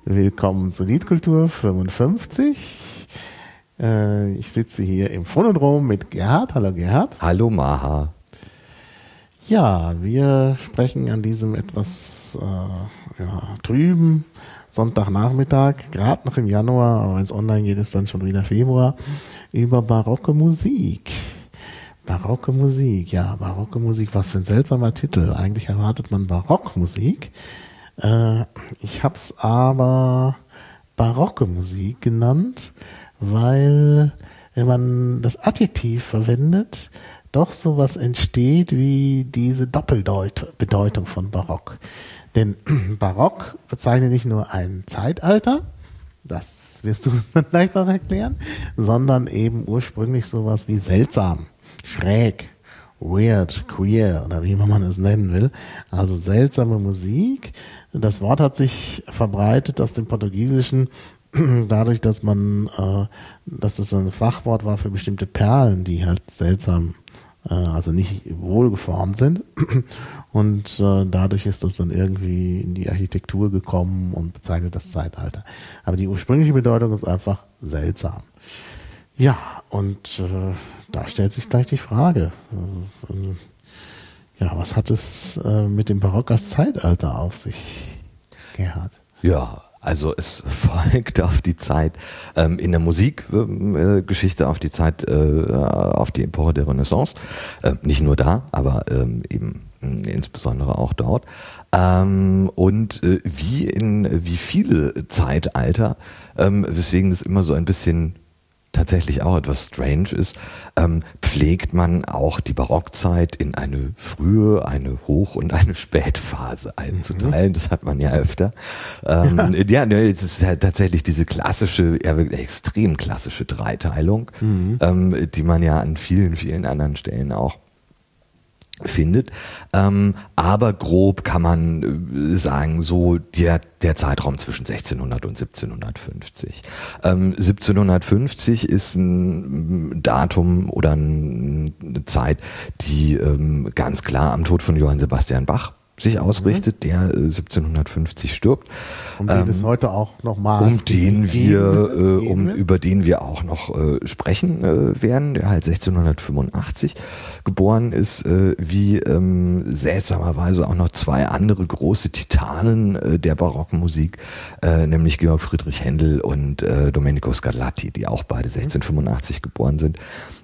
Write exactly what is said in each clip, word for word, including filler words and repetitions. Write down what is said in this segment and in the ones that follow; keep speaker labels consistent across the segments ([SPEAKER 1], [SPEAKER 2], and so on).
[SPEAKER 1] Willkommen zu Liedkultur fünfundfünfzig. Äh, ich sitze hier im Phonodrom mit Gerhard. Hallo Gerhard.
[SPEAKER 2] Hallo Maha.
[SPEAKER 1] Ja, wir sprechen an diesem etwas äh, ja, trüben Sonntagnachmittag, gerade noch im Januar, aber wenn es online geht, ist dann schon wieder Februar, über barocke Musik. Barocke Musik, ja, barocke Musik, was für ein seltsamer Titel. Eigentlich erwartet man Barockmusik. Äh, ich habe es aber barocke Musik genannt, weil, wenn man das Adjektiv verwendet, doch sowas entsteht wie diese Doppelbedeutung von Barock. Denn Barock bezeichnet nicht nur ein Zeitalter, das wirst du dann gleich noch erklären, sondern eben ursprünglich sowas wie seltsam, schräg, weird, queer oder wie immer man es nennen will. Also seltsame Musik. Das Wort hat sich verbreitet aus dem Portugiesischen dadurch, dass man, äh, dass es ein Fachwort war für bestimmte Perlen, die halt seltsam, äh, also nicht wohlgeformt sind. Und äh, dadurch ist das dann irgendwie in die Architektur gekommen und bezeichnet das Zeitalter. Aber die ursprüngliche Bedeutung ist einfach seltsam. Ja, und äh, da stellt sich gleich die Frage, äh, ja, was hat es äh, mit dem Barock als Zeitalter auf sich, Gerhard?
[SPEAKER 2] Ja, also es folgt auf die Zeit ähm, in der Musikgeschichte, äh, auf die Zeit, äh, auf die Epoche der Renaissance. Äh, nicht nur da, aber ähm, eben äh, insbesondere auch dort. Ähm, und äh, wie in wie viele Zeitalter, ähm, weswegen das immer so ein bisschen tatsächlich auch etwas strange ist, ähm, pflegt man auch die Barockzeit in eine frühe, eine Hoch- und eine Spätphase einzuteilen. Mhm. Das hat man ja öfter. Ähm, ja, ja, es ist ja tatsächlich diese klassische, ja wirklich extrem klassische Dreiteilung, mhm. ähm, die man ja an vielen, vielen anderen Stellen auch findet, ähm, aber grob kann man äh, sagen, so der, der Zeitraum zwischen sechzehnhundert und siebzehnhundertfünfzig. Ähm, siebzehnhundertfünfzig ist ein Datum oder ein, eine Zeit, die ähm, ganz klar am Tod von Johann Sebastian Bach sich ausrichtet, mhm. der äh, siebzehnhundertfünfzig stirbt.
[SPEAKER 1] Um den ähm, es heute auch nochmal
[SPEAKER 2] um den wir, äh, um über den wir auch noch äh, sprechen äh, werden, der halt sechzehnhundertfünfundachtzig geboren ist, äh, wie ähm, seltsamerweise auch noch zwei andere große Titanen äh, der Barockmusik, äh, nämlich Georg Friedrich Händel und äh, Domenico Scarlatti, die auch beide sechzehnhundertfünfundachtzig mhm. geboren sind.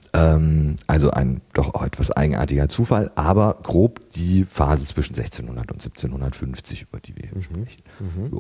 [SPEAKER 2] Also ein doch auch etwas eigenartiger Zufall, aber grob die Phase zwischen sechzehnhundert und siebzehnhundertfünfzig, über die wir hier mhm. sprechen. Mhm.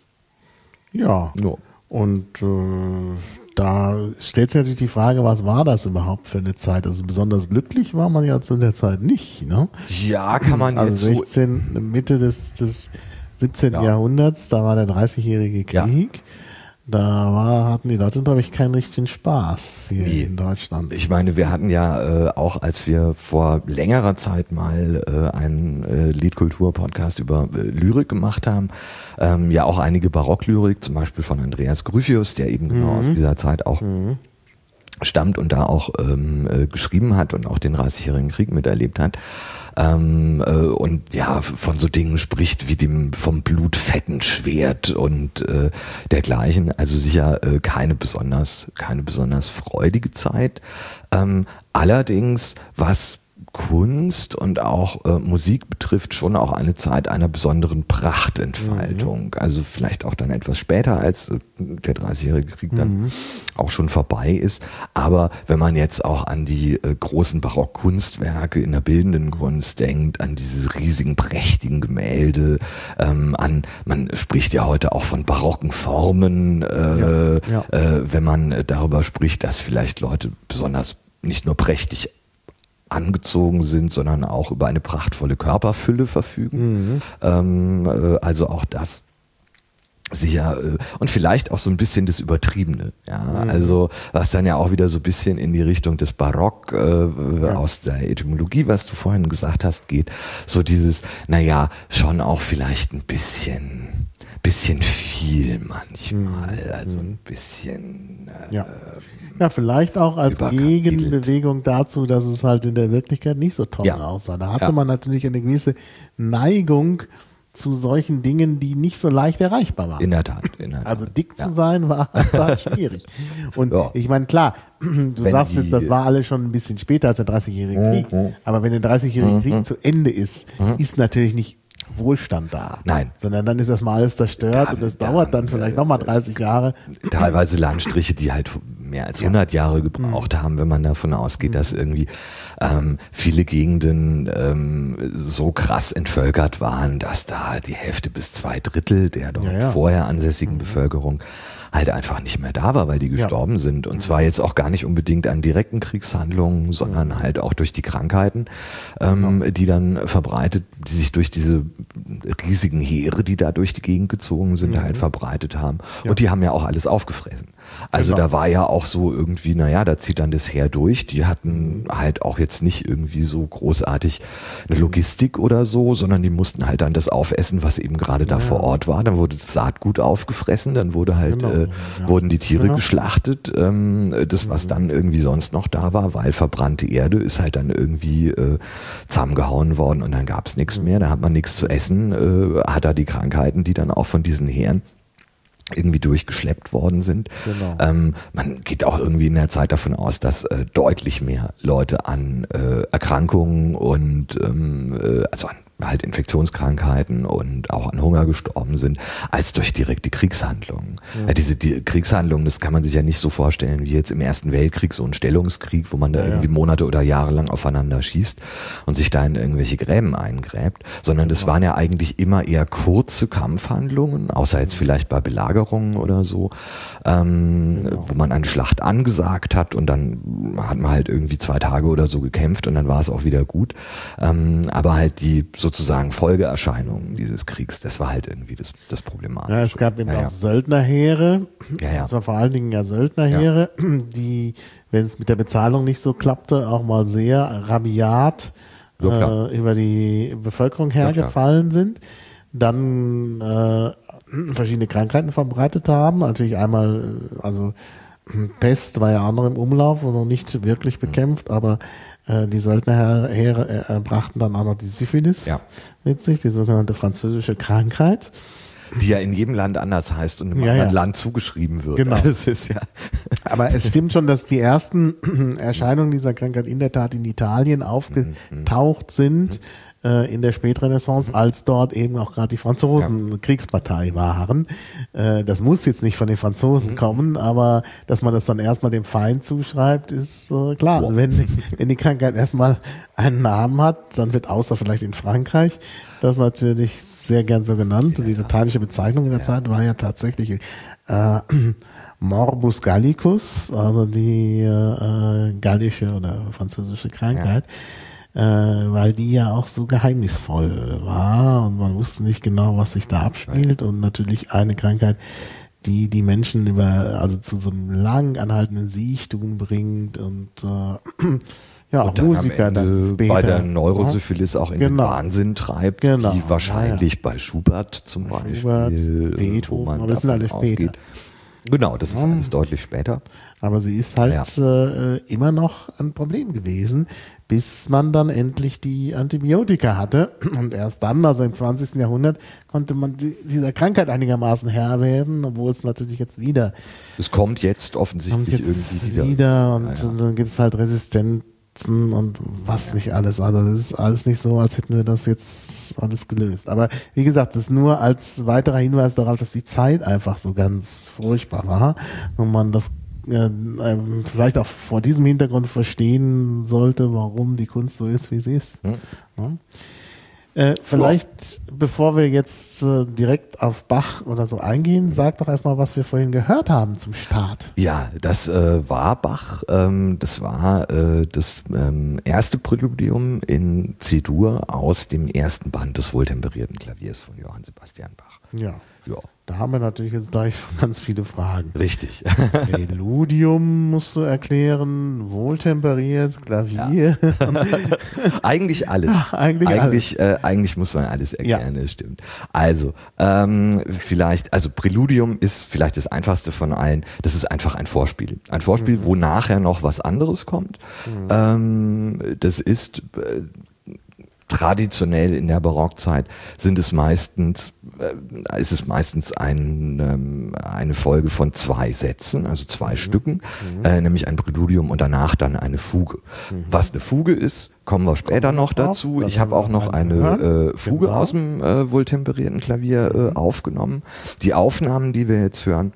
[SPEAKER 1] Ja, ja. Und äh, da stellt sich natürlich die Frage, was war das überhaupt für eine Zeit? Also besonders glücklich war man ja zu der Zeit nicht, ne?
[SPEAKER 2] Ja, kann man
[SPEAKER 1] also
[SPEAKER 2] jetzt
[SPEAKER 1] sechzehn,
[SPEAKER 2] so
[SPEAKER 1] Mitte des, des siebzehnten.
[SPEAKER 2] Ja.
[SPEAKER 1] Jahrhunderts, da war der dreißigjährige Krieg. Ja. Da war, hatten die Leute, glaube ich, keinen richtigen Spaß hier nee. in Deutschland.
[SPEAKER 2] Ich meine, wir hatten ja äh, auch, als wir vor längerer Zeit mal äh, einen äh, Liedkultur-Podcast über äh, Lyrik gemacht haben, ähm, ja auch einige Barocklyrik, zum Beispiel von Andreas Gryphius, der eben mhm. genau aus dieser Zeit auch mhm. stammt und da auch ähm, äh, geschrieben hat und auch den dreißigjährigen Krieg miterlebt hat. Ähm, äh, und ja, von so Dingen spricht wie dem vom blutfetten Schwert und äh, dergleichen. Also sicher äh, keine besonders, keine besonders freudige Zeit. Ähm, allerdings, was Kunst und auch äh, Musik betrifft, schon auch eine Zeit einer besonderen Prachtentfaltung. Mhm. Also vielleicht auch dann etwas später, als äh, der dreißigjährige Krieg dann mhm. auch schon vorbei ist. Aber wenn man jetzt auch an die äh, großen Barockkunstwerke in der bildenden Kunst denkt, an diese riesigen, prächtigen Gemälde, ähm, an, man spricht ja heute auch von barocken Formen, äh, ja, ja. Äh, wenn man darüber spricht, dass vielleicht Leute besonders nicht nur prächtig angezogen sind, sondern auch über eine prachtvolle Körperfülle verfügen. Mhm. Ähm, äh, also auch das sicher äh, und vielleicht auch so ein bisschen das Übertriebene. Ja, mhm. also was dann ja auch wieder so ein bisschen in die Richtung des Barock äh, ja. aus der Etymologie, was du vorhin gesagt hast, geht. So dieses, naja, schon auch vielleicht ein bisschen bisschen viel manchmal, mhm. also ein bisschen äh,
[SPEAKER 1] ja. ja, vielleicht auch als Gegenbewegung dazu, dass es halt in der Wirklichkeit nicht so toll ja. aussah. Da hatte ja. man natürlich eine gewisse Neigung, zu solchen Dingen, die nicht so leicht erreichbar waren.
[SPEAKER 2] In der Tat. In der Tat.
[SPEAKER 1] Also dick
[SPEAKER 2] ja.
[SPEAKER 1] zu sein war, war schwierig. Und ja. ich meine, klar, du wenn sagst jetzt, das war alles schon ein bisschen später als der dreißigjährige mhm. Krieg, aber wenn der dreißigjährige mhm. Krieg zu Ende ist, mhm. ist natürlich nicht Wohlstand da.
[SPEAKER 2] Nein.
[SPEAKER 1] Sondern dann ist erstmal alles zerstört da, und das da, dauert dann vielleicht nochmal dreißig Jahre.
[SPEAKER 2] Teilweise Landstriche, die halt mehr als hundert ja. Jahre gebraucht mhm. haben, wenn man davon ausgeht, mhm. dass irgendwie ähm, viele Gegenden ähm, so krass entvölkert waren, dass da die Hälfte bis zwei Drittel der dort ja, ja. vorher ansässigen mhm. Bevölkerung halt einfach nicht mehr da war, weil die gestorben ja. sind. Und zwar jetzt auch gar nicht unbedingt an direkten Kriegshandlungen, sondern halt auch durch die Krankheiten, ähm, ja. die dann verbreitet, die sich durch diese riesigen Heere, die da durch die Gegend gezogen sind, mhm. halt verbreitet haben. Ja. Und die haben ja auch alles aufgefressen. Also genau. da war ja auch so irgendwie, naja, da zieht dann das Heer durch. Die hatten halt auch jetzt nicht irgendwie so großartig eine Logistik oder so, sondern die mussten halt dann das aufessen, was eben gerade da ja. vor Ort war. Dann wurde das Saatgut aufgefressen, dann wurde halt, genau. äh, ja. wurden die Tiere genau. geschlachtet. Ähm, das, was dann irgendwie sonst noch da war, weil verbrannte Erde ist halt dann irgendwie äh, zusammengehauen worden und dann gab es nichts mehr. Da hat man nichts zu essen, äh, hat da die Krankheiten, die dann auch von diesen Heeren irgendwie durchgeschleppt worden sind. Genau. Ähm, man geht auch irgendwie in der Zeit davon aus, dass äh, deutlich mehr Leute an äh, Erkrankungen und ähm, äh, also an halt Infektionskrankheiten und auch an Hunger gestorben sind, als durch direkte Kriegshandlungen. Ja. Ja, diese die Kriegshandlungen, das kann man sich ja nicht so vorstellen wie jetzt im Ersten Weltkrieg, so ein Stellungskrieg, wo man da ja, irgendwie Monate oder Jahre lang aufeinander schießt und sich da in irgendwelche Gräben eingräbt, sondern das ja. waren ja eigentlich immer eher kurze Kampfhandlungen, außer jetzt vielleicht bei Belagerungen oder so, ähm, ja. wo man eine Schlacht angesagt hat und dann hat man halt irgendwie zwei Tage oder so gekämpft und dann war es auch wieder gut. Ähm, aber halt die sozusagen Folgeerscheinungen dieses Kriegs, das war halt irgendwie das, das Problematische.
[SPEAKER 1] Ja, es gab eben ja, auch ja. Söldnerheere,
[SPEAKER 2] ja, ja.
[SPEAKER 1] das war vor allen Dingen ja Söldnerheere, ja. die, wenn es mit der Bezahlung nicht so klappte, auch mal sehr rabiat ja, äh, über die Bevölkerung hergefallen ja, sind, dann äh, verschiedene Krankheiten verbreitet haben, natürlich einmal, also Pest war ja auch noch im Umlauf und noch nicht wirklich bekämpft, mhm. aber äh, die Söldnerheere äh, brachten dann auch noch die Syphilis ja. mit sich, die sogenannte französische Krankheit.
[SPEAKER 2] Die ja in jedem Land anders heißt und im
[SPEAKER 1] ja,
[SPEAKER 2] anderen
[SPEAKER 1] ja.
[SPEAKER 2] Land zugeschrieben wird.
[SPEAKER 1] Genau.
[SPEAKER 2] Das ist ja
[SPEAKER 1] aber es stimmt schon, dass die ersten Erscheinungen dieser Krankheit in der Tat in Italien aufgetaucht sind, mhm. in der Spätrenaissance, als dort eben auch gerade die Franzosen ja. Kriegspartei waren. Das muss jetzt nicht von den Franzosen mhm. kommen, aber dass man das dann erstmal dem Feind zuschreibt, ist klar. Wow. Wenn, wenn die Krankheit erstmal einen Namen hat, dann wird außer vielleicht in Frankreich das natürlich sehr gern so genannt. Ja. Die lateinische Bezeichnung in der ja. Zeit war ja tatsächlich äh, Morbus Gallicus, also die äh, gallische oder französische Krankheit. Ja. Äh, weil die ja auch so geheimnisvoll war und man wusste nicht genau, was sich da abspielt und natürlich eine Krankheit, die die Menschen über, also zu so einem lang anhaltenden Siechtum bringt und äh, ja,
[SPEAKER 2] und
[SPEAKER 1] auch
[SPEAKER 2] dann
[SPEAKER 1] Musiker
[SPEAKER 2] am Ende
[SPEAKER 1] dann später.
[SPEAKER 2] Bei der Neurosyphilis auch in
[SPEAKER 1] genau.
[SPEAKER 2] den Wahnsinn treibt,
[SPEAKER 1] genau.
[SPEAKER 2] die wahrscheinlich ja, ja. bei Schubert zum
[SPEAKER 1] bei
[SPEAKER 2] Beispiel,
[SPEAKER 1] Schubert, Beethoven,
[SPEAKER 2] wo man
[SPEAKER 1] aber das sind alle später.
[SPEAKER 2] Ausgeht. Genau, das ist
[SPEAKER 1] ja.
[SPEAKER 2] alles deutlich später.
[SPEAKER 1] Aber sie ist halt ja. äh, immer noch ein Problem gewesen, bis man dann endlich die Antibiotika hatte. Und erst dann, also im zwanzigsten Jahrhundert, konnte man die, dieser Krankheit einigermaßen Herr werden, obwohl es natürlich jetzt wieder...
[SPEAKER 2] Es kommt jetzt offensichtlich
[SPEAKER 1] kommt jetzt
[SPEAKER 2] irgendwie wieder.
[SPEAKER 1] wieder und,
[SPEAKER 2] ja, ja.
[SPEAKER 1] und dann gibt es halt Resistenzen und was ja. nicht alles. Also das ist alles nicht so, als hätten wir das jetzt alles gelöst. Aber wie gesagt, das ist nur als weiterer Hinweis darauf, dass die Zeit einfach so ganz furchtbar war und man das äh, vielleicht auch vor diesem Hintergrund verstehen sollte, warum die Kunst so ist, wie sie ist. Hm. Ja. Äh, vielleicht, oh. bevor wir jetzt äh, direkt auf Bach oder so eingehen, sag doch erstmal, was wir vorhin gehört haben zum Start.
[SPEAKER 2] Ja, das äh, war Bach. Ähm, das war äh, das ähm, erste Präludium in C-Dur aus dem ersten Band des wohltemperierten Klaviers von Johann Sebastian Bach.
[SPEAKER 1] Ja.
[SPEAKER 2] Ja.
[SPEAKER 1] Da haben wir natürlich jetzt gleich ganz viele Fragen.
[SPEAKER 2] Richtig.
[SPEAKER 1] Präludium musst du erklären, wohltemperiert, Klavier. Ja.
[SPEAKER 2] Eigentlich alles.
[SPEAKER 1] Ach, eigentlich
[SPEAKER 2] eigentlich,
[SPEAKER 1] alles.
[SPEAKER 2] Äh, eigentlich muss man alles erklären,
[SPEAKER 1] ja.
[SPEAKER 2] das stimmt. Also, ähm, vielleicht, also Präludium ist vielleicht das einfachste von allen. Das ist einfach ein Vorspiel. Ein Vorspiel, mhm. wo nachher noch was anderes kommt. Mhm. Ähm, das ist... Äh, traditionell in der Barockzeit sind es meistens, äh, ist es meistens ein, ähm, eine Folge von zwei Sätzen, also zwei mhm. Stücken, mhm. Äh, nämlich ein Präludium und danach dann eine Fuge. Mhm. Was eine Fuge ist, kommen wir später kommen noch dazu. Ich habe auch noch eine äh, Fuge genau. aus dem äh, wohltemperierten Klavier äh, aufgenommen. Die Aufnahmen, die wir jetzt hören,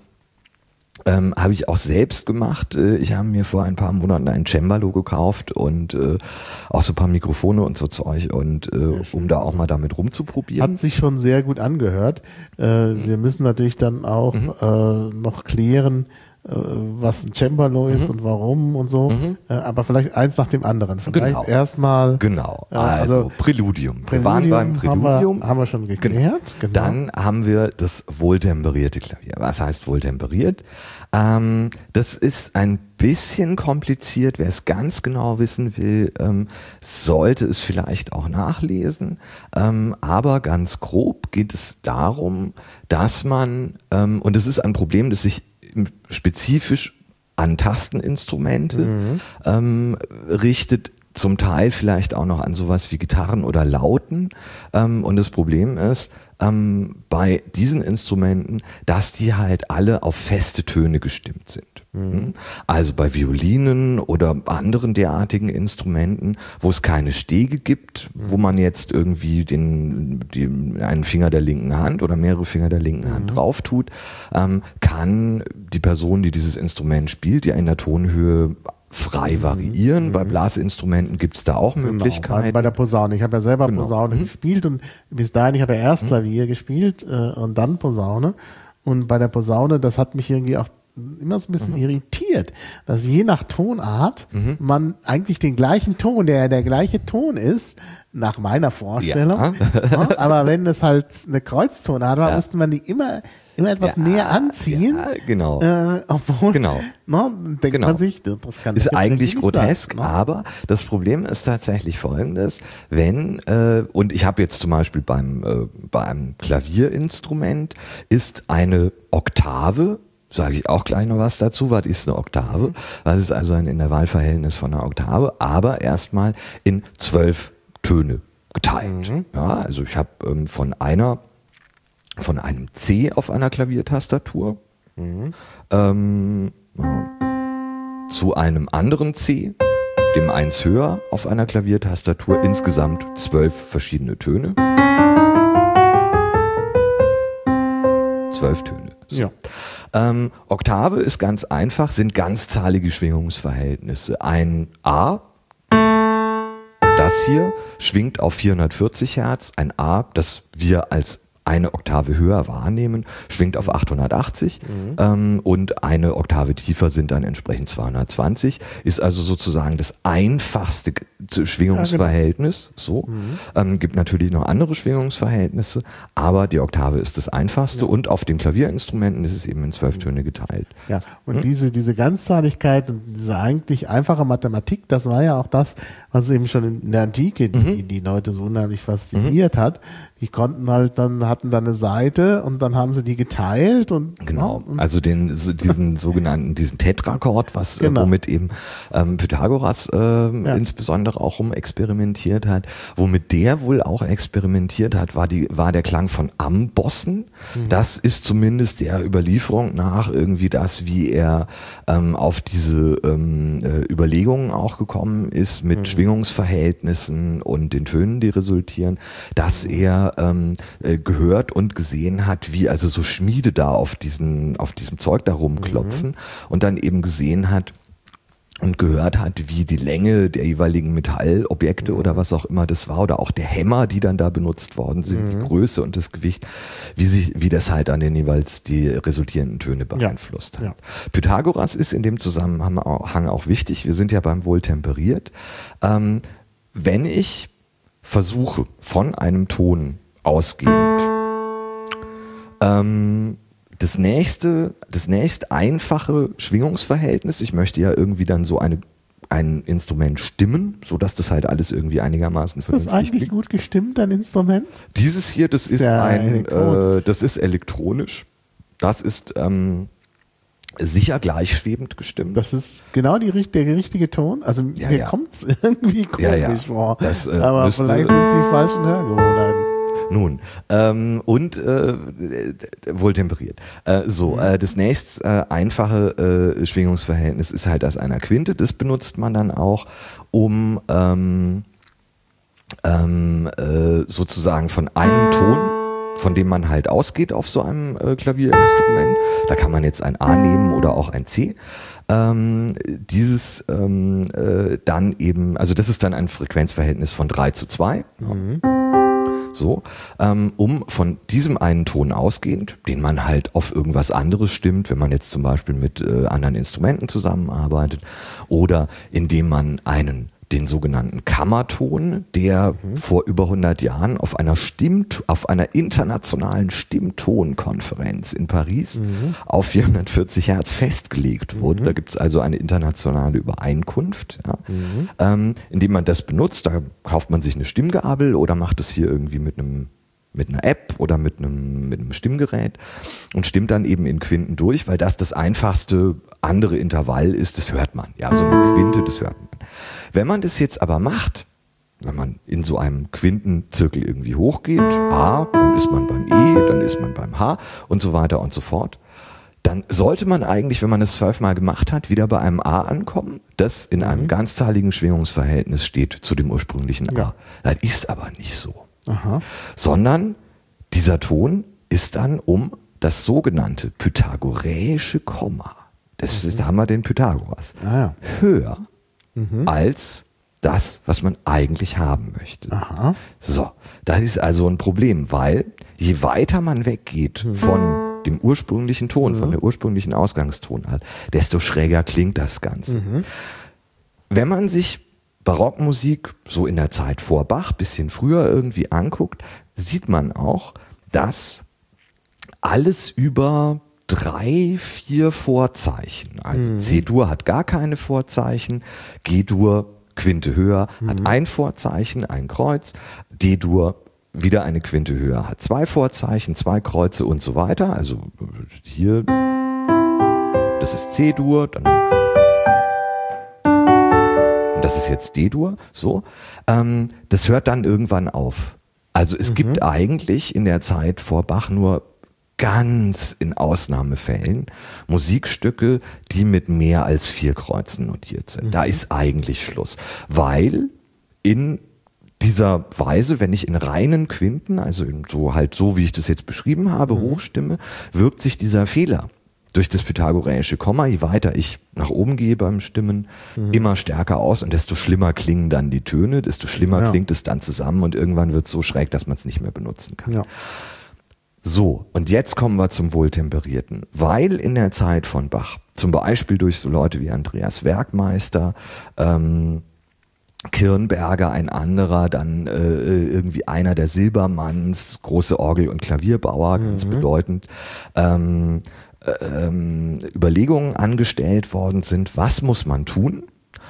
[SPEAKER 2] Ähm, habe ich auch selbst gemacht. Ich habe mir vor ein paar Monaten ein Cembalo gekauft und äh, auch so ein paar Mikrofone und so Zeug und äh, um da auch mal damit rumzuprobieren.
[SPEAKER 1] Hat sich schon sehr gut angehört. Äh, mhm. Wir müssen natürlich dann auch mhm. äh, noch klären, äh, was ein Cembalo ist mhm. und warum und so. Mhm. Äh, aber vielleicht eins nach dem anderen. Vielleicht
[SPEAKER 2] genau.
[SPEAKER 1] erstmal.
[SPEAKER 2] Genau. Äh, also, also Präludium.
[SPEAKER 1] Präludium. Wir waren beim Präludium. Haben wir, haben wir schon geklärt.
[SPEAKER 2] Genau. Dann haben wir das wohltemperierte Klavier. Was heißt wohltemperiert? Ähm, das ist ein bisschen kompliziert. Wer es ganz genau wissen will, ähm, sollte es vielleicht auch nachlesen. Ähm, aber ganz grob geht es darum, dass man, ähm, und es ist ein Problem, das sich spezifisch an Tasteninstrumente mhm. ähm, richtet, zum Teil vielleicht auch noch an sowas wie Gitarren oder Lauten. Ähm, und das Problem ist, ähm, bei diesen Instrumenten, dass die halt alle auf feste Töne gestimmt sind. Mhm. Also bei Violinen oder anderen derartigen Instrumenten, wo es keine Stege gibt, mhm. wo man jetzt irgendwie den, den, einen Finger der linken Hand oder mehrere Finger der linken Hand mhm. drauf tut, ähm, kann die Person, die dieses Instrument spielt, ja in der Tonhöhe frei variieren. Mhm. Bei Blasinstrumenten gibt es da auch genau. Möglichkeiten.
[SPEAKER 1] Bei, bei der Posaune. Ich habe ja selber
[SPEAKER 2] genau.
[SPEAKER 1] Posaune mhm. gespielt und bis dahin, ich habe ja erst mhm. Klavier gespielt äh, und dann Posaune. Und bei der Posaune, das hat mich irgendwie auch immer so ein bisschen mhm. irritiert, dass je nach Tonart mhm. man eigentlich den gleichen Ton, der der gleiche Ton ist, nach meiner Vorstellung, ja. Ja, aber wenn es halt eine Kreuztonart war, ja. musste man die immer immer etwas ja, mehr anziehen.
[SPEAKER 2] Ja, genau.
[SPEAKER 1] Äh, obwohl,
[SPEAKER 2] genau.
[SPEAKER 1] Ne, denkt
[SPEAKER 2] genau.
[SPEAKER 1] man sich, das kann
[SPEAKER 2] ist eigentlich grotesk, sein, ne? Aber das Problem ist tatsächlich folgendes, wenn, äh, und ich habe jetzt zum Beispiel beim, äh, bei einem Klavierinstrument ist eine Oktave, sage ich auch gleich noch was dazu, was ist eine Oktave? Was ist also ein Intervallverhältnis von einer Oktave, aber erstmal in zwölf Töne geteilt. Mhm. Ja, also ich habe ähm, von einer, von einem C auf einer Klaviertastatur mhm. ähm, ja, zu einem anderen C, dem eins höher auf einer Klaviertastatur, insgesamt zwölf verschiedene Töne. Zwölf Töne. So. Ja. Ähm, Oktave ist ganz einfach, sind ganzzahlige Schwingungsverhältnisse. Ein A, das hier, schwingt auf vierhundertvierzig Hertz. Ein A, das wir als eine Oktave höher wahrnehmen, schwingt auf achthundertachtzig mhm. ähm, und eine Oktave tiefer sind dann entsprechend zweihundertzwanzig. Ist also sozusagen das einfachste Schwingungsverhältnis. Ja, genau. So mhm. ähm, gibt natürlich noch andere Schwingungsverhältnisse, aber die Oktave ist das einfachste ja. und auf den Klavierinstrumenten ist es eben in zwölf Töne geteilt.
[SPEAKER 1] Ja, und hm? diese diese Ganzzahligkeit und diese eigentlich einfache Mathematik, das war ja auch das, was eben schon in der Antike die, mhm. die Leute so unheimlich fasziniert mhm. hat. Die konnten halt dann, hatten dann eine Seite und dann haben sie die geteilt und
[SPEAKER 2] genau,
[SPEAKER 1] und
[SPEAKER 2] also den diesen sogenannten, diesen Tetrakord, was genau. äh, womit eben ähm, Pythagoras äh, ja. insbesondere auch rum experimentiert hat, womit der wohl auch experimentiert hat, war die war der Klang von Ambossen. Mhm. Das ist zumindest der Überlieferung nach irgendwie das, wie er ähm, auf diese ähm, äh, Überlegungen auch gekommen ist mit mhm. Schwingungsverhältnissen und den Tönen, die resultieren, dass er ähm, äh, gehört und gesehen hat, wie also so Schmiede da auf diesen, auf diesem Zeug da rumklopfen mhm. und dann eben gesehen hat und gehört hat, wie die Länge der jeweiligen Metallobjekte mhm. oder was auch immer das war oder auch der Hämmer, die dann da benutzt worden sind, mhm. die Größe und das Gewicht, wie sich, wie das halt dann den jeweils die resultierenden Töne beeinflusst ja. hat. Ja. Pythagoras ist in dem Zusammenhang auch wichtig. Wir sind ja beim Wohltemperiert. Ähm, wenn ich versuche von einem Ton ausgehend ähm, das nächste, das nächst einfache Schwingungsverhältnis, ich möchte ja irgendwie dann so eine, ein Instrument stimmen, sodass das halt alles irgendwie einigermaßen vernünftig
[SPEAKER 1] klingt. Ist das eigentlich gut gestimmt, ein Instrument?
[SPEAKER 2] Dieses hier, das ist, ist ein, äh, das ist elektronisch. Das ist ähm, sicher gleichschwebend gestimmt.
[SPEAKER 1] Das ist genau die, der richtige Ton. Also
[SPEAKER 2] Ja,
[SPEAKER 1] mir
[SPEAKER 2] ja.
[SPEAKER 1] kommt es irgendwie komisch
[SPEAKER 2] Ja, ja.
[SPEAKER 1] vor.
[SPEAKER 2] Das, äh,
[SPEAKER 1] aber
[SPEAKER 2] müsste-
[SPEAKER 1] vielleicht sind es die falschen Hörgewohnheiten.
[SPEAKER 2] Nun, ähm, und äh, wohltemperiert. Äh, so, äh, das nächst äh, einfache äh, Schwingungsverhältnis ist halt das einer Quinte. Das benutzt man dann auch, um ähm, ähm, äh, sozusagen von einem Ton, von dem man halt ausgeht auf so einem äh, Klavierinstrument, da kann man jetzt ein A nehmen oder auch ein C, ähm, dieses ähm, äh, dann eben, also das ist dann ein Frequenzverhältnis von drei zu zwei.
[SPEAKER 1] Mhm.
[SPEAKER 2] So, ähm, um von diesem einen Ton ausgehend, den man halt auf irgendwas anderes stimmt, wenn man jetzt zum Beispiel mit äh, anderen Instrumenten zusammenarbeitet oder indem man einen, den sogenannten Kammerton, der mhm. vor über hundert Jahren auf einer Stimmt, auf einer internationalen Stimmtonkonferenz in Paris mhm. auf vierhundertvierzig Hertz festgelegt wurde. Mhm. Da gibt es also eine internationale Übereinkunft, ja, mhm. ähm, indem man das benutzt. Da kauft man sich eine Stimmgabel oder macht es hier irgendwie mit einem mit einer App oder mit einem, mit einem Stimmgerät und stimmt dann eben in Quinten durch, weil das das einfachste andere Intervall ist, das hört man. Ja, so eine Quinte, das hört man. Wenn man das jetzt aber macht, wenn man in so einem Quintenzirkel irgendwie hochgeht, A, dann ist man beim E, dann ist man beim H und so weiter und so fort, dann sollte man eigentlich, wenn man das zwölfmal gemacht hat, wieder bei einem A ankommen, das in einem mhm. ganzzahligen Schwingungsverhältnis steht zu dem ursprünglichen A. Ja. Das ist aber nicht so. Aha. Sondern dieser Ton ist dann um das sogenannte pythagoräische Komma, das mhm. ist, da haben wir den Pythagoras, ah, ja. höher mhm. als das, was man eigentlich haben möchte. Aha. So, das ist also ein Problem, weil je weiter man weggeht mhm. von dem ursprünglichen Ton, mhm. von der ursprünglichen Ausgangstonart, desto schräger klingt das Ganze. Mhm. Wenn man sich Barockmusik so in der Zeit vor Bach, bisschen früher irgendwie anguckt, sieht man auch, dass alles über drei, vier Vorzeichen, also mhm. C-Dur hat gar keine Vorzeichen, G-Dur, Quinte höher, mhm. hat ein Vorzeichen, ein Kreuz, D-Dur wieder eine Quinte höher, hat zwei Vorzeichen, zwei Kreuze und so weiter. Also hier, das ist C-Dur, dann das ist jetzt D-Dur, so. Ähm, das hört dann irgendwann auf. Also es mhm. gibt eigentlich in der Zeit vor Bach nur ganz in Ausnahmefällen Musikstücke, die mit mehr als vier Kreuzen notiert sind. Mhm. Da ist eigentlich Schluss. Weil in dieser Weise, wenn ich in reinen Quinten, also in so halt so, wie ich das jetzt beschrieben habe, mhm. hochstimme, wirkt sich dieser Fehler durch das pythagoräische Komma, je weiter ich nach oben gehe beim Stimmen, mhm. immer stärker aus und desto schlimmer klingen dann die Töne, desto schlimmer ja. klingt es dann zusammen und irgendwann wird es so schräg, dass man es nicht mehr benutzen kann. Ja. So, und jetzt kommen wir zum Wohltemperierten, weil in der Zeit von Bach, zum Beispiel durch so Leute wie Andreas Werkmeister, ähm, Kirnberger, ein anderer, dann äh, irgendwie einer der Silbermanns, große Orgel- und Klavierbauer, ganz mhm. bedeutend, ähm, ähm, Überlegungen angestellt worden sind, was muss man tun,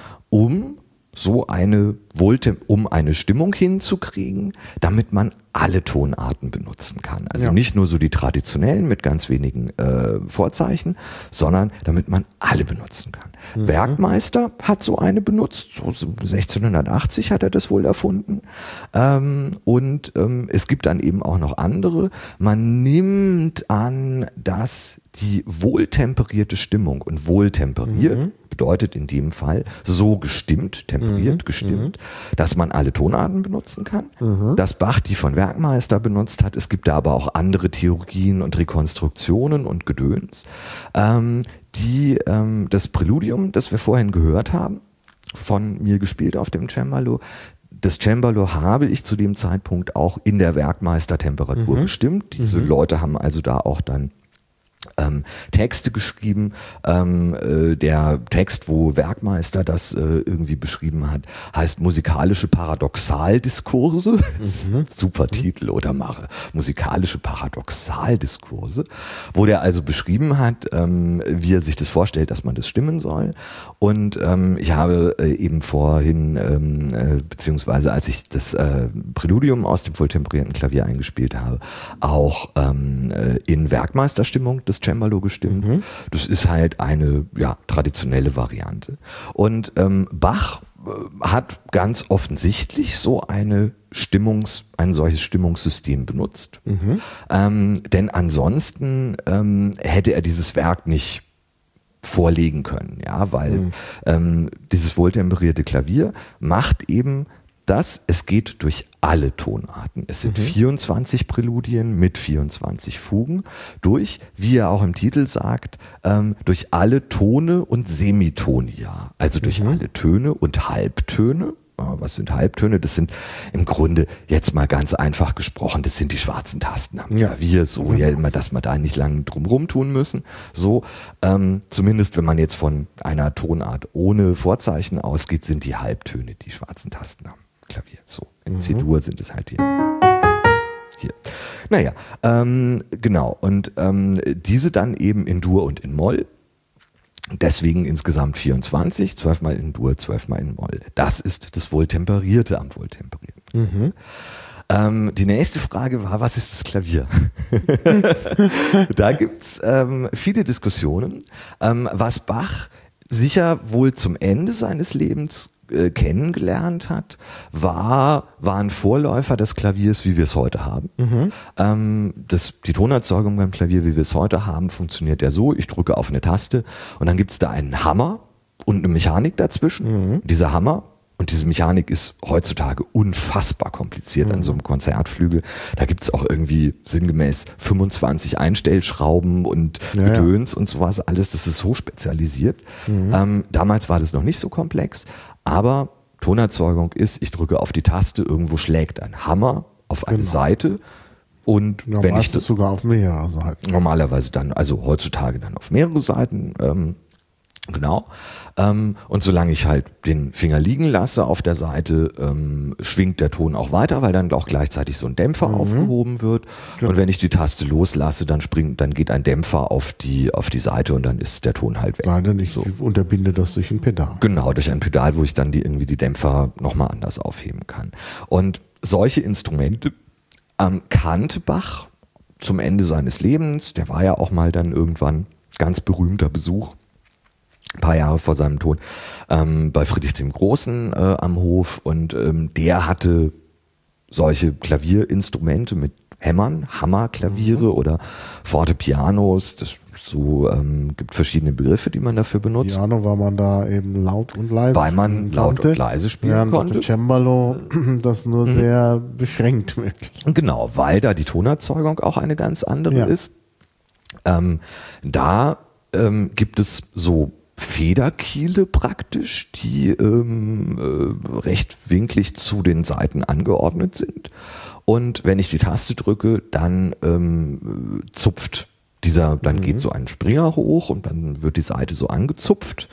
[SPEAKER 2] um so eine Wohltem- um eine Stimmung hinzukriegen, damit man alle Tonarten benutzen kann. Also ja. nicht nur so die traditionellen mit ganz wenigen äh, Vorzeichen, sondern damit man alle benutzen kann. Mhm. Werkmeister hat so eine benutzt, so sechzehnhundertachtzig hat er das wohl erfunden. Ähm, und ähm, es gibt dann eben auch noch andere. Man nimmt an, dass die wohltemperierte Stimmung und wohltemperiert mhm. bedeutet in dem Fall so gestimmt, temperiert, mhm. gestimmt, mhm. dass man alle Tonarten benutzen kann. Mhm. Dass Bach die von Werkmeister benutzt hat. Es gibt da aber auch andere Theorien und Rekonstruktionen und Gedöns, ähm, die ähm, das Präludium, das wir vorhin gehört haben, von mir gespielt auf dem Cembalo, das Cembalo habe ich zu dem Zeitpunkt auch in der Werkmeistertemperatur mhm. gestimmt. Diese mhm. Leute haben also da auch dann Ähm, Texte geschrieben. Ähm, äh, der Text, wo Werkmeister das äh, irgendwie beschrieben hat, heißt musikalische Paradoxaldiskurse. Mhm. Super Titel, oder mache. Musikalische Paradoxaldiskurse, wo der also beschrieben hat, ähm, wie er sich das vorstellt, dass man das stimmen soll. Und ähm, ich habe äh, eben vorhin, ähm, äh, beziehungsweise als ich das äh, Präludium aus dem volltemperierten Klavier eingespielt habe, auch ähm, äh, in Werkmeisterstimmung das das Cembalo gestimmt. Mhm. Das ist halt eine ja, traditionelle Variante. Und ähm, Bach äh, hat ganz offensichtlich so eine Stimmungs, ein solches Stimmungssystem benutzt. Mhm. Ähm, denn ansonsten ähm, hätte er dieses Werk nicht vorlegen können, ja, weil mhm. ähm, dieses wohltemperierte Klavier macht eben das, es geht durch alle Tonarten. Es sind mhm. vierundzwanzig Präludien mit vierundzwanzig Fugen durch, wie er auch im Titel sagt, ähm, durch alle Tone und Semitonia, also durch mhm. alle Töne und Halbtöne. Was sind Halbtöne? Das sind im Grunde, jetzt mal ganz einfach gesprochen, das sind die schwarzen Tasten am Klavier, ja. so, ja, immer, dass wir da nicht lange drum rumtun müssen. So, ähm, zumindest wenn man jetzt von einer Tonart ohne Vorzeichen ausgeht, sind die Halbtöne die schwarzen Tasten am Klavier. So, in mhm. C-Dur sind es halt hier. Hier. Naja, ähm, genau. Und ähm, diese dann eben in Dur und in Moll. Deswegen insgesamt vierundzwanzig, zwölfmal in Dur, zwölfmal in Moll. Das ist das Wohltemperierte am Wohltemperierten. Mhm. Ähm, die nächste Frage war, was ist das Klavier? Da gibt's ähm, viele Diskussionen, ähm, was Bach sicher wohl zum Ende seines Lebens äh, kennengelernt hat, war, war ein Vorläufer des Klaviers, wie wir es heute haben. Mhm. Ähm, das, die Tonerzeugung beim Klavier, wie wir es heute haben, funktioniert ja so, ich drücke auf eine Taste und dann gibt es da einen Hammer und eine Mechanik dazwischen. Mhm. Dieser Hammer und diese Mechanik ist heutzutage unfassbar kompliziert mhm. an so einem Konzertflügel. Da gibt es auch irgendwie sinngemäß fünfundzwanzig Einstellschrauben und ja, Gedöns ja. und sowas, alles, das ist so spezialisiert. Mhm. Ähm, damals war das noch nicht so komplex, aber Tonerzeugung ist, ich drücke auf die Taste, irgendwo schlägt ein Hammer auf eine genau. Seite und
[SPEAKER 1] ja,
[SPEAKER 2] wenn ich
[SPEAKER 1] das sogar auf mehrere Seiten.
[SPEAKER 2] Normalerweise dann, also heutzutage dann auf mehrere Seiten, ähm, genau. Ähm, und solange ich halt den Finger liegen lasse auf der Seite, ähm, schwingt der Ton auch weiter, weil dann auch gleichzeitig so ein Dämpfer mhm. aufgehoben wird. Genau. Und wenn ich die Taste loslasse, dann springt, dann geht ein Dämpfer auf die, auf die Seite und dann ist der Ton halt weg.
[SPEAKER 1] Leider nicht. So. Ich unterbinde das durch ein Pedal.
[SPEAKER 2] Genau, durch ein Pedal, wo ich dann die, irgendwie die Dämpfer nochmal anders aufheben kann. Und solche Instrumente ähm, kannte Bach zum Ende seines Lebens. Der war ja auch mal dann irgendwann ganz berühmter Besuch. Ein paar Jahre vor seinem Tod, ähm, bei Friedrich dem Großen äh, am Hof und ähm, der hatte solche Klavierinstrumente mit Hämmern, Hammerklaviere mhm. oder Fortepianos, das so ähm, gibt verschiedene Begriffe, die man dafür benutzt.
[SPEAKER 1] Piano, weil man da eben laut und leise
[SPEAKER 2] Weil man laut konnte. und leise spielen ja, konnte.
[SPEAKER 1] Cembalo, das nur mhm. sehr beschränkt möglich.
[SPEAKER 2] Genau, weil da die Tonerzeugung auch eine ganz andere ja. ist. Ähm, da ähm, gibt es so Federkiele praktisch, die ähm, äh, recht winklig zu den Saiten angeordnet sind. Und wenn ich die Taste drücke, dann ähm, zupft dieser, dann mhm. geht so ein Springer hoch und dann wird die Saite so angezupft.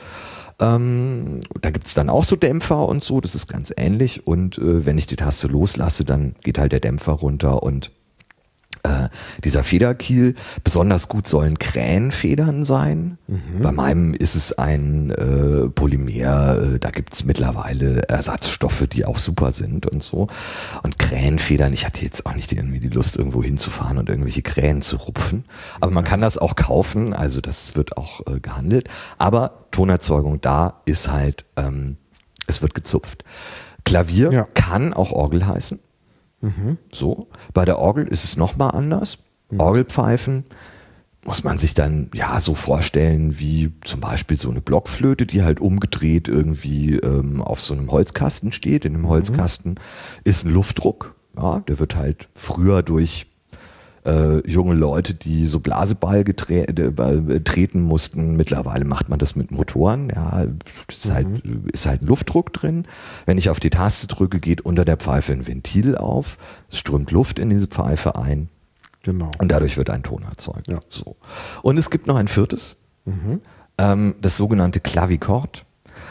[SPEAKER 2] Ähm, da gibt es dann auch so Dämpfer und so, das ist ganz ähnlich. Und äh, wenn ich die Taste loslasse, dann geht halt der Dämpfer runter und Äh, dieser Federkiel, besonders gut sollen Krähenfedern sein. Mhm. Bei meinem ist es ein äh, Polymer, äh, da gibt's mittlerweile Ersatzstoffe, die auch super sind und so. Und Krähenfedern, ich hatte jetzt auch nicht irgendwie die Lust, irgendwo hinzufahren und irgendwelche Krähen zu rupfen. Aber man kann das auch kaufen, also das wird auch äh, gehandelt. Aber Tonerzeugung da ist halt, ähm, es wird gezupft. Klavier ja. kann auch Orgel heißen. Mhm. So. Bei der Orgel ist es nochmal anders. Mhm. Orgelpfeifen muss man sich dann ja so vorstellen wie zum Beispiel so eine Blockflöte, die halt umgedreht irgendwie ähm, auf so einem Holzkasten steht. In dem Holzkasten mhm. ist ein Luftdruck. Ja, der wird halt früher durch äh, junge Leute, die so Blaseball getre- äh, treten mussten. Mittlerweile macht man das mit Motoren. Ja, ist, mhm. halt, ist halt ein Luftdruck drin. Wenn ich auf die Taste drücke, geht unter der Pfeife ein Ventil auf. Es strömt Luft in diese Pfeife ein.
[SPEAKER 1] Genau.
[SPEAKER 2] Und dadurch wird ein Ton erzeugt.
[SPEAKER 1] Ja.
[SPEAKER 2] So. Und es gibt noch ein viertes, mhm. ähm, das sogenannte Klavikord.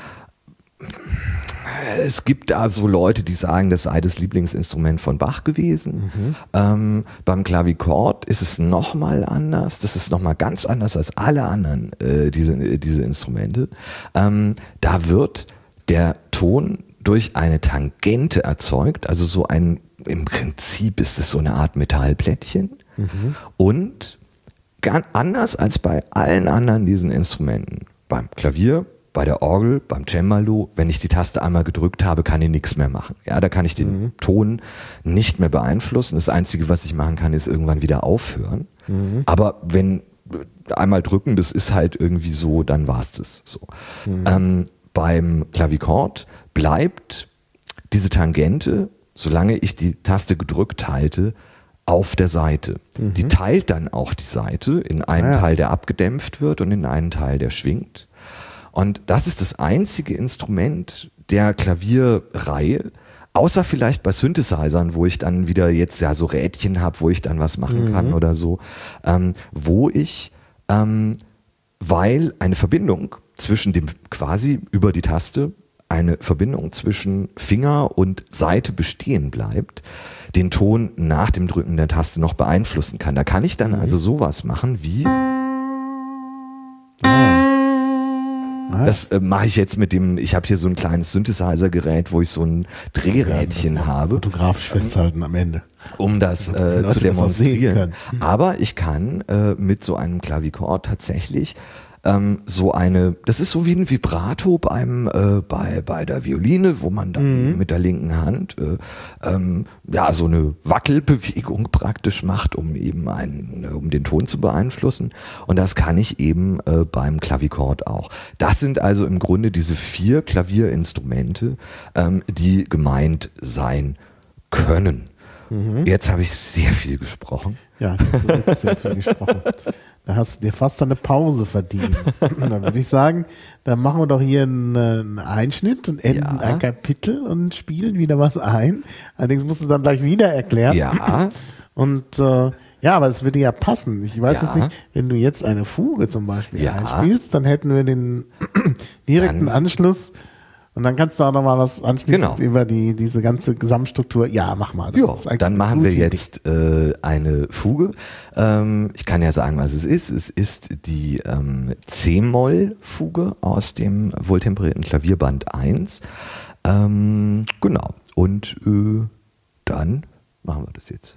[SPEAKER 2] Es gibt da so Leute, die sagen, das sei das Lieblingsinstrument von Bach gewesen. Mhm. Ähm, beim Klavikord ist es nochmal anders. Das ist nochmal ganz anders als alle anderen äh, diese, diese Instrumente. Ähm, da wird der Ton durch eine Tangente erzeugt, also so ein, im Prinzip ist es so eine Art Metallplättchen. Mhm. Und ganz anders als bei allen anderen diesen Instrumenten. Beim Klavier, bei der Orgel, beim Cembalo, wenn ich die Taste einmal gedrückt habe, kann ich nichts mehr machen. Ja, da kann ich den mhm. Ton nicht mehr beeinflussen. Das Einzige, was ich machen kann, ist irgendwann wieder aufhören. Mhm. Aber wenn einmal drücken, das ist halt irgendwie so, dann war's das so. Mhm. Ähm, beim Klavichord bleibt diese Tangente, solange ich die Taste gedrückt halte, auf der Seite. Mhm. Die teilt dann auch die Seite in einen ja. Teil, der abgedämpft wird und in einen Teil, der schwingt. Und das ist das einzige Instrument der Klavierreihe, außer vielleicht bei Synthesizern, wo ich dann wieder jetzt ja so Rädchen habe, wo ich dann was machen mhm. kann oder so, ähm, wo ich, ähm, weil eine Verbindung zwischen dem quasi über die Taste, eine Verbindung zwischen Finger und Saite bestehen bleibt, den Ton nach dem Drücken der Taste noch beeinflussen kann. Da kann ich dann also sowas machen wie... Das äh, mache ich jetzt mit dem, ich habe hier so ein kleines Synthesizer-Gerät, wo ich so ein Drehrädchen ja, habe.
[SPEAKER 1] Fotografisch festhalten am Ende.
[SPEAKER 2] Um das äh, zu demonstrieren. Aber ich kann äh, mit so einem Klavichord tatsächlich ähm, so eine, das ist so wie ein Vibrato beim, äh, bei, bei der Violine, wo man dann mhm. mit der linken Hand äh, ähm, ja so eine Wackelbewegung praktisch macht, um eben einen, um den Ton zu beeinflussen. Und das kann ich eben äh, beim Klavichord auch. Das sind also im Grunde diese vier Klavierinstrumente, ähm, die gemeint sein können. Mhm. Jetzt habe ich sehr viel gesprochen.
[SPEAKER 1] Ja, du hast wirklich sehr viel gesprochen. Da hast du dir fast eine Pause verdient. Da würde ich sagen, dann machen wir doch hier einen, einen Einschnitt und enden ja. ein Kapitel und spielen wieder was ein. Allerdings musst du dann gleich wieder erklären.
[SPEAKER 2] Ja.
[SPEAKER 1] Und äh, ja, aber es würde ja passen. Ich weiß es ja. nicht, wenn du jetzt eine Fuge zum Beispiel ja. einspielst, dann hätten wir den direkten dann. Anschluss. Und dann kannst du auch noch mal was anschließend genau. über die diese ganze Gesamtstruktur. Ja, mach mal.
[SPEAKER 2] Ja, dann machen wir jetzt äh, eine Fuge. Ähm, ich kann ja sagen, was es ist. Es ist die ähm, C-Moll-Fuge aus dem wohltemperierten Klavierband eins. Ähm, genau. Und äh, dann machen wir das jetzt.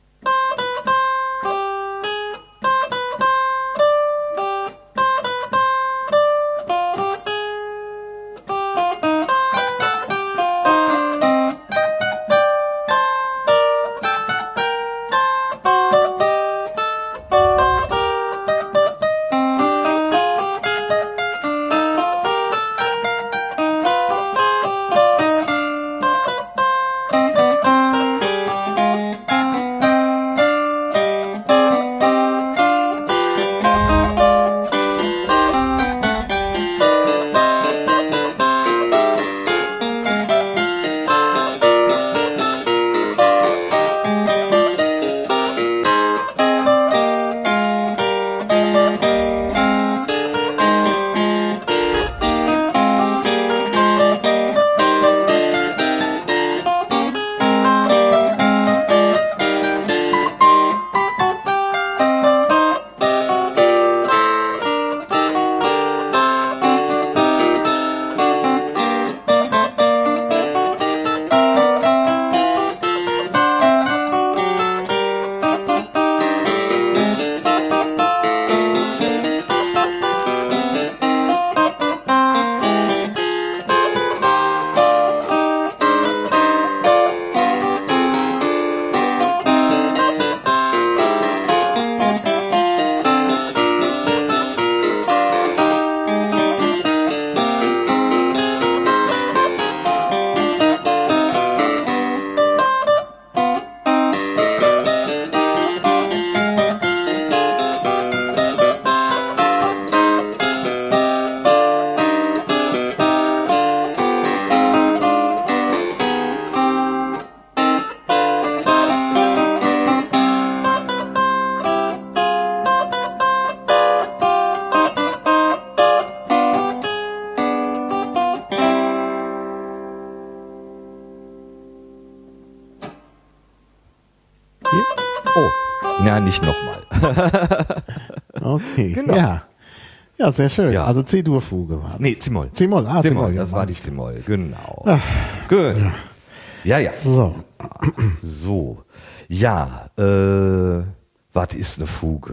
[SPEAKER 2] Ja, nicht nochmal.
[SPEAKER 1] Okay, genau. ja. Ja, sehr schön. Ja. Also C-Dur-Fuge war das.
[SPEAKER 2] Nee, C-Moll.
[SPEAKER 1] C-Moll, ah,
[SPEAKER 2] C-Moll, das war die C-Moll, genau. Ach. Gut. Ja. ja, ja.
[SPEAKER 1] So.
[SPEAKER 2] So. Ja, äh, was ist eine Fuge?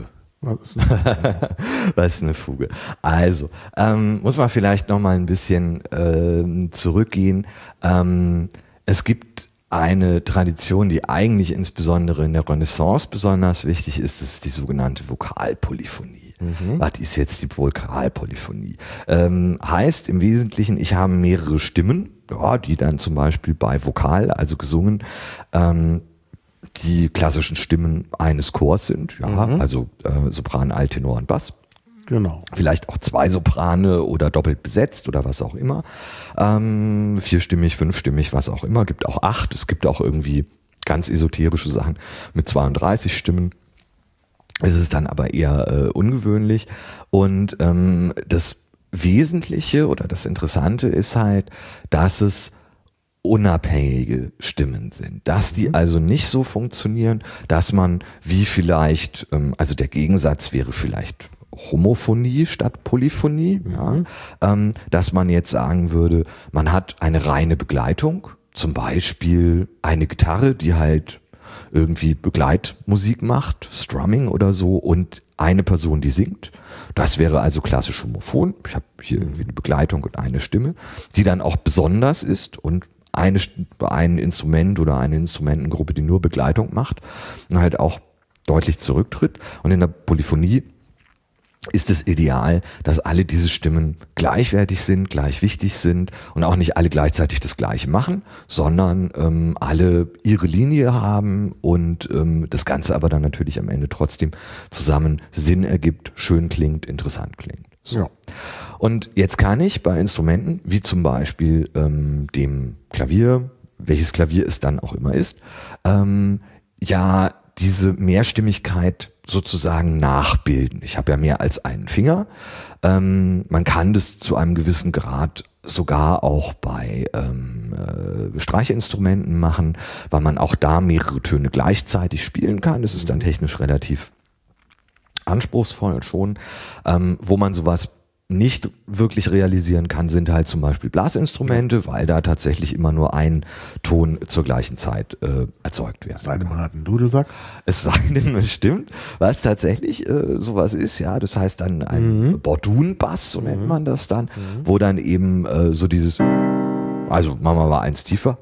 [SPEAKER 1] Was ist eine Fuge?
[SPEAKER 2] Was ist eine Fuge? Also, ähm, muss man vielleicht noch mal ein bisschen ähm, zurückgehen. Ähm, es gibt eine Tradition, die eigentlich insbesondere in der Renaissance besonders wichtig ist, das ist die sogenannte Vokalpolyphonie. Mhm. Was ist jetzt die Vokalpolyphonie? Ähm, heißt im Wesentlichen, ich habe mehrere Stimmen, ja, die dann zum Beispiel bei Vokal, also gesungen, ähm, die klassischen Stimmen eines Chors sind, ja, mhm. also äh, Sopran, Alttenor und Bass.
[SPEAKER 1] Genau.
[SPEAKER 2] Vielleicht auch zwei Soprane oder doppelt besetzt oder was auch immer. Ähm, vierstimmig, fünfstimmig, was auch immer. Gibt auch acht. Es gibt auch irgendwie ganz esoterische Sachen mit zweiunddreißig Stimmen. Es ist dann aber eher äh, ungewöhnlich. Und ähm, das Wesentliche oder das Interessante ist halt, dass es unabhängige Stimmen sind, dass die also nicht so funktionieren, dass man wie vielleicht, ähm, also der Gegensatz wäre vielleicht Homophonie statt Polyphonie, mhm. ja, ähm, dass man jetzt sagen würde, man hat eine reine Begleitung, zum Beispiel eine Gitarre, die halt irgendwie Begleitmusik macht, Strumming oder so, und eine Person, die singt. Das wäre also klassisch homophon. Ich habe hier irgendwie eine Begleitung und eine Stimme, die dann auch besonders ist und eine, ein Instrument oder eine Instrumentengruppe, die nur Begleitung macht und halt auch deutlich zurücktritt. Und in der Polyphonie ist es ideal, dass alle diese Stimmen gleichwertig sind, gleich wichtig sind und auch nicht alle gleichzeitig das Gleiche machen, sondern ähm, alle ihre Linie haben und ähm, das Ganze aber dann natürlich am Ende trotzdem zusammen Sinn ergibt, schön klingt, interessant klingt. So. Ja. Und jetzt kann ich bei Instrumenten, wie zum Beispiel ähm, dem Klavier, welches Klavier es dann auch immer ist, ähm, ja diese Mehrstimmigkeit sozusagen nachbilden. Ich habe ja mehr als einen Finger. Ähm, man kann das zu einem gewissen Grad sogar auch bei ähm, äh, Streichinstrumenten machen, weil man auch da mehrere Töne gleichzeitig spielen kann. Das ist dann technisch relativ anspruchsvoll schon. Ähm, wo man sowas nicht wirklich realisieren kann, sind halt zum Beispiel Blasinstrumente, weil da tatsächlich immer nur ein Ton zur gleichen Zeit äh, erzeugt wird.
[SPEAKER 1] Es sei denn, man hat einen Dudelsack.
[SPEAKER 2] Es sei denn, es stimmt, was tatsächlich äh, sowas ist, ja, das heißt dann ein mhm. Bordun-Bass, so nennt mhm. man das dann, mhm. wo dann eben äh, so dieses, also machen wir mal eins tiefer.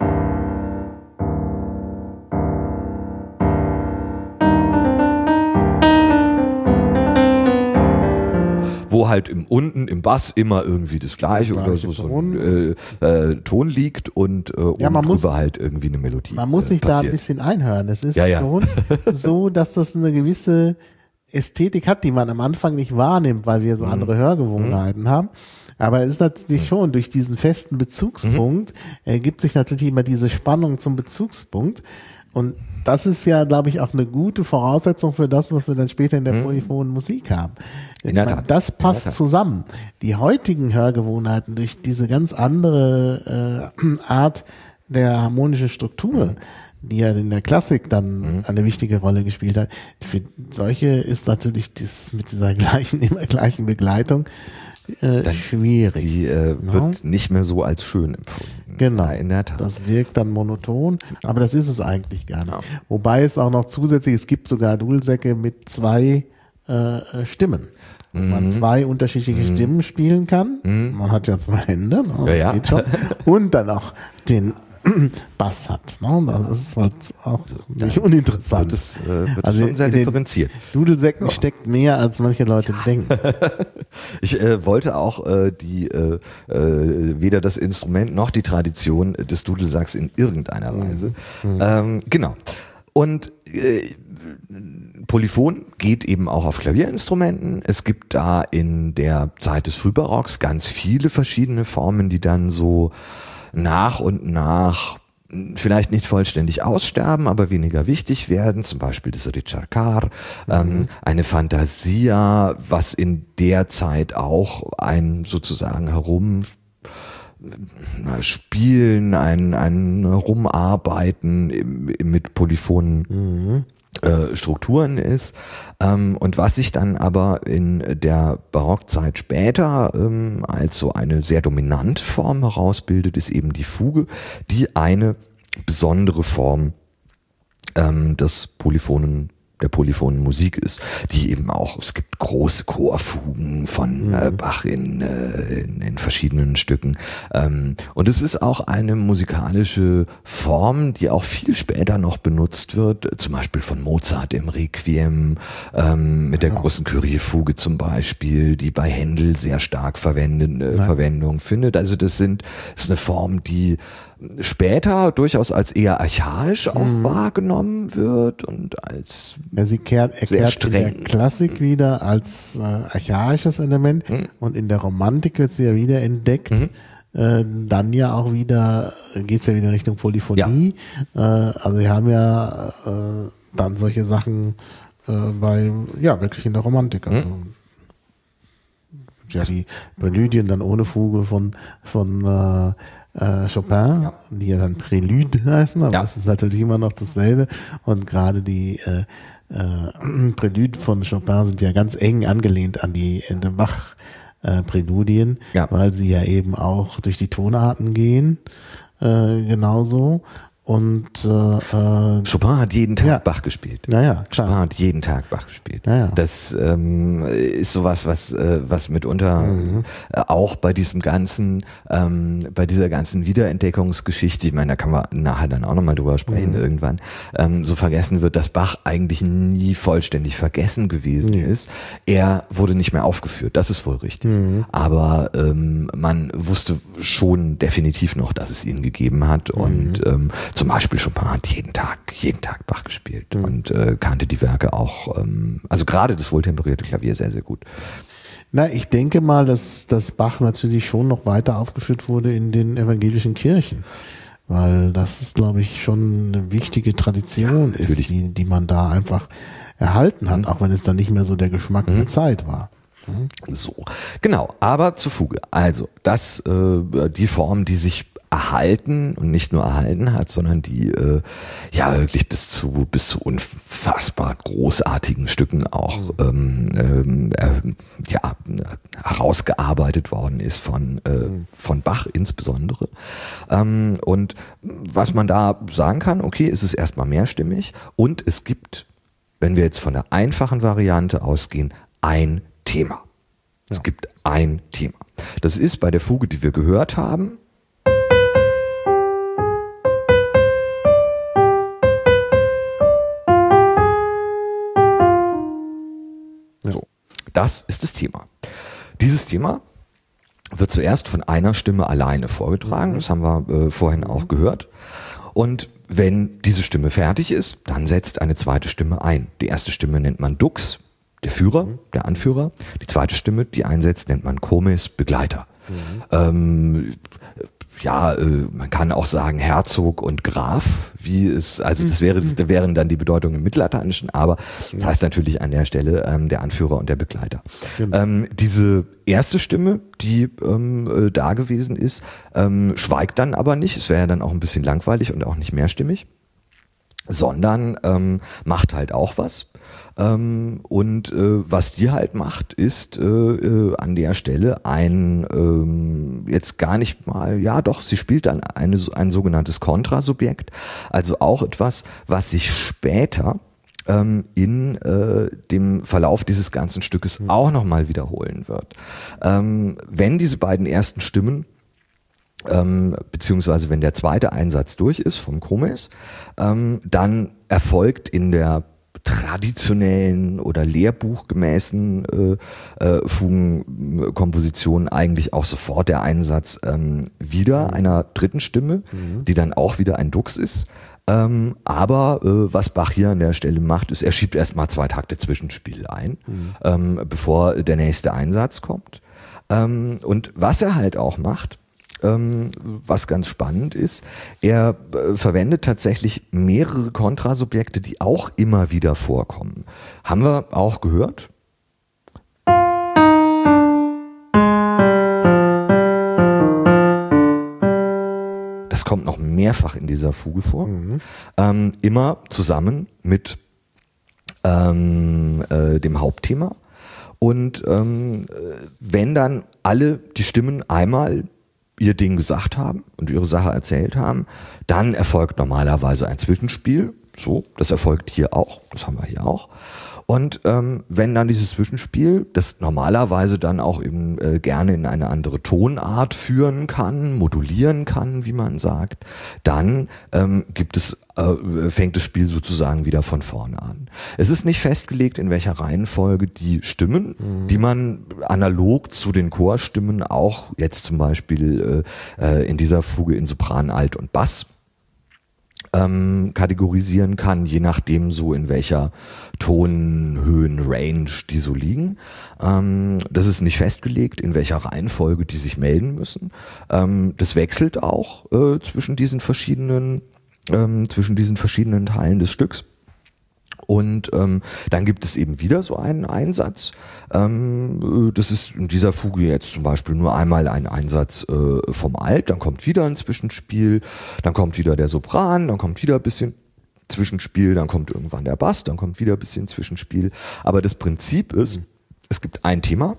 [SPEAKER 2] Wo halt im unten im Bass immer irgendwie das Gleiche oder so, so ein äh, äh, Ton liegt und äh,
[SPEAKER 1] ja,
[SPEAKER 2] oben
[SPEAKER 1] muss,
[SPEAKER 2] drüber halt irgendwie eine Melodie.
[SPEAKER 1] Man muss sich äh, da ein bisschen einhören. Es ist
[SPEAKER 2] ja, ja.
[SPEAKER 1] schon so, dass das eine gewisse Ästhetik hat, die man am Anfang nicht wahrnimmt, weil wir so
[SPEAKER 2] mhm.
[SPEAKER 1] andere Hörgewohnheiten mhm. haben. Aber es ist natürlich schon, durch diesen festen Bezugspunkt mhm. ergibt sich natürlich immer diese Spannung zum Bezugspunkt. Und das ist ja, glaube ich, auch eine gute Voraussetzung für das, was wir dann später in der mhm. polyphonen Musik haben. Ich meine, das passt zusammen. Die heutigen Hörgewohnheiten durch diese ganz andere äh, Art der harmonischen Struktur, mhm. die ja in der Klassik dann mhm. eine wichtige Rolle gespielt hat, für solche ist natürlich das mit dieser gleichen, immer gleichen Begleitung äh, schwierig.
[SPEAKER 2] Die äh,
[SPEAKER 1] no?
[SPEAKER 2] wird nicht mehr so als schön empfunden.
[SPEAKER 1] Genau,
[SPEAKER 2] in der Tat.
[SPEAKER 1] Das wirkt dann monoton, aber das ist es eigentlich gar nicht. Ja. Wobei es auch noch zusätzlich, es gibt sogar Dudelsäcke mit zwei äh, Stimmen, wo mhm. man zwei unterschiedliche mhm. Stimmen spielen kann. Mhm. Man hat ja zwei Hände, ne?
[SPEAKER 2] ja, ja.
[SPEAKER 1] Geht schon. Und dann auch den Bass hat. Ne? Das ist halt auch nicht uninteressant.
[SPEAKER 2] Das äh, wird also schon sehr differenziert.
[SPEAKER 1] Dudelsäcken ja. steckt mehr, als manche Leute ja. denken.
[SPEAKER 2] Ich äh, wollte auch äh, die äh, äh, weder das Instrument noch die Tradition des Dudelsacks in irgendeiner Weise. Mhm. Ähm, genau. Und äh, Polyphon geht eben auch auf Klavierinstrumenten. Es gibt da in der Zeit des Frühbarocks ganz viele verschiedene Formen, die dann so nach und nach vielleicht nicht vollständig aussterben, aber weniger wichtig werden, zum Beispiel das Ricercar, mhm. ähm, eine Fantasia, was in der Zeit auch ein sozusagen herum Spielen, ein, ein Rumarbeiten mit polyphonen mhm. äh, Strukturen ist. Ähm, und was sich dann aber in der Barockzeit später ähm, als so eine sehr dominante Form herausbildet, ist eben die Fuge, die eine besondere Form ähm, des polyphonen der polyphonen Musik ist, die eben auch, es gibt große Chorfugen von mhm. äh, Bach in, äh, in, in verschiedenen Stücken. Ähm, und es ist auch eine musikalische Form, die auch viel später noch benutzt wird, zum Beispiel von Mozart im Requiem, ähm, mit der ja. großen Kyriefuge zum Beispiel, die bei Händel sehr stark verwenden, äh, Verwendung findet. Also das sind, das ist eine Form, die später durchaus als eher archaisch auch mhm. wahrgenommen wird und als
[SPEAKER 1] ja, sie kehrt, er
[SPEAKER 2] sehr
[SPEAKER 1] kehrt
[SPEAKER 2] streng.
[SPEAKER 1] in der Klassik wieder als äh, archaisches Element mhm. und in der Romantik wird sie ja wieder entdeckt. Mhm. Äh, dann ja auch wieder, geht es ja wieder Richtung Polyphonie. Ja. Äh, also wir haben ja äh, dann solche Sachen äh, bei, ja, wirklich in der Romantik. Also, mhm. ja, die Präludien dann ohne Fuge von, von äh, Äh, Chopin, ja. die ja dann Prälude heißen, aber ja. das ist natürlich immer noch dasselbe. Und gerade die äh, äh, Prälude von Chopin sind ja ganz eng angelehnt an die Ende Bach äh, Präludien, ja. weil sie ja eben auch durch die Tonarten gehen, äh, genauso. Und äh, äh,
[SPEAKER 2] Chopin hat jeden Tag
[SPEAKER 1] ja.
[SPEAKER 2] Bach gespielt.
[SPEAKER 1] Naja,
[SPEAKER 2] Chopin hat jeden Tag Bach gespielt.
[SPEAKER 1] Naja.
[SPEAKER 2] Das ähm, ist sowas, was äh, was mitunter mhm. äh, auch bei diesem ganzen, ähm, bei dieser ganzen Wiederentdeckungsgeschichte, ich meine, da kann man nachher dann auch nochmal drüber sprechen mhm. irgendwann, ähm, so vergessen wird, dass Bach eigentlich nie vollständig vergessen gewesen mhm. ist. Er wurde nicht mehr aufgeführt, das ist wohl richtig. Mhm. Aber ähm, man wusste schon definitiv noch, dass es ihn gegeben hat mhm. und ähm, zum Beispiel Chopin hat jeden Tag, jeden Tag Bach gespielt mhm. und äh, kannte die Werke auch, ähm, also gerade das wohltemperierte Klavier sehr, sehr gut.
[SPEAKER 1] Na, ich denke mal, dass, dass Bach natürlich schon noch weiter aufgeführt wurde in den evangelischen Kirchen, weil das ist, glaube ich, schon eine wichtige Tradition ja, ist, die, die man da einfach erhalten hat, mhm. auch wenn es dann nicht mehr so der Geschmack mhm. der Zeit war.
[SPEAKER 2] Mhm. So, genau, aber zur Fuge. Also, das, äh, die Form, die sich erhalten und nicht nur erhalten hat, sondern die äh, ja wirklich bis zu bis zu unfassbar großartigen Stücken auch ähm, ähm, äh, ja herausgearbeitet worden ist von äh, von Bach insbesondere. Ähm, und was man da sagen kann, okay, es ist erstmal mehrstimmig und es gibt, wenn wir jetzt von der einfachen Variante ausgehen, ein Thema. Ja. Es gibt ein Thema. Das ist bei der Fuge, die wir gehört haben, so, das ist das Thema. Dieses Thema wird zuerst von einer Stimme alleine vorgetragen, das haben wir äh, vorhin auch gehört. Und wenn diese Stimme fertig ist, dann setzt eine zweite Stimme ein. Die erste Stimme nennt man Dux, der Führer, der Anführer. Die zweite Stimme, die einsetzt, nennt man Comes, Begleiter. Mhm. Ähm, ja, äh, man kann auch sagen Herzog und Graf, wie es, also das wäre, das wären dann die Bedeutungen im Mittellateinischen, aber das heißt natürlich an der Stelle ähm, der Anführer und der Begleiter. Genau. Ähm, diese erste Stimme, die ähm, äh, da gewesen ist, ähm, schweigt dann aber nicht, es wäre ja dann auch ein bisschen langweilig und auch nicht mehrstimmig, sondern ähm, macht halt auch was. Ähm, und äh, was die halt macht, ist äh, äh, an der Stelle ein, ähm, jetzt gar nicht mal, ja doch, sie spielt dann eine, ein sogenanntes Kontrasubjekt, also auch etwas, was sich später ähm, in äh, dem Verlauf dieses ganzen Stückes mhm. auch nochmal wiederholen wird. Ähm, wenn diese beiden ersten Stimmen Ähm, beziehungsweise wenn der zweite Einsatz durch ist vom Comes, ähm, dann erfolgt in der traditionellen oder lehrbuchgemäßen äh, äh, Fugenkomposition eigentlich auch sofort der Einsatz ähm, wieder mhm. einer dritten Stimme, mhm. die dann auch wieder ein Dux ist. Ähm, aber äh, was Bach hier an der Stelle macht, ist, er schiebt erstmal zwei Takte Zwischenspiel ein, mhm. ähm, bevor der nächste Einsatz kommt. Ähm, und was er halt auch macht, was ganz spannend ist, er äh, verwendet tatsächlich mehrere Kontrasubjekte, die auch immer wieder vorkommen. Haben wir auch gehört? Das kommt noch mehrfach in dieser Fuge vor. Mhm. Ähm, immer zusammen mit ähm, äh, dem Hauptthema. Und ähm, wenn dann alle die Stimmen einmal ihr Ding gesagt haben und ihre Sache erzählt haben, dann erfolgt normalerweise ein Zwischenspiel, So, das erfolgt hier auch, das haben wir hier auch. Und ähm, wenn dann dieses Zwischenspiel, das normalerweise dann auch eben äh, gerne in eine andere Tonart führen kann, modulieren kann, wie man sagt, dann ähm, gibt es, äh, fängt das Spiel sozusagen wieder von vorne an. Es ist nicht festgelegt, in welcher Reihenfolge die Stimmen, mhm. die man analog zu den Chorstimmen auch jetzt zum Beispiel äh, in dieser Fuge in Sopran, Alt und Bass Ähm, kategorisieren kann, je nachdem so in welcher Tonhöhen-Range die so liegen. Ähm, das ist nicht festgelegt, in welcher Reihenfolge die sich melden müssen. Ähm, das wechselt auch äh, zwischen diesen verschiedenen ähm, zwischen diesen verschiedenen Teilen des Stücks. Und ähm, dann gibt es eben wieder so einen Einsatz. Ähm, das ist in dieser Fuge jetzt zum Beispiel nur einmal ein Einsatz äh, vom Alt, dann kommt wieder ein Zwischenspiel, dann kommt wieder der Sopran, dann kommt wieder ein bisschen Zwischenspiel, dann kommt irgendwann der Bass, dann kommt wieder ein bisschen Zwischenspiel. Aber das Prinzip ist, es gibt ein Thema,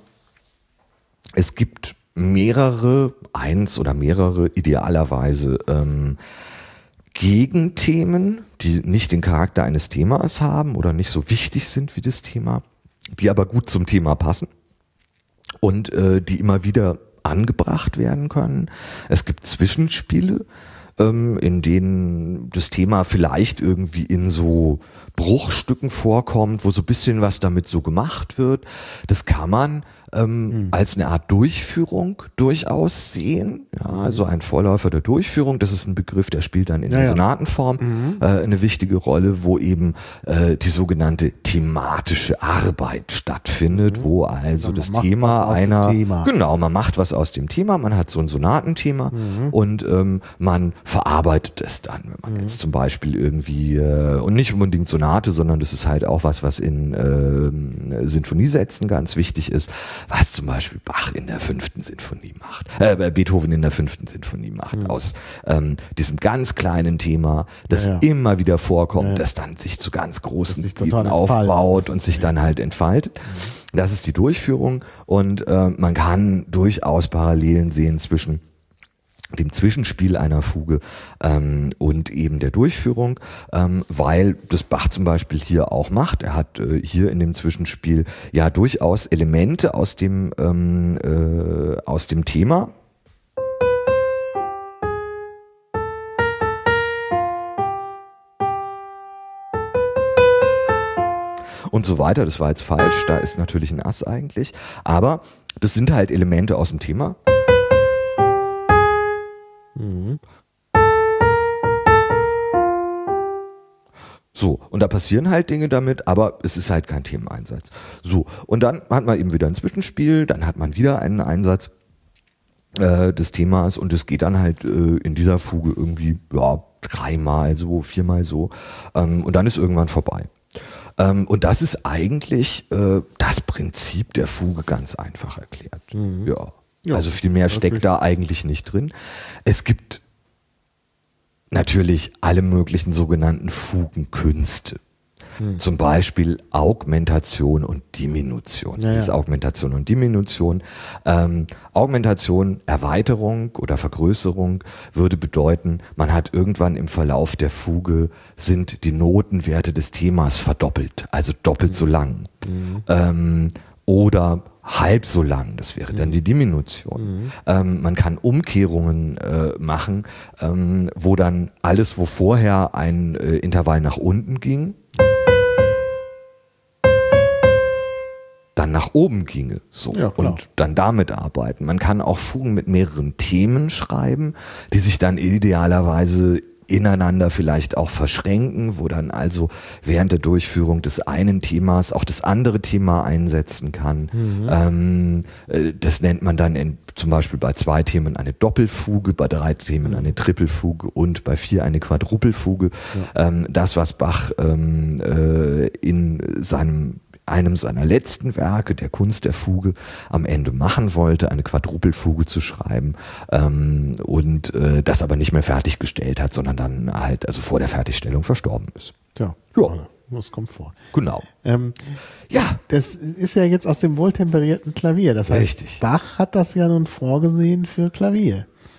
[SPEAKER 2] es gibt mehrere, eins oder mehrere idealerweise ähm, Gegenthemen, die nicht den Charakter eines Themas haben oder nicht so wichtig sind wie das Thema, die aber gut zum Thema passen und äh, die immer wieder angebracht werden können. Es gibt Zwischenspiele, ähm, in denen das Thema vielleicht irgendwie in so Bruchstücken vorkommt, wo so ein bisschen was damit so gemacht wird. Das kann man ähm, mhm. als eine Art Durchführung durchaus sehen. Ja, also ein Vorläufer der Durchführung, das ist ein Begriff, der spielt dann in ja, der Sonatenform mhm. äh, eine wichtige Rolle, wo eben äh, die sogenannte thematische Arbeit stattfindet, mhm. wo also man das Thema einer, Thema. genau, man macht was aus dem Thema, man hat so ein Sonatenthema mhm. und ähm, man verarbeitet es dann, wenn man mhm. jetzt zum Beispiel irgendwie, äh, und nicht unbedingt Sonate, sondern das ist halt auch was, was in äh, Sinfoniesätzen ganz wichtig ist, was zum Beispiel Bach in der fünften Sinfonie macht, äh, Beethoven in der fünften Sinfonie macht, mhm. aus ähm, diesem ganz kleinen Thema, das ja, ja. immer wieder vorkommt, ja. das dann sich zu ganz großen Gebieten aufbaut und sich dann halt entfaltet. Mhm. Das ist die Durchführung und äh, man kann durchaus Parallelen sehen zwischen dem Zwischenspiel einer Fuge ähm, und eben der Durchführung, ähm, weil das Bach zum Beispiel hier auch macht. Er hat äh, hier in dem Zwischenspiel ja durchaus Elemente aus dem ähm, äh, aus dem Thema. Und so weiter. Das war jetzt falsch. Da ist natürlich ein Ass eigentlich. Aber das sind halt Elemente aus dem Thema. Mhm. So, und da passieren halt Dinge damit, aber es ist halt kein Themeneinsatz. So, und dann hat man eben wieder ein Zwischenspiel, dann hat man wieder einen Einsatz äh, des Themas und es geht dann halt äh, in dieser Fuge irgendwie, ja, dreimal so, viermal so ähm, und dann ist irgendwann vorbei. Ähm, und das ist eigentlich äh, das Prinzip der Fuge ganz einfach erklärt. Mhm. Ja. Ja, also viel mehr steckt wirklich. Da eigentlich nicht drin. Es gibt natürlich alle möglichen sogenannten Fugenkünste. Hm. Zum Beispiel Augmentation und Diminution. Ja, das ist ja. Augmentation und Diminution. Ähm, Augmentation, Erweiterung oder Vergrößerung würde bedeuten, man hat irgendwann im Verlauf der Fuge sind die Notenwerte des Themas verdoppelt, also doppelt hm. so lang. Hm. Ähm, oder halb so lang, das wäre dann die Diminution. Mhm. Ähm, man kann Umkehrungen äh, machen, ähm, wo dann alles, wo vorher ein äh, Intervall nach unten ging, dann nach oben ginge. So. Ja, und dann damit arbeiten. Man kann auch Fugen mit mehreren Themen schreiben, die sich dann idealerweise ineinander vielleicht auch verschränken, wo dann also während der Durchführung des einen Themas auch das andere Thema einsetzen kann. Mhm. Ähm, das nennt man dann in, zum Beispiel bei zwei Themen eine Doppelfuge, bei drei Themen eine Trippelfuge und bei vier eine Quadrupelfuge. Ja. Ähm, das, was Bach ähm, äh, in seinem einem seiner letzten Werke, der Kunst der Fuge, am Ende machen wollte, eine Quadrupelfuge zu schreiben ähm, und äh, das aber nicht mehr fertiggestellt hat, sondern dann halt also vor der Fertigstellung verstorben ist.
[SPEAKER 1] Tja, ja. Das kommt vor.
[SPEAKER 2] Genau.
[SPEAKER 1] Ähm, ja. Das ist ja jetzt aus dem wohltemperierten Klavier. Das heißt,
[SPEAKER 2] richtig.
[SPEAKER 1] Bach hat das ja nun vorgesehen für Klavier.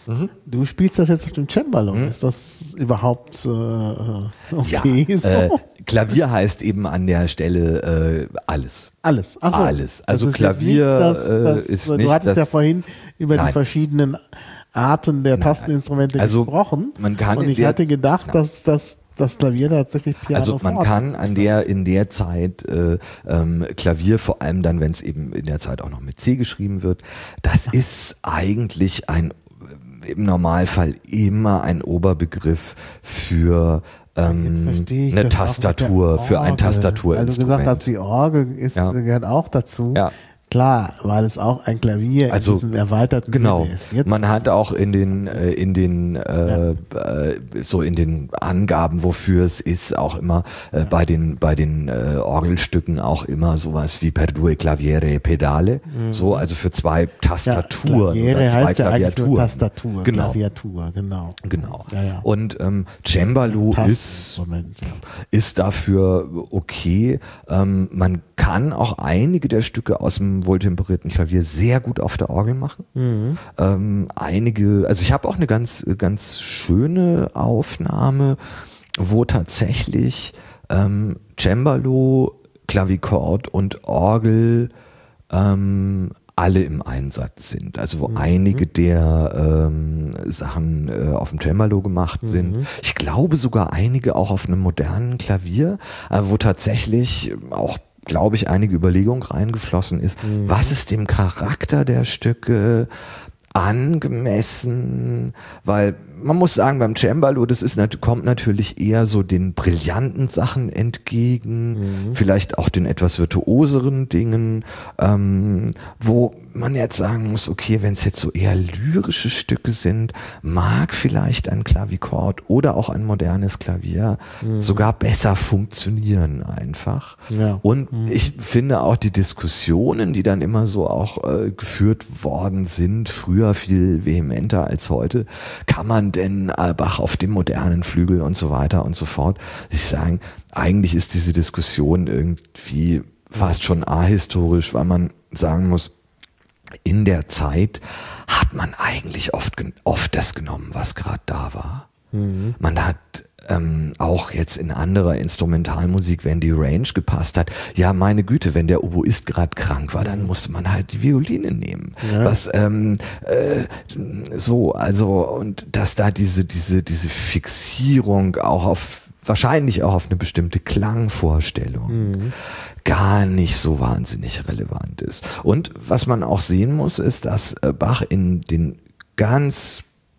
[SPEAKER 2] Mhm.
[SPEAKER 1] Du spielst das jetzt auf dem Cembalo. Mhm. Ist das überhaupt äh, okay?
[SPEAKER 2] Ja,
[SPEAKER 1] so?
[SPEAKER 2] äh, Klavier heißt eben an der Stelle äh, alles.
[SPEAKER 1] Alles. Ach so.
[SPEAKER 2] Alles. Also
[SPEAKER 1] das
[SPEAKER 2] Klavier
[SPEAKER 1] ist nicht, das, das,
[SPEAKER 2] äh, ist
[SPEAKER 1] du
[SPEAKER 2] nicht.
[SPEAKER 1] Du hattest
[SPEAKER 2] das,
[SPEAKER 1] ja vorhin über
[SPEAKER 2] nein.
[SPEAKER 1] die verschiedenen Arten der Tasteninstrumente
[SPEAKER 2] also,
[SPEAKER 1] gesprochen.
[SPEAKER 2] Man kann
[SPEAKER 1] und ich
[SPEAKER 2] der,
[SPEAKER 1] hatte gedacht,
[SPEAKER 2] na,
[SPEAKER 1] dass das das Klavier tatsächlich Piano
[SPEAKER 2] Also man kann an der in der Zeit äh, ähm, Klavier, vor allem dann, wenn es eben in der Zeit auch noch mit C geschrieben wird, das ist eigentlich ein im Normalfall immer ein Oberbegriff für ähm, eine Tastatur, für ein Tastaturinstrument.
[SPEAKER 1] Weil du gesagt hast, die Orgel ist,
[SPEAKER 2] ja.
[SPEAKER 1] gehört auch dazu.
[SPEAKER 2] Ja.
[SPEAKER 1] Klar, weil es auch ein Klavier
[SPEAKER 2] also,
[SPEAKER 1] in diesem erweiterten
[SPEAKER 2] genau.
[SPEAKER 1] Sinne ist. Jetzt
[SPEAKER 2] man hat auch in den äh, in den äh, ja. äh, so in den Angaben, wofür es ist, auch immer äh, ja. bei den bei den äh, Orgelstücken auch immer sowas wie per due claviere pedale, mhm. so also für zwei Tastaturen
[SPEAKER 1] ja,
[SPEAKER 2] oder zwei
[SPEAKER 1] heißt
[SPEAKER 2] Klaviaturen.
[SPEAKER 1] Ja Tastatur,
[SPEAKER 2] genau.
[SPEAKER 1] Klaviatur, genau.
[SPEAKER 2] Genau.
[SPEAKER 1] Ja, ja.
[SPEAKER 2] Und ähm, Cembalo ist
[SPEAKER 1] Moment, ja.
[SPEAKER 2] ist dafür okay. Ähm, man kann auch einige der Stücke aus dem wohltemperierten Klavier sehr gut auf der Orgel machen. Mhm. Ähm, einige, also ich habe auch eine ganz, ganz schöne Aufnahme, wo tatsächlich ähm, Cembalo, Klavichord und Orgel ähm, alle im Einsatz sind. Also wo mhm. einige der ähm, Sachen äh, auf dem Cembalo gemacht mhm. sind. Ich glaube sogar einige auch auf einem modernen Klavier, äh, wo tatsächlich auch glaube ich, einige Überlegungen reingeflossen ist, mhm. was ist dem Charakter der Stücke angemessen, weil man muss sagen, beim Cembalo, das ist, kommt natürlich eher so den brillanten Sachen entgegen, mhm. vielleicht auch den etwas virtuoseren Dingen, ähm, wo man jetzt sagen muss, okay, wenn es jetzt so eher lyrische Stücke sind, mag vielleicht ein Klavichord oder auch ein modernes Klavier mhm. sogar besser funktionieren einfach.
[SPEAKER 1] Ja.
[SPEAKER 2] Und
[SPEAKER 1] mhm.
[SPEAKER 2] ich finde auch die Diskussionen, die dann immer so auch äh, geführt worden sind, früher viel vehementer als heute, kann man denn Bach auf dem modernen Flügel und so weiter und so fort. Ich sagen, eigentlich ist diese Diskussion irgendwie fast schon ahistorisch, weil man sagen muss, in der Zeit hat man eigentlich oft, oft das genommen, was gerade da war. Mhm. Man hat ähm, auch jetzt in anderer Instrumentalmusik, wenn die Range gepasst hat, ja meine Güte, wenn der Oboist gerade krank war, dann musste man halt die Violine nehmen. Ja. Was ähm, äh, so, also und dass da diese diese diese Fixierung auch auf wahrscheinlich auch auf eine bestimmte Klangvorstellung mhm. gar nicht so wahnsinnig relevant ist. Und was man auch sehen muss, ist, dass Bach in den ganz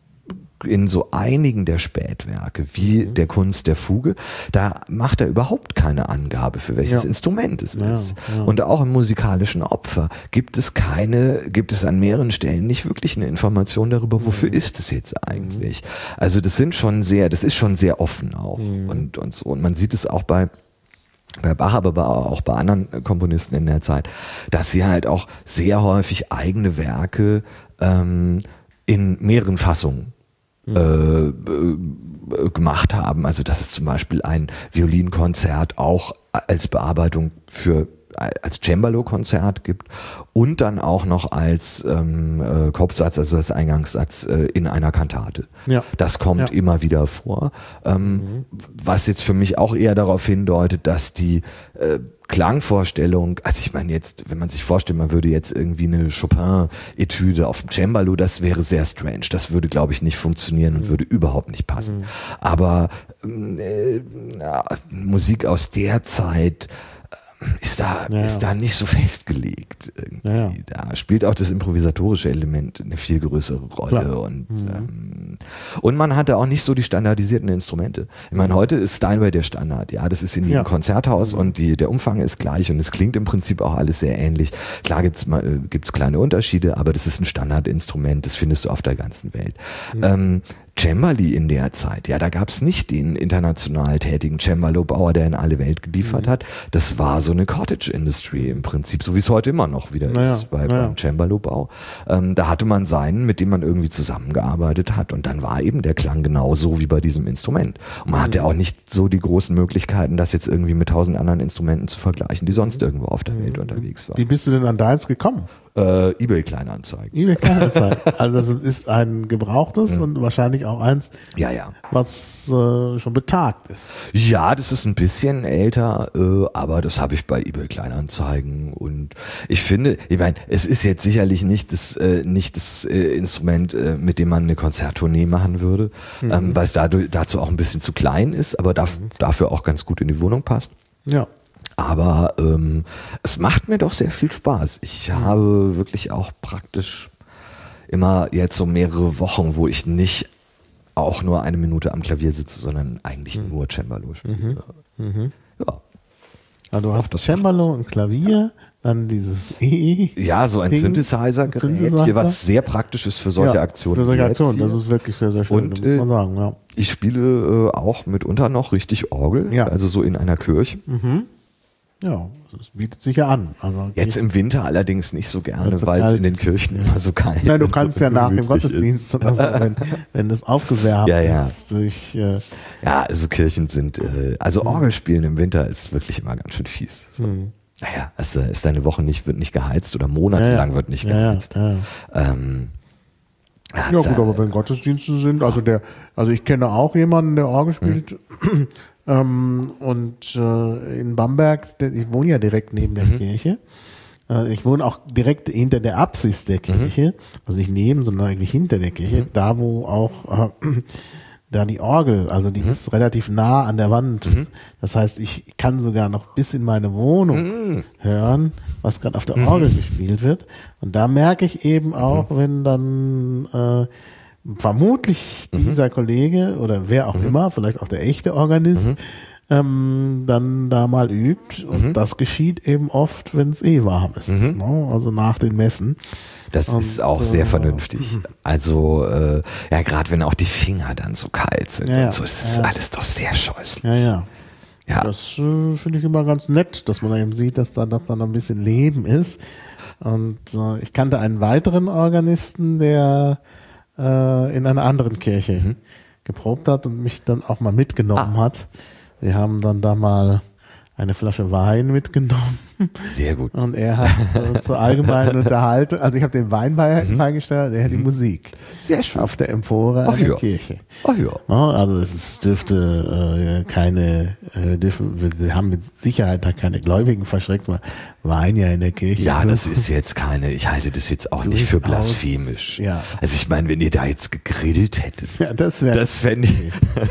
[SPEAKER 2] in so einigen der Spätwerke, wie mhm. der Kunst der Fuge, da macht er überhaupt keine Angabe, für welches ja. Instrument es
[SPEAKER 1] ja,
[SPEAKER 2] ist.
[SPEAKER 1] Ja.
[SPEAKER 2] Und auch im musikalischen Opfer gibt es keine, gibt es an mehreren Stellen nicht wirklich eine Information darüber, wofür mhm. ist es jetzt eigentlich. Mhm. Also das sind schon sehr, das ist schon sehr offen auch mhm. und, und so. Und man sieht es auch bei bei Bach, aber auch bei anderen Komponisten in der Zeit, dass sie halt auch sehr häufig eigene Werke ähm, in mehreren Fassungen Äh, äh, gemacht haben. Also dass es zum Beispiel ein Violinkonzert auch als Bearbeitung für als Cembalo-Konzert gibt und dann auch noch als ähm, äh, Kopfsatz, also als Eingangssatz äh, in einer Kantate.
[SPEAKER 1] Ja.
[SPEAKER 2] Das kommt
[SPEAKER 1] ja.
[SPEAKER 2] immer wieder vor. Ähm, mhm. Was jetzt für mich auch eher darauf hindeutet, dass die äh, Klangvorstellung, also ich meine jetzt, wenn man sich vorstellt, man würde jetzt irgendwie eine Chopin-Etüde auf dem Cembalo, das wäre sehr strange. Das würde, glaube ich, nicht funktionieren und mhm. würde überhaupt nicht passen. Mhm. Aber äh, ja, Musik aus der Zeit ist da,
[SPEAKER 1] ja.
[SPEAKER 2] ist da nicht so festgelegt. Irgendwie.
[SPEAKER 1] Ja.
[SPEAKER 2] Da spielt auch das improvisatorische Element eine viel größere Rolle.
[SPEAKER 1] Klar.
[SPEAKER 2] Und,
[SPEAKER 1] mhm.
[SPEAKER 2] ähm, und man hatte auch nicht so die standardisierten Instrumente. Ich meine, heute ist Steinway der Standard. Ja, das ist in jedem
[SPEAKER 1] ja.
[SPEAKER 2] Konzerthaus
[SPEAKER 1] mhm.
[SPEAKER 2] und die, der Umfang ist gleich und es klingt im Prinzip auch alles sehr ähnlich. Klar gibt's mal, äh, gibt's kleine Unterschiede, aber das ist ein Standardinstrument, das findest du auf der ganzen Welt. Mhm. Ähm, Cembali in der Zeit, ja, da gab es nicht den international tätigen Cembalo-Bauer, der in alle Welt geliefert mhm. hat. Das war so eine Cottage-Industry im Prinzip, so wie es heute immer noch wieder
[SPEAKER 1] naja,
[SPEAKER 2] ist bei,
[SPEAKER 1] naja.
[SPEAKER 2] beim Cembalo-Bau. Ähm, da hatte man seinen, mit dem man irgendwie zusammengearbeitet hat und dann war eben der Klang genauso wie bei diesem Instrument. Und man mhm. hatte auch nicht so die großen Möglichkeiten, das jetzt irgendwie mit tausend anderen Instrumenten zu vergleichen, die sonst irgendwo auf der Welt
[SPEAKER 1] mhm.
[SPEAKER 2] unterwegs waren.
[SPEAKER 1] Wie bist du denn an deins gekommen?
[SPEAKER 2] Äh, eBay Kleinanzeigen.
[SPEAKER 1] eBay Kleinanzeigen. Also das ist ein gebrauchtes mhm. und wahrscheinlich auch eins,
[SPEAKER 2] ja, ja.
[SPEAKER 1] was äh, schon betagt ist.
[SPEAKER 2] Ja, das ist ein bisschen älter, äh, aber das habe ich bei eBay Kleinanzeigen und ich finde, ich meine, es ist jetzt sicherlich nicht das, äh, nicht das äh, Instrument, äh, mit dem man eine Konzerttournee machen würde, mhm. ähm, weil es dadurch, dazu auch ein bisschen zu klein ist, aber darf, mhm. dafür auch ganz gut in die Wohnung passt.
[SPEAKER 1] Ja.
[SPEAKER 2] Aber ähm, es macht mir doch sehr viel Spaß. Ich mhm. habe wirklich auch praktisch immer jetzt so mehrere Wochen, wo ich nicht auch nur eine Minute am Klavier sitze, sondern eigentlich mhm. nur Cembalo spiele.
[SPEAKER 1] Mhm. Mhm.
[SPEAKER 2] Ja.
[SPEAKER 1] Also du hast das Cembalo und Klavier, dann dieses E.
[SPEAKER 2] Ja, so ein Synthesizer-Gerät, Synthesizer. Hier, was sehr praktisch ist für solche
[SPEAKER 1] ja,
[SPEAKER 2] Aktionen.
[SPEAKER 1] Für solche Aktionen, das ist wirklich sehr, sehr schön,
[SPEAKER 2] und,
[SPEAKER 1] muss man sagen. Ja.
[SPEAKER 2] Ich spiele äh, auch mitunter noch richtig Orgel, ja. also so in einer Kirche.
[SPEAKER 1] Mhm. Ja, das bietet sich ja an. Also
[SPEAKER 2] jetzt im Winter allerdings nicht so gerne, weil es in den Kirchen immer so kalt ist.
[SPEAKER 1] Nein, du kannst so ja nach dem Gottesdienst, also wenn, wenn das aufgewärmt
[SPEAKER 2] ja, ja.
[SPEAKER 1] ist durch... Äh
[SPEAKER 2] ja, also Kirchen sind, äh, also Orgelspielen im Winter ist wirklich immer ganz schön fies. So. Mhm. Naja, es ist deine Woche nicht, wird nicht geheizt oder monatelang ja, wird nicht geheizt.
[SPEAKER 1] Ja, ja.
[SPEAKER 2] Ähm,
[SPEAKER 1] ja gut, aber wenn Gottesdienste sind, also der, also ich kenne auch jemanden, der Orgel spielt, mhm. ähm, und äh, in Bamberg, der, ich wohne ja direkt neben der mhm. Kirche. Äh, ich wohne auch direkt hinter der Apsis der Kirche, mhm. also nicht neben, sondern eigentlich hinter der Kirche, mhm. da wo auch äh, da die Orgel, also die mhm. ist relativ nah an der Wand. Mhm. Das heißt, ich kann sogar noch bis in meine Wohnung mhm. hören, was gerade auf der Orgel mhm. gespielt wird. Und da merke ich eben auch, mhm. wenn dann äh, vermutlich mhm. dieser Kollege oder wer auch mhm. immer, vielleicht auch der echte Organist, mhm. ähm, dann da mal übt. Und mhm. das geschieht eben oft, wenn es eh warm ist. Mhm. Ne? Also nach den Messen.
[SPEAKER 2] Das und, ist auch sehr äh, vernünftig. Also, äh, ja, gerade wenn auch die Finger dann so kalt sind
[SPEAKER 1] ja,
[SPEAKER 2] und so, ist das
[SPEAKER 1] ja.
[SPEAKER 2] alles doch sehr scheußlich.
[SPEAKER 1] Ja, ja.
[SPEAKER 2] ja.
[SPEAKER 1] Das äh, finde ich immer ganz nett, dass man eben sieht, dass da doch dann ein bisschen Leben ist. Und äh, ich kannte einen weiteren Organisten, der äh, in einer anderen Kirche mhm. geprobt hat und mich dann auch mal mitgenommen ah. hat. Wir haben dann da mal eine Flasche Wein mitgenommen.
[SPEAKER 2] Sehr gut.
[SPEAKER 1] Und er hat äh, zur allgemeinen Unterhaltung, also ich habe den Wein
[SPEAKER 2] Mhm.
[SPEAKER 1] beigestellt, er hat die Musik.
[SPEAKER 2] Sehr schön.
[SPEAKER 1] Auf der Empore
[SPEAKER 2] Ach
[SPEAKER 1] der
[SPEAKER 2] ja.
[SPEAKER 1] Kirche.
[SPEAKER 2] Ach ja.
[SPEAKER 1] Ja, also es ist, dürfte äh, keine, äh, dürfen, wir, wir haben mit Sicherheit da keine Gläubigen verschreckt, weil Wein ja in der Kirche.
[SPEAKER 2] Ja, das ist jetzt keine, ich halte das jetzt auch nicht für blasphemisch.
[SPEAKER 1] Ja.
[SPEAKER 2] Also ich meine, wenn ihr da jetzt gegrillt hättet,
[SPEAKER 1] ja, das wäre
[SPEAKER 2] das fände ich...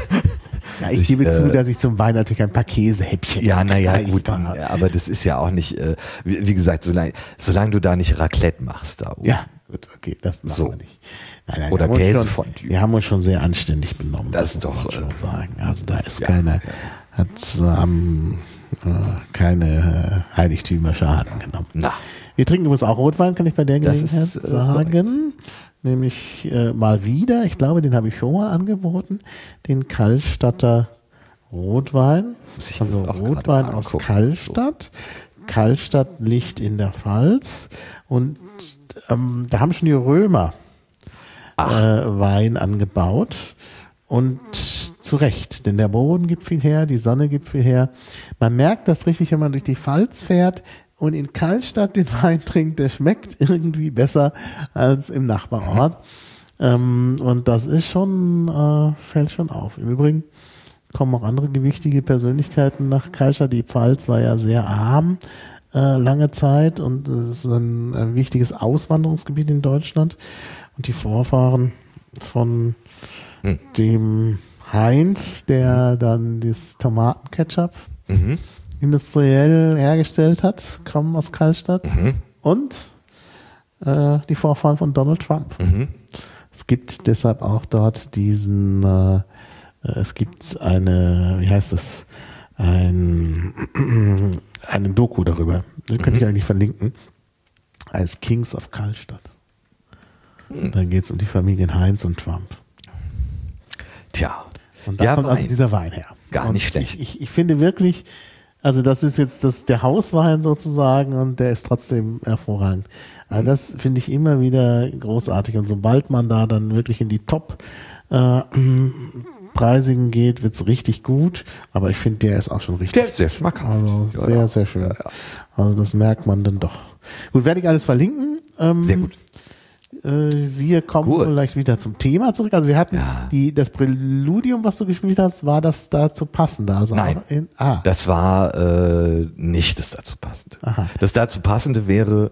[SPEAKER 1] Ja, ich, ich gebe äh, zu, dass ich zum Wein natürlich ein paar Käsehäppchen.
[SPEAKER 2] Ja, naja, gut, aber das ist ja auch nicht, äh, wie, wie gesagt, solange, solange du da nicht Raclette machst. Da oben.
[SPEAKER 1] Ja, gut, okay, das machen
[SPEAKER 2] so.
[SPEAKER 1] wir nicht. Nein, nein,
[SPEAKER 2] oder Käsefondue.
[SPEAKER 1] Wir haben uns schon sehr anständig benommen.
[SPEAKER 2] Das ist doch,
[SPEAKER 1] schon
[SPEAKER 2] äh,
[SPEAKER 1] sagen. Also da ist
[SPEAKER 2] ja,
[SPEAKER 1] keine,
[SPEAKER 2] ja.
[SPEAKER 1] hat ähm, äh, keine äh, Heiligtümer Schaden genommen.
[SPEAKER 2] Na.
[SPEAKER 1] Wir trinken übrigens auch Rotwein, kann ich bei der Gelegenheit
[SPEAKER 2] ist, äh,
[SPEAKER 1] sagen. Nämlich äh, mal wieder, ich glaube, den habe ich schon mal angeboten, den Kallstatter Rotwein, also Rotwein aus Kallstadt. So. Kallstadt liegt in der Pfalz und ähm, da haben schon die Römer äh, Wein angebaut und zu Recht, denn der Boden gibt viel her, die Sonne gibt viel her. Man merkt das richtig, wenn man durch die Pfalz fährt und in Kallstadt den Wein trinkt, der schmeckt irgendwie besser als im Nachbarort. Mhm. Ähm, und das ist schon, äh, fällt schon auf. Im Übrigen kommen auch andere gewichtige Persönlichkeiten nach Kallstadt. Die Pfalz war ja sehr arm äh, lange Zeit und es ist ein, ein wichtiges Auswanderungsgebiet in Deutschland. Und die Vorfahren von hm. dem Heinz, der dann das Tomatenketchup mhm. industriell hergestellt hat, kommen aus Kallstadt. Mhm. Und äh, die Vorfahren von Donald Trump. Mhm. Es gibt deshalb auch dort diesen äh, Es gibt eine, wie heißt das, ein, eine Doku darüber. Den könnte ich eigentlich verlinken. Als Kings of Kallstadt. Mhm. Dann geht es um die Familien Heinz und Trump.
[SPEAKER 2] Tja.
[SPEAKER 1] Und da
[SPEAKER 2] ja,
[SPEAKER 1] kommt
[SPEAKER 2] Wein.
[SPEAKER 1] also dieser Wein her.
[SPEAKER 2] Gar
[SPEAKER 1] und
[SPEAKER 2] nicht schlecht.
[SPEAKER 1] Ich, ich, ich finde wirklich, also das ist jetzt das, der Hauswein sozusagen und der ist trotzdem hervorragend. Also das finde ich immer wieder großartig. Und sobald man da dann wirklich in die Top äh, Preisigen geht, wird es richtig gut, aber ich finde, der ist auch schon richtig.
[SPEAKER 2] Der ist sehr schmackhaft.
[SPEAKER 1] Also
[SPEAKER 2] ja,
[SPEAKER 1] sehr,
[SPEAKER 2] ja.
[SPEAKER 1] sehr schön.
[SPEAKER 2] Ja, ja.
[SPEAKER 1] Also das merkt man dann doch. Gut, werde ich alles verlinken. Ähm,
[SPEAKER 2] Sehr gut.
[SPEAKER 1] Wir kommen
[SPEAKER 2] Gut.
[SPEAKER 1] vielleicht wieder zum Thema zurück. Also wir hatten
[SPEAKER 2] Ja.
[SPEAKER 1] die, das Präludium, was du gespielt hast, war das dazu passend? Also
[SPEAKER 2] Nein,
[SPEAKER 1] auch in, ah,
[SPEAKER 2] das war äh, nicht das dazu passende.
[SPEAKER 1] Aha.
[SPEAKER 2] Das dazu passende wäre,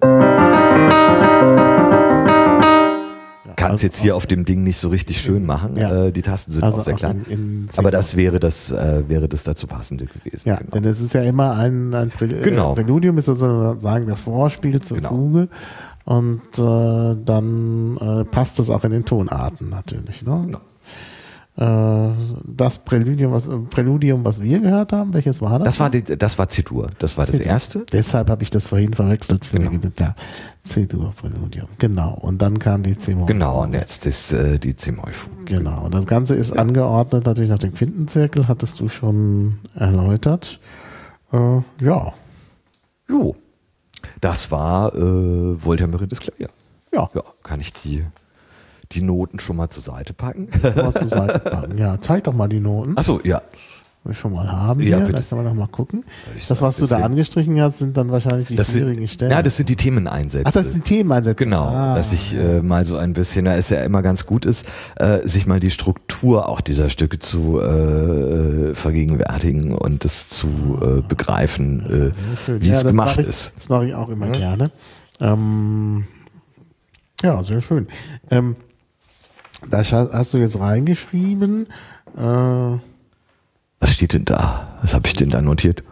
[SPEAKER 2] kannst
[SPEAKER 1] also
[SPEAKER 2] jetzt hier auf dem Ding nicht so richtig schön machen.
[SPEAKER 1] Ja.
[SPEAKER 2] Äh, die Tasten sind
[SPEAKER 1] Also
[SPEAKER 2] auch sehr
[SPEAKER 1] auch
[SPEAKER 2] klein.
[SPEAKER 1] in- in
[SPEAKER 2] Aber
[SPEAKER 1] C-Dur.
[SPEAKER 2] das wäre das, äh, wäre das dazu passende gewesen.
[SPEAKER 1] ja,
[SPEAKER 2] genau.
[SPEAKER 1] denn es ist ja immer ein, ein Prä
[SPEAKER 2] Genau.
[SPEAKER 1] äh, Präludium, ist sozusagen das Vorspiel zur
[SPEAKER 2] Genau.
[SPEAKER 1] Fuge. Und äh, dann äh, passt es auch in den Tonarten natürlich. Ne?
[SPEAKER 2] Genau.
[SPEAKER 1] Äh, das Präludium was, Präludium, was wir gehört haben, welches war das?
[SPEAKER 2] Das war, die, das war C-Dur. Das war das erste.
[SPEAKER 1] Deshalb habe ich das vorhin verwechselt.
[SPEAKER 2] Genau.
[SPEAKER 1] Ja, C-Dur-Präludium. Genau. Und dann kam die C-Moll.
[SPEAKER 2] Genau, und jetzt ist äh, die C-Moll-Fuge.
[SPEAKER 1] Genau. Und das Ganze ist angeordnet natürlich nach dem Quintenzirkel, hattest du schon erläutert. Äh, ja.
[SPEAKER 2] Jo. Das war äh, Voltamerisches Klavier.
[SPEAKER 1] Ja.
[SPEAKER 2] Ja, kann ich die, die Noten schon mal zur Seite packen?
[SPEAKER 1] Mal zur Seite packen. Ja, zeig doch mal die Noten,
[SPEAKER 2] Achso, ja.
[SPEAKER 1] die wir schon mal haben.
[SPEAKER 2] Ja,
[SPEAKER 1] Hier.
[SPEAKER 2] bitte.
[SPEAKER 1] Lass mal noch mal gucken.
[SPEAKER 2] Ich
[SPEAKER 1] Das,
[SPEAKER 2] sag
[SPEAKER 1] was du da
[SPEAKER 2] bisschen-
[SPEAKER 1] angestrichen hast, sind dann wahrscheinlich die
[SPEAKER 2] Das
[SPEAKER 1] schwierigen
[SPEAKER 2] sind,
[SPEAKER 1] Stellen.
[SPEAKER 2] ja, das sind die Themeneinsätze.
[SPEAKER 1] Ach, das sind die Themeneinsätze.
[SPEAKER 2] Genau,
[SPEAKER 1] Ah,
[SPEAKER 2] dass ich äh, mal so ein bisschen, da ist ja immer ganz gut ist, äh, sich mal die Struktur auch dieser Stücke zu äh, vergegenwärtigen und das zu äh, begreifen, äh,
[SPEAKER 1] schön.
[SPEAKER 2] wie
[SPEAKER 1] Ja,
[SPEAKER 2] es
[SPEAKER 1] das
[SPEAKER 2] gemacht
[SPEAKER 1] mache ich,
[SPEAKER 2] ist.
[SPEAKER 1] Das mache ich auch immer gerne. Ähm, ja, sehr schön. Ähm, da scha- hast du jetzt reingeschrieben, äh,
[SPEAKER 2] Was steht denn da? Was habe ich denn da notiert?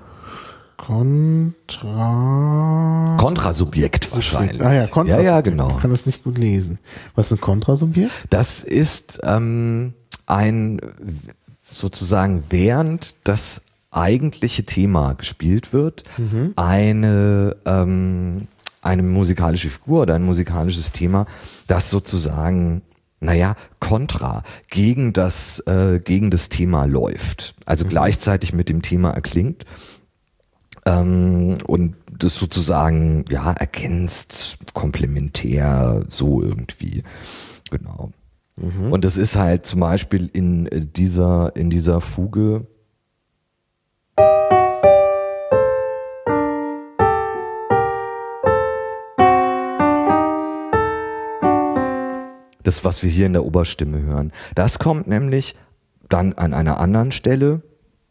[SPEAKER 1] Kontra...
[SPEAKER 2] Kontrasubjekt wahrscheinlich.
[SPEAKER 1] Ah ja, Kontrasubjekt.
[SPEAKER 2] Ja, ja, genau.
[SPEAKER 1] Ich kann das nicht gut lesen. Was ist ein Kontrasubjekt?
[SPEAKER 2] Das ist ähm, ein sozusagen während das eigentliche Thema gespielt wird,
[SPEAKER 1] Mhm.
[SPEAKER 2] eine, ähm, eine musikalische Figur oder ein musikalisches Thema, das sozusagen, naja, kontra gegen das, äh, gegen das Thema läuft. Also
[SPEAKER 1] Mhm.
[SPEAKER 2] gleichzeitig mit dem Thema erklingt. Ähm, und das sozusagen, ja, ergänzt, komplementär, so irgendwie. Genau. Und das ist halt zum Beispiel in äh, dieser, in dieser Fuge. Das, was wir hier in der Oberstimme hören. Das kommt nämlich dann an einer anderen Stelle.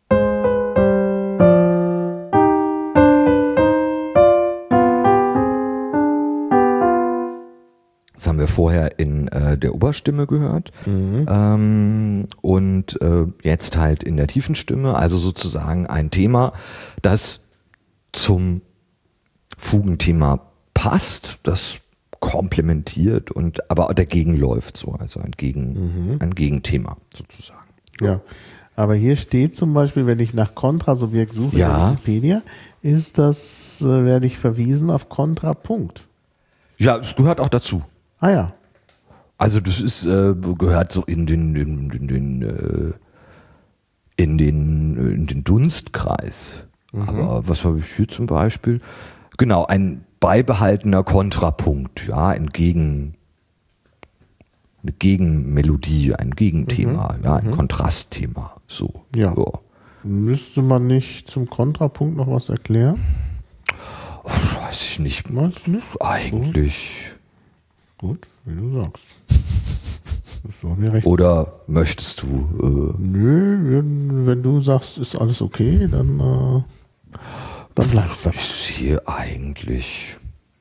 [SPEAKER 2] Das haben wir vorher in äh, der Oberstimme gehört ähm, und äh, jetzt halt in der tiefen Stimme, also sozusagen ein Thema, das zum Fugenthema passt, das komplementiert und aber dagegen läuft so, also ein, Gegen, ein Gegenthema sozusagen.
[SPEAKER 1] Ja. Aber hier steht zum Beispiel, wenn ich nach Kontrasubjekt suche
[SPEAKER 2] Ja.
[SPEAKER 1] in Wikipedia, ist das, äh, werde ich verwiesen auf Kontrapunkt.
[SPEAKER 2] Ja, es gehört auch dazu.
[SPEAKER 1] Ah ja.
[SPEAKER 2] Also das ist äh, gehört so in den in, in den äh, in den in den Dunstkreis. Aber was habe ich hier zum Beispiel? Genau, ein beibehaltener Kontrapunkt, ja, ein Gegen eine Gegenmelodie, ein Gegenthema, ja, ein Kontrastthema, so.
[SPEAKER 1] Ja. Müsste man nicht zum Kontrapunkt noch was erklären?
[SPEAKER 2] Weiß ich nicht.
[SPEAKER 1] Weißt du nicht?
[SPEAKER 2] Eigentlich.
[SPEAKER 1] Gut, wie du sagst. Das soll mir recht.
[SPEAKER 2] Oder möchtest du? Äh,
[SPEAKER 1] Nö, wenn, wenn du sagst, ist alles okay, dann, äh, dann bleibst du.
[SPEAKER 2] ich sehe eigentlich.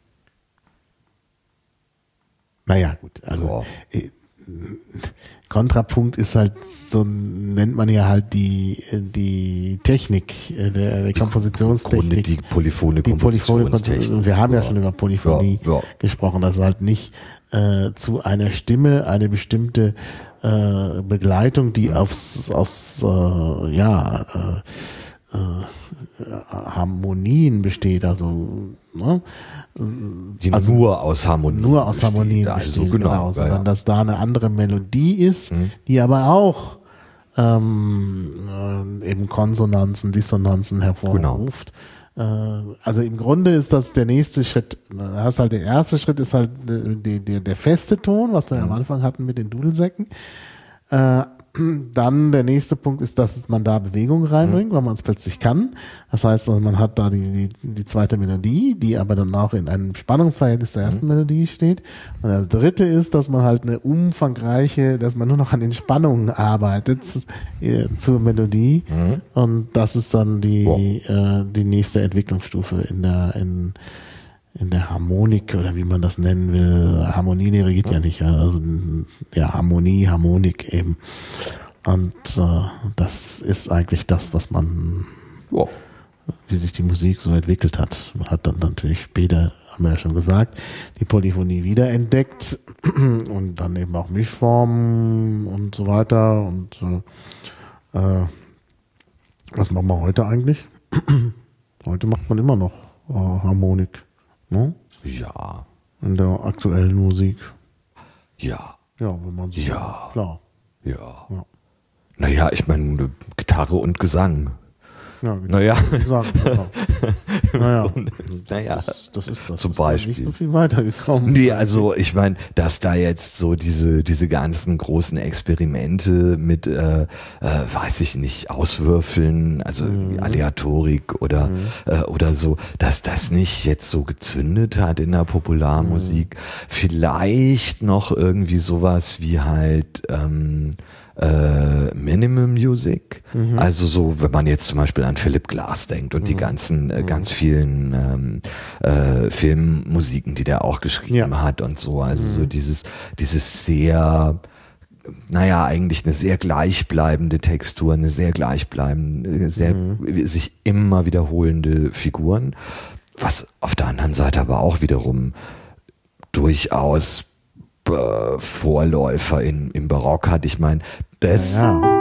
[SPEAKER 1] Naja, gut. Also äh, Kontrapunkt ist halt, so nennt man ja halt die, die Technik, äh, der, der Kompositionstechnik.
[SPEAKER 2] Die polyphone
[SPEAKER 1] Die polyphone
[SPEAKER 2] Kompositionstechnik.
[SPEAKER 1] Und wir haben ja, schon über Polyphonie
[SPEAKER 2] Ja, ja.
[SPEAKER 1] gesprochen, dass halt nicht äh, zu einer Stimme eine bestimmte äh, Begleitung, die aufs, aufs äh, ja, äh, äh, Harmonien besteht, also ne?
[SPEAKER 2] Die
[SPEAKER 1] Also
[SPEAKER 2] nur aus Harmonien
[SPEAKER 1] nur aus
[SPEAKER 2] besteht.
[SPEAKER 1] Harmonien
[SPEAKER 2] Also
[SPEAKER 1] besteht,
[SPEAKER 2] genau,
[SPEAKER 1] genau,
[SPEAKER 2] ja,
[SPEAKER 1] sondern
[SPEAKER 2] ja.
[SPEAKER 1] dass da eine andere Melodie ist, die aber auch ähm, äh, eben Konsonanzen, Dissonanzen hervorruft. Äh, also im Grunde ist das der nächste Schritt. Du hast halt der erste Schritt ist halt der, der, der feste Ton, was wir am Anfang hatten mit den Dudelsäcken. Äh, dann der nächste Punkt ist, dass man da Bewegung reinbringt, mhm. weil man es plötzlich kann. Das heißt, also man hat da die, die, die zweite Melodie, die aber dann auch in einem Spannungsverhältnis zur ersten mhm. Melodie steht. Und das dritte ist, dass man halt eine umfangreiche, dass man nur noch an den Spannungen arbeitet äh, zur Melodie. Mhm. Und das ist dann die, wow. äh, die nächste Entwicklungsstufe in der, in, in der Harmonik oder wie man das nennen will. Harmonie dirigiert ja nicht, also ja, Harmonie, Harmonik eben. Und äh, das ist eigentlich das, was man, wow. wie sich die Musik so entwickelt hat. Man hat dann natürlich später, haben wir ja schon gesagt, die Polyphonie wiederentdeckt und dann eben auch Mischformen und so weiter. Und äh, äh, was machen wir heute eigentlich? Heute macht man immer noch äh, Harmonik. Ne?
[SPEAKER 2] Ja.
[SPEAKER 1] In der aktuellen Musik.
[SPEAKER 2] Ja.
[SPEAKER 1] Ja, wenn man so
[SPEAKER 2] ja.
[SPEAKER 1] Klar.
[SPEAKER 2] Ja. ja. Naja, ich meine, Gitarre und Gesang.
[SPEAKER 1] Ja,
[SPEAKER 2] naja.
[SPEAKER 1] Gesang, genau. Naja,
[SPEAKER 2] naja.
[SPEAKER 1] Das ist das. Ist, das
[SPEAKER 2] Zum
[SPEAKER 1] ist
[SPEAKER 2] Beispiel.
[SPEAKER 1] Nicht so viel weitergekommen.
[SPEAKER 2] Nee, also ich meine, dass da jetzt so diese diese ganzen großen Experimente mit, äh, äh, weiß ich nicht, Auswürfeln, also mhm. Aleatorik oder mhm. äh, oder so, dass das nicht jetzt so gezündet hat in der Popularmusik. Mhm. Vielleicht noch irgendwie sowas wie halt ähm, Äh, Minimal Music, mhm. also so, wenn man jetzt zum Beispiel an Philip Glass denkt und mhm. die ganzen, äh, ganz vielen ähm, äh, Filmmusiken, die der auch geschrieben ja. hat und so, also mhm. so dieses, dieses sehr, naja, eigentlich eine sehr gleichbleibende Textur, eine sehr gleichbleibende, sehr mhm. sich immer wiederholende Figuren, was auf der anderen Seite aber auch wiederum durchaus Vorläufer in, im Barock hat. Ich meine, das ja, ja.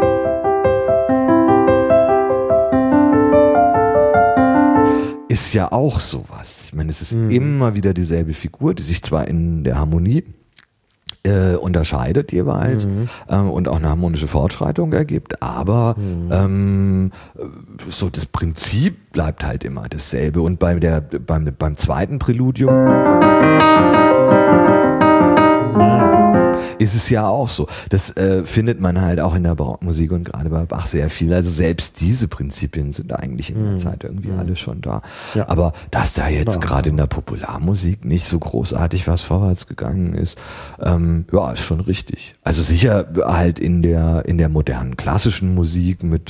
[SPEAKER 2] ist ja auch sowas. Ich meine, es ist mhm. immer wieder dieselbe Figur, die sich zwar in der Harmonie äh, unterscheidet jeweils mhm. äh, und auch eine harmonische Fortschreitung ergibt, aber mhm. ähm, so das Prinzip bleibt halt immer dasselbe. Und bei der, beim, beim zweiten Präludium ist es ja auch so. Das äh, findet man halt auch in der Barockmusik und gerade bei Bach sehr viel. Also selbst diese Prinzipien sind eigentlich in der mm. Zeit irgendwie mm. alle schon da. Ja. Aber dass da jetzt gerade in der Popularmusik nicht so großartig was vorwärts gegangen ist, ähm, ja, ist schon richtig. Also sicher halt in der, in der modernen klassischen Musik mit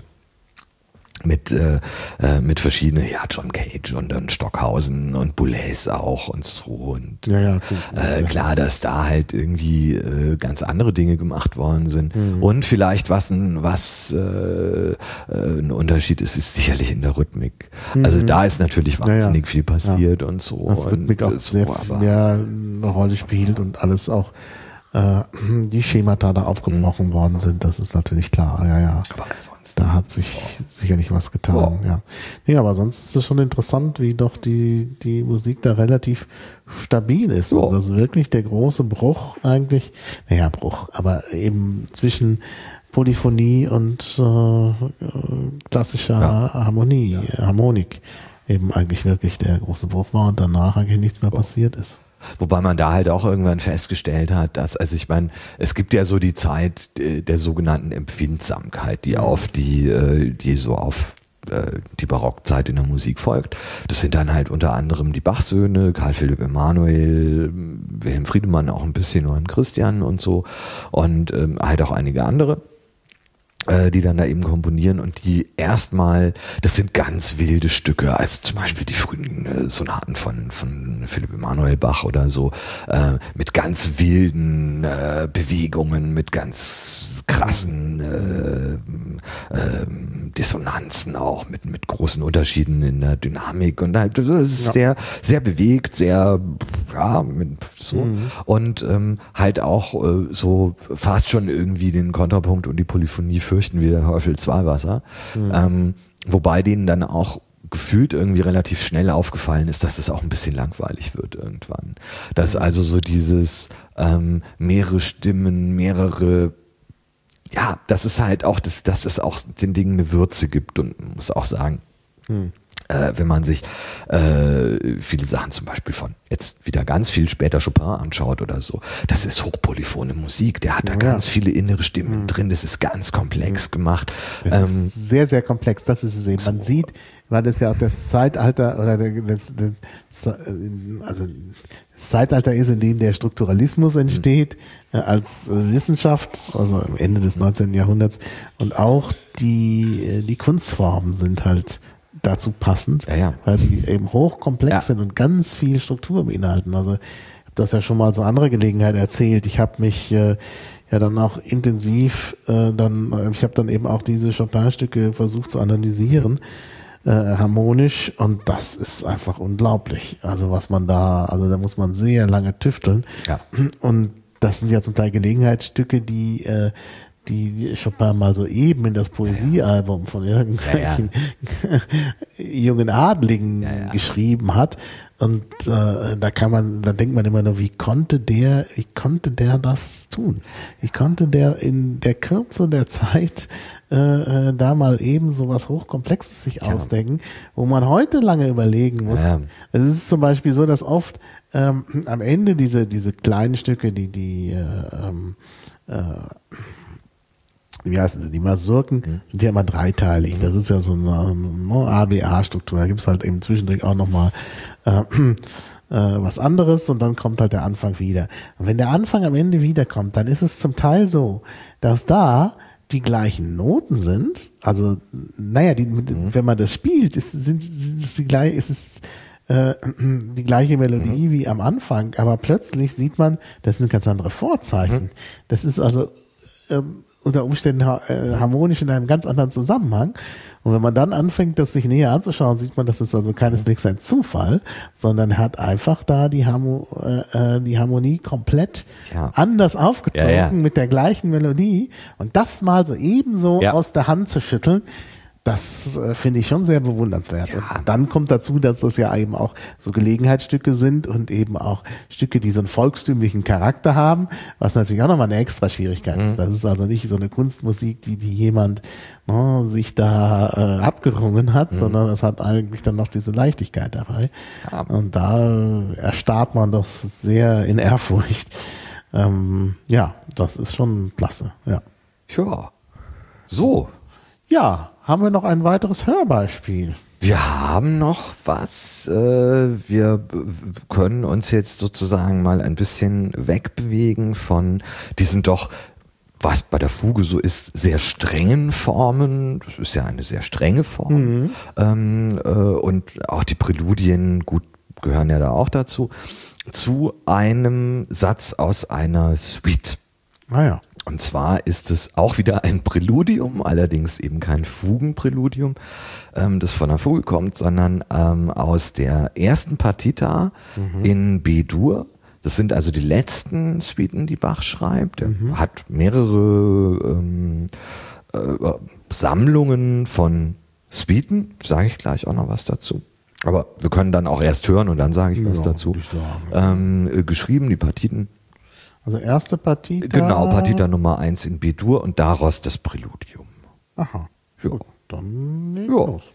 [SPEAKER 2] mit äh, äh, mit verschiedenen, ja, John Cage und dann Stockhausen und Boulez auch und so und
[SPEAKER 1] ja, ja,
[SPEAKER 2] äh, klar, dass da halt irgendwie äh, ganz andere Dinge gemacht worden sind mhm. und vielleicht was ein was äh, ein Unterschied ist, ist sicherlich in der Rhythmik. Mhm. Also da ist natürlich wahnsinnig ja, ja. viel passiert ja. und so.
[SPEAKER 1] Dass Rhythmik auch so, sehr viel mehr eine Rolle spielt und alles auch äh, die Schemata da aufgebrochen mhm. worden sind, das ist natürlich klar. Ja, ja.
[SPEAKER 2] Aber ansonsten
[SPEAKER 1] da hat sich oh. sicherlich was getan. Oh. Ja. Nee, aber sonst ist es schon interessant, wie doch die, die Musik da relativ stabil ist. Oh. Also das ist wirklich der große Bruch eigentlich, naja, Bruch, aber eben zwischen Polyphonie und äh, klassischer ja. Harmonie, ja. Harmonik eben eigentlich wirklich der große Bruch war und danach eigentlich nichts mehr oh. passiert ist.
[SPEAKER 2] Wobei man da halt auch irgendwann festgestellt hat, dass, also ich meine, es gibt ja so die Zeit der sogenannten Empfindsamkeit, die auf die, die so auf die Barockzeit in der Musik folgt. Das sind dann halt unter anderem die Bach-Söhne, Karl Philipp Emanuel, Wilhelm Friedemann auch ein bisschen, Johann Christian und so und halt auch einige andere, die dann da eben komponieren und die erstmal, das sind ganz wilde Stücke, also zum Beispiel die frühen äh, Sonaten von, von Philipp Emanuel Bach oder so, äh, mit ganz wilden äh, Bewegungen, mit ganz krassen äh, äh, Dissonanzen auch, mit, mit großen Unterschieden in der Dynamik und halt, das ist ja. sehr, sehr bewegt, sehr, ja, mit so mhm. und ähm, halt auch äh, so fast schon irgendwie den Kontrapunkt und die Polyphonie fürchten wie der Teufels Weihwasser. Mhm. Ähm, wobei denen dann auch gefühlt irgendwie relativ schnell aufgefallen ist, dass das auch ein bisschen langweilig wird irgendwann. Dass mhm. also so dieses ähm, mehrere Stimmen, mehrere, ja, das ist halt auch, das, dass es auch den Dingen eine Würze gibt und man muss auch sagen, mhm. Äh, wenn man sich äh, viele Sachen zum Beispiel von jetzt wieder ganz viel später Chopin anschaut oder so, das ist hochpolyphone Musik, der hat da ja. ganz viele innere Stimmen mhm. drin, das ist ganz komplex mhm. gemacht.
[SPEAKER 1] Das ähm, ist sehr, sehr komplex, das ist es eben. Man so. sieht, weil das ja auch das Zeitalter oder das, das, also das Zeitalter ist, in dem der Strukturalismus entsteht mhm. äh, als äh, Wissenschaft, also am Ende des neunzehnten Jahrhunderts, und auch die, die Kunstformen sind halt dazu passend,
[SPEAKER 2] ja, ja.
[SPEAKER 1] weil die eben hochkomplex ja. sind und ganz viel Struktur beinhalten. Also ich habe das ja schon mal zu anderer Gelegenheit erzählt. Ich habe mich äh, ja dann auch intensiv, äh, dann ich habe dann eben auch diese Chopin-Stücke versucht zu analysieren, äh, harmonisch, und das ist einfach unglaublich. Also was man da, also da muss man sehr lange tüfteln.
[SPEAKER 2] Ja.
[SPEAKER 1] Und das sind ja zum Teil Gelegenheitsstücke, die äh, die Chopin mal so eben in das Poesiealbum von irgendwelchen ja, ja. jungen Adligen ja, ja. geschrieben hat. Und äh, da kann man, da denkt man immer nur, wie konnte der, wie konnte der das tun? Wie konnte der in der Kürze der Zeit äh, da mal eben so was Hochkomplexes sich ja. ausdenken, wo man heute lange überlegen muss. Ja. Es ist zum Beispiel so, dass oft ähm, am Ende diese diese kleinen Stücke, die die äh, äh, wie heißen sie, die Masurken, mhm. sind ja immer dreiteilig. Mhm. Das ist ja so eine, eine A B A-Struktur. Da gibt es halt eben zwischendurch auch nochmal äh, äh, was anderes, und dann kommt halt der Anfang wieder. Und wenn der Anfang am Ende wiederkommt, dann ist es zum Teil so, dass da die gleichen Noten sind. Also, naja, die, mhm. wenn man das spielt, ist, sind, sind es die gleich, ist es äh, die gleiche Melodie mhm. wie am Anfang, aber plötzlich sieht man, das sind ganz andere Vorzeichen. Mhm. Das ist also ähm, unter Umständen äh, harmonisch in einem ganz anderen Zusammenhang. Und wenn man dann anfängt, das sich näher anzuschauen, sieht man, das ist also keineswegs ein Zufall, sondern er hat einfach da die, Harmo, äh, die Harmonie komplett ja. anders aufgezogen, ja, ja. mit der gleichen Melodie. Und das mal so ebenso ja. aus der Hand zu schütteln, das äh, finde ich schon sehr bewundernswert. Ja. Und dann kommt dazu, dass das ja eben auch so Gelegenheitsstücke sind und eben auch Stücke, die so einen volkstümlichen Charakter haben, was natürlich auch nochmal eine extra Schwierigkeit mhm. ist. Das ist also nicht so eine Kunstmusik, die, die jemand no, sich da äh, abgerungen hat, mhm. sondern es hat eigentlich dann noch diese Leichtigkeit dabei. Ja. Und da erstarrt man doch sehr in Ehrfurcht. Ähm, ja, das ist schon klasse. Ja.
[SPEAKER 2] Ja. So.
[SPEAKER 1] Ja. Haben wir noch ein weiteres Hörbeispiel?
[SPEAKER 2] Wir haben noch was. Wir können uns jetzt sozusagen mal ein bisschen wegbewegen von diesen doch, was bei der Fuge so ist, sehr strengen Formen. Das ist ja eine sehr strenge Form. Mhm. Und auch die Präludien, gut, gehören ja da auch dazu, zu einem Satz aus einer Suite.
[SPEAKER 1] Ah ja.
[SPEAKER 2] Und zwar ist es auch wieder ein Präludium, allerdings eben kein Fugenpräludium, ähm, das von der Fuge kommt, sondern ähm, aus der ersten Partita mhm. in B-Dur. Das sind also die letzten Suiten, die Bach schreibt. Er mhm. hat mehrere ähm, äh, Sammlungen von Suiten, sage ich gleich auch noch was dazu. Aber wir können dann auch erst hören und dann sage ich was ja, dazu. Ich ähm, äh, geschrieben, die Partiten.
[SPEAKER 1] Also erste Partita?
[SPEAKER 2] Genau, Partita Nummer eins in B-Dur und daraus das Präludium.
[SPEAKER 1] Aha,
[SPEAKER 2] ja.
[SPEAKER 1] Gut, dann legen
[SPEAKER 2] ja.
[SPEAKER 1] wir los.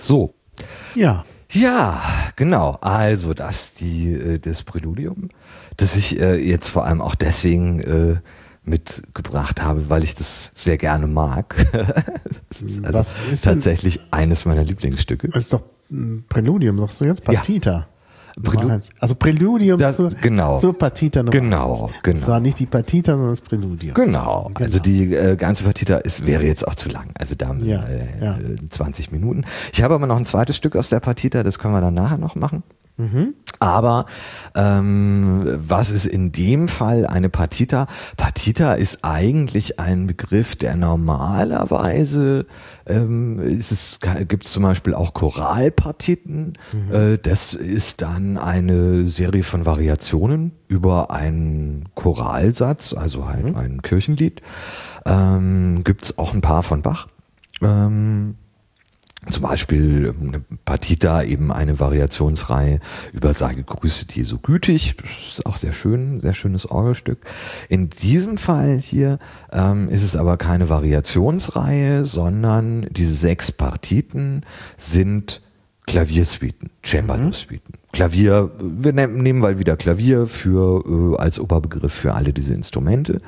[SPEAKER 2] So.
[SPEAKER 1] Ja.
[SPEAKER 2] Ja, genau. Also das die äh, das Präludium, das ich äh, jetzt vor allem auch deswegen äh, mitgebracht habe, weil ich das sehr gerne mag. Das ist also
[SPEAKER 1] Was ist
[SPEAKER 2] tatsächlich denn eines meiner Lieblingsstücke.
[SPEAKER 1] Das ist doch ein Präludium, sagst du jetzt? Partita.
[SPEAKER 2] Ja. Prälu-
[SPEAKER 1] also Präludium
[SPEAKER 2] das,
[SPEAKER 1] zur,
[SPEAKER 2] genau.
[SPEAKER 1] zur Partita Nummer
[SPEAKER 2] Genau,
[SPEAKER 1] eins.
[SPEAKER 2] genau.
[SPEAKER 1] Das war nicht die Partita, sondern das Präludium.
[SPEAKER 2] Genau.
[SPEAKER 1] genau.
[SPEAKER 2] Also die äh, ganze Partita ist, wäre jetzt auch zu lang. Also da haben wir
[SPEAKER 1] Ja,
[SPEAKER 2] äh,
[SPEAKER 1] ja.
[SPEAKER 2] zwanzig Minuten. Ich habe aber noch ein zweites Stück aus der Partita, das können wir dann nachher noch machen.
[SPEAKER 1] Mhm.
[SPEAKER 2] Aber ähm, was ist in dem Fall eine Partita? Partita ist eigentlich ein Begriff, der normalerweise ähm, ist es, gibt es zum Beispiel auch Choralpartiten. Mhm. Äh, das ist dann eine Serie von Variationen über einen Choralsatz, also ein, mhm. ein Kirchenlied. Ähm, gibt es auch ein paar von Bach. Ähm, Zum Beispiel eine Partita, eben eine Variationsreihe über Sei gegrüßet Jesu gütig. Das ist auch sehr schön, sehr schönes Orgelstück. In diesem Fall hier ähm, ist es aber keine Variationsreihe, sondern diese sechs Partiten sind Klaviersuiten, Cembalo-Suiten. Mhm. Klavier, wir nehmen mal wieder Klavier für äh, als Oberbegriff für alle diese Instrumente.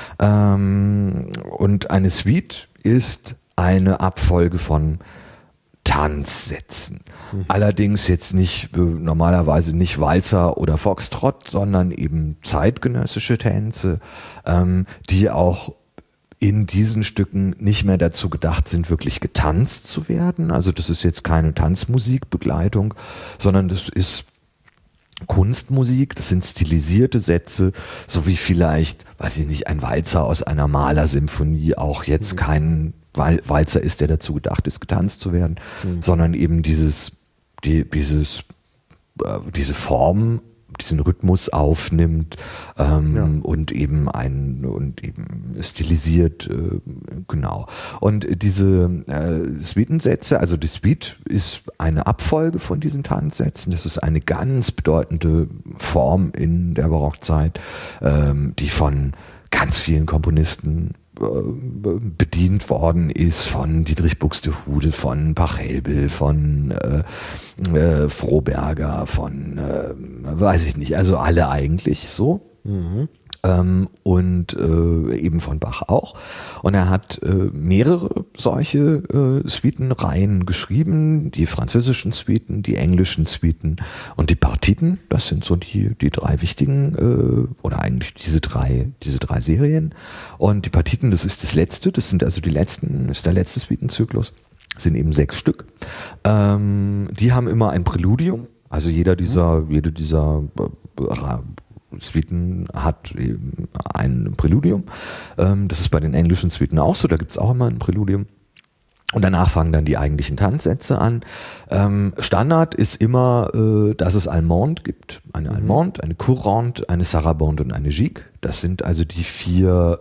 [SPEAKER 2] Ähm, und eine Suite ist eine Abfolge von Tanzsätzen. Mhm. Allerdings jetzt nicht, äh, normalerweise nicht Walzer oder Foxtrott, sondern eben zeitgenössische Tänze, ähm, die auch in diesen Stücken nicht mehr dazu gedacht sind, wirklich getanzt zu werden. Also das ist jetzt keine Tanzmusikbegleitung, sondern das ist Kunstmusik, das sind stilisierte Sätze, so wie vielleicht, weiß ich nicht, ein Walzer aus einer Malersymphonie auch jetzt mhm. kein Walzer ist, der dazu gedacht ist, getanzt zu werden, mhm. sondern eben dieses, die, dieses, äh, diese Form, diesen Rhythmus aufnimmt ähm, ja. und eben ein und eben stilisiert, äh, genau. Und diese äh, Suitensätze, also die Suite ist eine Abfolge von diesen Tanzsätzen. Das ist eine ganz bedeutende Form in der Barockzeit, ähm, die von ganz vielen Komponisten bedient worden ist, von Dietrich Buxtehude, von Pachelbel, von äh, äh, Froberger, von äh, weiß ich nicht, also alle eigentlich so. Mhm. Ähm, und äh, eben von Bach auch. Und er hat äh, mehrere solche äh, Suitenreihen geschrieben, die französischen Suiten, die englischen Suiten und die Partiten. Das sind so die die drei wichtigen äh, oder eigentlich diese drei diese drei Serien. Und die Partiten, das ist das letzte, das sind also die letzten, ist der letzte Suitenzyklus, sind eben sechs Stück. Ähm, die haben immer ein Präludium. Also jeder dieser jede dieser äh, Suiten hat eben ein Präludium. Das ist bei den englischen Suiten auch so, da gibt es auch immer ein Präludium. Und danach fangen dann die eigentlichen Tanzsätze an. Standard ist immer, dass es Allemande gibt. Eine mhm. Allemande, eine Courante, eine Sarabande und eine Gigue. Das sind also die vier,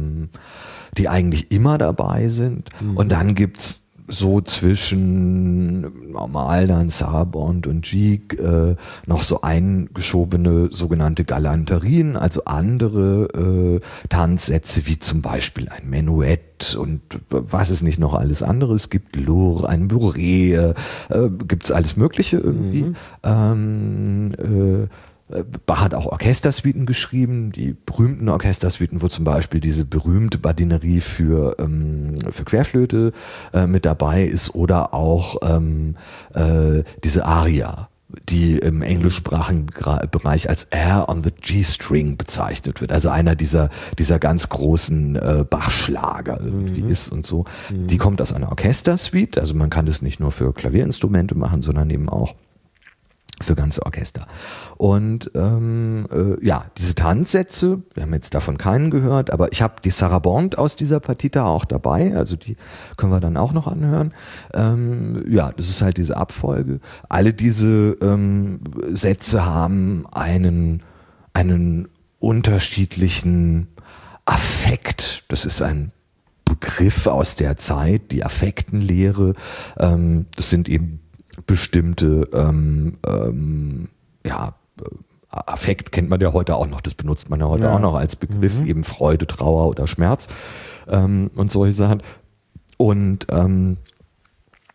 [SPEAKER 2] die eigentlich immer dabei sind. Mhm. Und dann gibt's so zwischen normal dann Sarabande und Gigue äh, noch so eingeschobene sogenannte Galanterien, also andere äh, Tanzsätze wie zum Beispiel ein Menuett und was es nicht noch alles anderes gibt, Lourdes, ein Bourrée, äh, gibt's alles Mögliche irgendwie. Mhm. Ähm, äh, Bach hat auch Orchestersuiten geschrieben, die berühmten Orchestersuiten, wo zum Beispiel diese berühmte Badinerie für, ähm, für Querflöte äh, mit dabei ist oder auch ähm, äh, diese Aria, die im englischsprachigen Bereich als Air on the G-String bezeichnet wird. Also einer dieser, dieser ganz großen äh, Bach-Schlager irgendwie mhm. ist und so. Mhm. Die kommt aus einer Orchestersuite, also man kann das nicht nur für Klavierinstrumente machen, sondern eben auch für ganze Orchester. Und ähm, äh, ja, diese Tanzsätze, wir haben jetzt davon keinen gehört, aber ich habe die Sarabande aus dieser Partita auch dabei, also die können wir dann auch noch anhören. Ähm, ja, das ist halt diese Abfolge. Alle diese ähm, Sätze haben einen, einen unterschiedlichen Affekt. Das ist ein Begriff aus der Zeit, die Affektenlehre. Ähm, das sind eben bestimmte, ähm, ähm, ja, Affekt kennt man ja heute auch noch, das benutzt man ja heute ja. auch noch als Begriff, mhm. eben Freude, Trauer oder Schmerz ähm, und solche Sachen. Und ähm,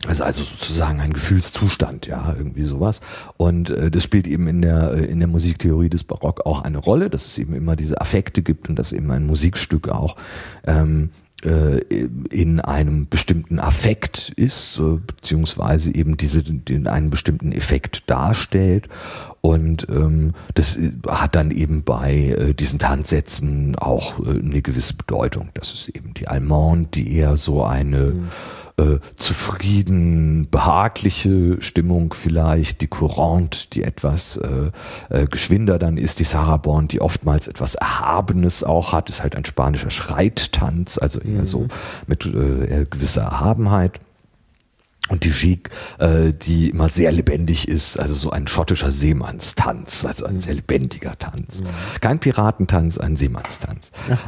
[SPEAKER 2] Also, also sozusagen ein Gefühlszustand, ja, irgendwie sowas. Und äh, das spielt eben in der, in der Musiktheorie des Barock auch eine Rolle, dass es eben immer diese Affekte gibt und dass eben ein Musikstück auch ähm, äh, in einem bestimmten Affekt ist, äh, beziehungsweise eben diese, den, einen bestimmten Effekt darstellt. Und ähm, das hat dann eben bei äh, diesen Tanzsätzen auch äh, eine gewisse Bedeutung. Das ist eben die Allemande, die eher so eine mhm. Äh, zufrieden, behagliche Stimmung vielleicht, die Courante, die etwas äh, äh, geschwinder dann ist, die Sarabande, die oftmals etwas Erhabenes auch hat, ist halt ein spanischer Schreittanz, also eher mhm. so mit äh, gewisser Erhabenheit. Und die Gigue, äh, die immer sehr lebendig ist, also so ein schottischer Seemannstanz, also ein sehr lebendiger Tanz. Ja. Kein Piratentanz, ein Seemannstanz.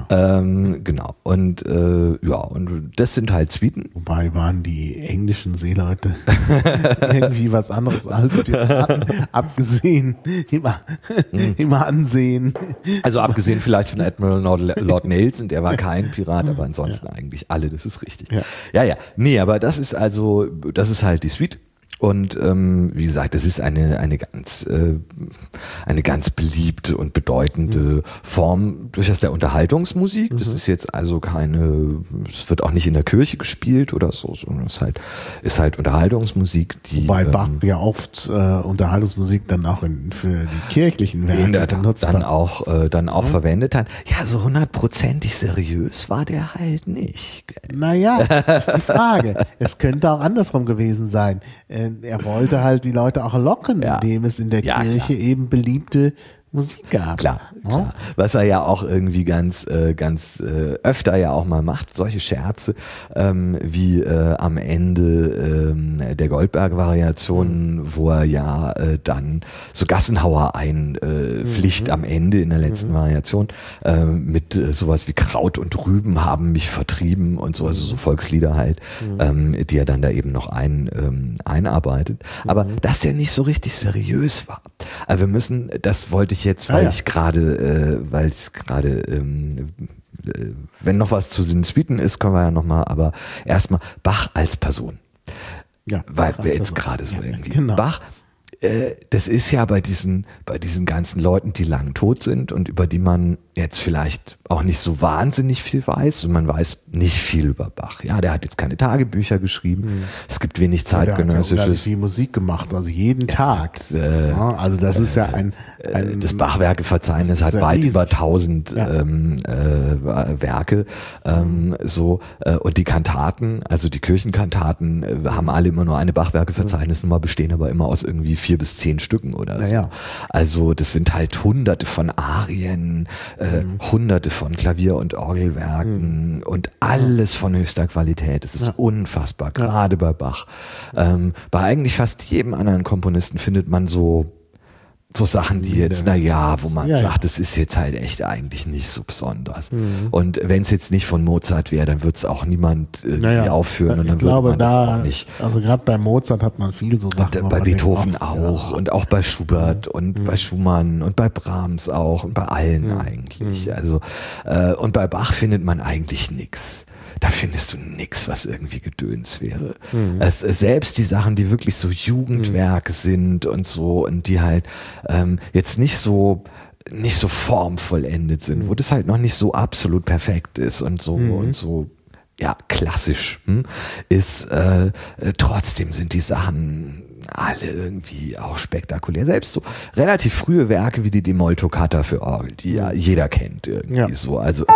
[SPEAKER 2] Ähm, genau. Und äh, ja, und das sind halt Suiten.
[SPEAKER 1] Wobei waren die englischen Seeleute irgendwie was anderes als Piraten, abgesehen, immer, hm. immer ansehen.
[SPEAKER 2] Also abgesehen vielleicht von Admiral Lord Nelson, der war kein Pirat, aber ansonsten ja. eigentlich alle, das ist richtig. Ja. ja, ja. Nee, aber das ist also das ist halt die Suite. Und ähm, wie gesagt, das ist eine eine ganz äh, eine ganz beliebte und bedeutende mhm. Form durchaus der Unterhaltungsmusik. Mhm. Das ist jetzt also keine, es wird auch nicht in der Kirche gespielt oder so, sondern es ist halt ist halt Unterhaltungsmusik, die
[SPEAKER 1] Wobei Bach ähm, ja oft äh, Unterhaltungsmusik dann auch in, für die kirchlichen Werke
[SPEAKER 2] benutzt dann auch äh, dann auch mhm. verwendet hat. Ja, so hundertprozentig seriös war der halt nicht.
[SPEAKER 1] Naja, ist die Frage. Es könnte auch andersrum gewesen sein. Äh, Er wollte halt die Leute auch locken, ja. indem es in der ja, Kirche klar. eben beliebte Musik gab.
[SPEAKER 2] Klar, ja? klar. Was er ja auch irgendwie ganz, äh, ganz äh, öfter ja auch mal macht, solche Scherze, ähm, wie äh, am Ende ähm, der Goldberg-Variationen, mhm. wo er ja äh, dann so Gassenhauer einpflicht äh, mhm. am Ende in der letzten mhm. Variation äh, mit äh, sowas wie Kraut und Rüben haben mich vertrieben und so, also so Volkslieder halt, mhm. ähm, die er dann da eben noch ein, ähm, einarbeitet. Mhm. Aber dass der nicht so richtig seriös war. Also wir müssen, das wollte ich jetzt, weil ah, ja. ich gerade, äh, weil es gerade, ähm, äh, wenn noch was zu den Suiten ist, können wir ja nochmal, aber erstmal Bach als Person. Ja, weil wir jetzt gerade so ja, irgendwie. Genau. Bach, äh, das ist ja bei diesen, bei diesen ganzen Leuten, die lang tot sind und über die man jetzt vielleicht auch nicht so wahnsinnig viel weiß und man weiß nicht viel über Bach. Ja, der hat jetzt keine Tagebücher geschrieben. Mhm. Es gibt wenig zeitgenössisches.
[SPEAKER 1] Ja, der hat viel Musik gemacht, also jeden Tag. Hat, äh, ja, also das ist ja ein, ein
[SPEAKER 2] das Bachwerkeverzeichnis hat weit riesig. über tausend ja. ähm, äh, Werke. Ähm, mhm. so äh, und die Kantaten, also die Kirchenkantaten, äh, haben alle immer nur eine Bachwerkeverzeichnisnummer, bestehen aber immer aus irgendwie vier bis zehn Stücken oder so. Ja. Also das sind halt Hunderte von Arien. Äh, mhm. Hunderte von Klavier- und Orgelwerken mhm. und alles von höchster Qualität. Das ist ja. unfassbar, gerade ja. bei Bach. Ähm, bei eigentlich fast jedem anderen Komponisten findet man so so Sachen, die jetzt, na ja, wo man ja, sagt, das ist jetzt halt echt eigentlich nicht so besonders. Mhm. Und wenn es jetzt nicht von Mozart wäre, dann wird es auch niemand äh, naja, aufführen und dann würde man das
[SPEAKER 1] da,
[SPEAKER 2] auch nicht.
[SPEAKER 1] Also gerade bei Mozart hat man viel so Sachen.
[SPEAKER 2] Und bei Beethoven denkt, auch ja. und auch bei Schubert mhm. und mhm. bei Schumann und bei Brahms auch und bei allen mhm. eigentlich. Mhm. Also äh, und bei Bach findet man eigentlich nichts. Da findest du nix, was irgendwie Gedöns wäre. Mhm. Es, selbst die Sachen, die wirklich so Jugendwerke mhm. sind und so und die halt ähm, jetzt nicht so nicht so formvollendet sind, mhm. wo das halt noch nicht so absolut perfekt ist und so mhm. und so ja klassisch hm, ist. Äh, äh, trotzdem sind die Sachen alle irgendwie auch spektakulär. Selbst so relativ frühe Werke wie die D-Moll-Toccata für Orgel, die ja jeder kennt irgendwie ja. so. Also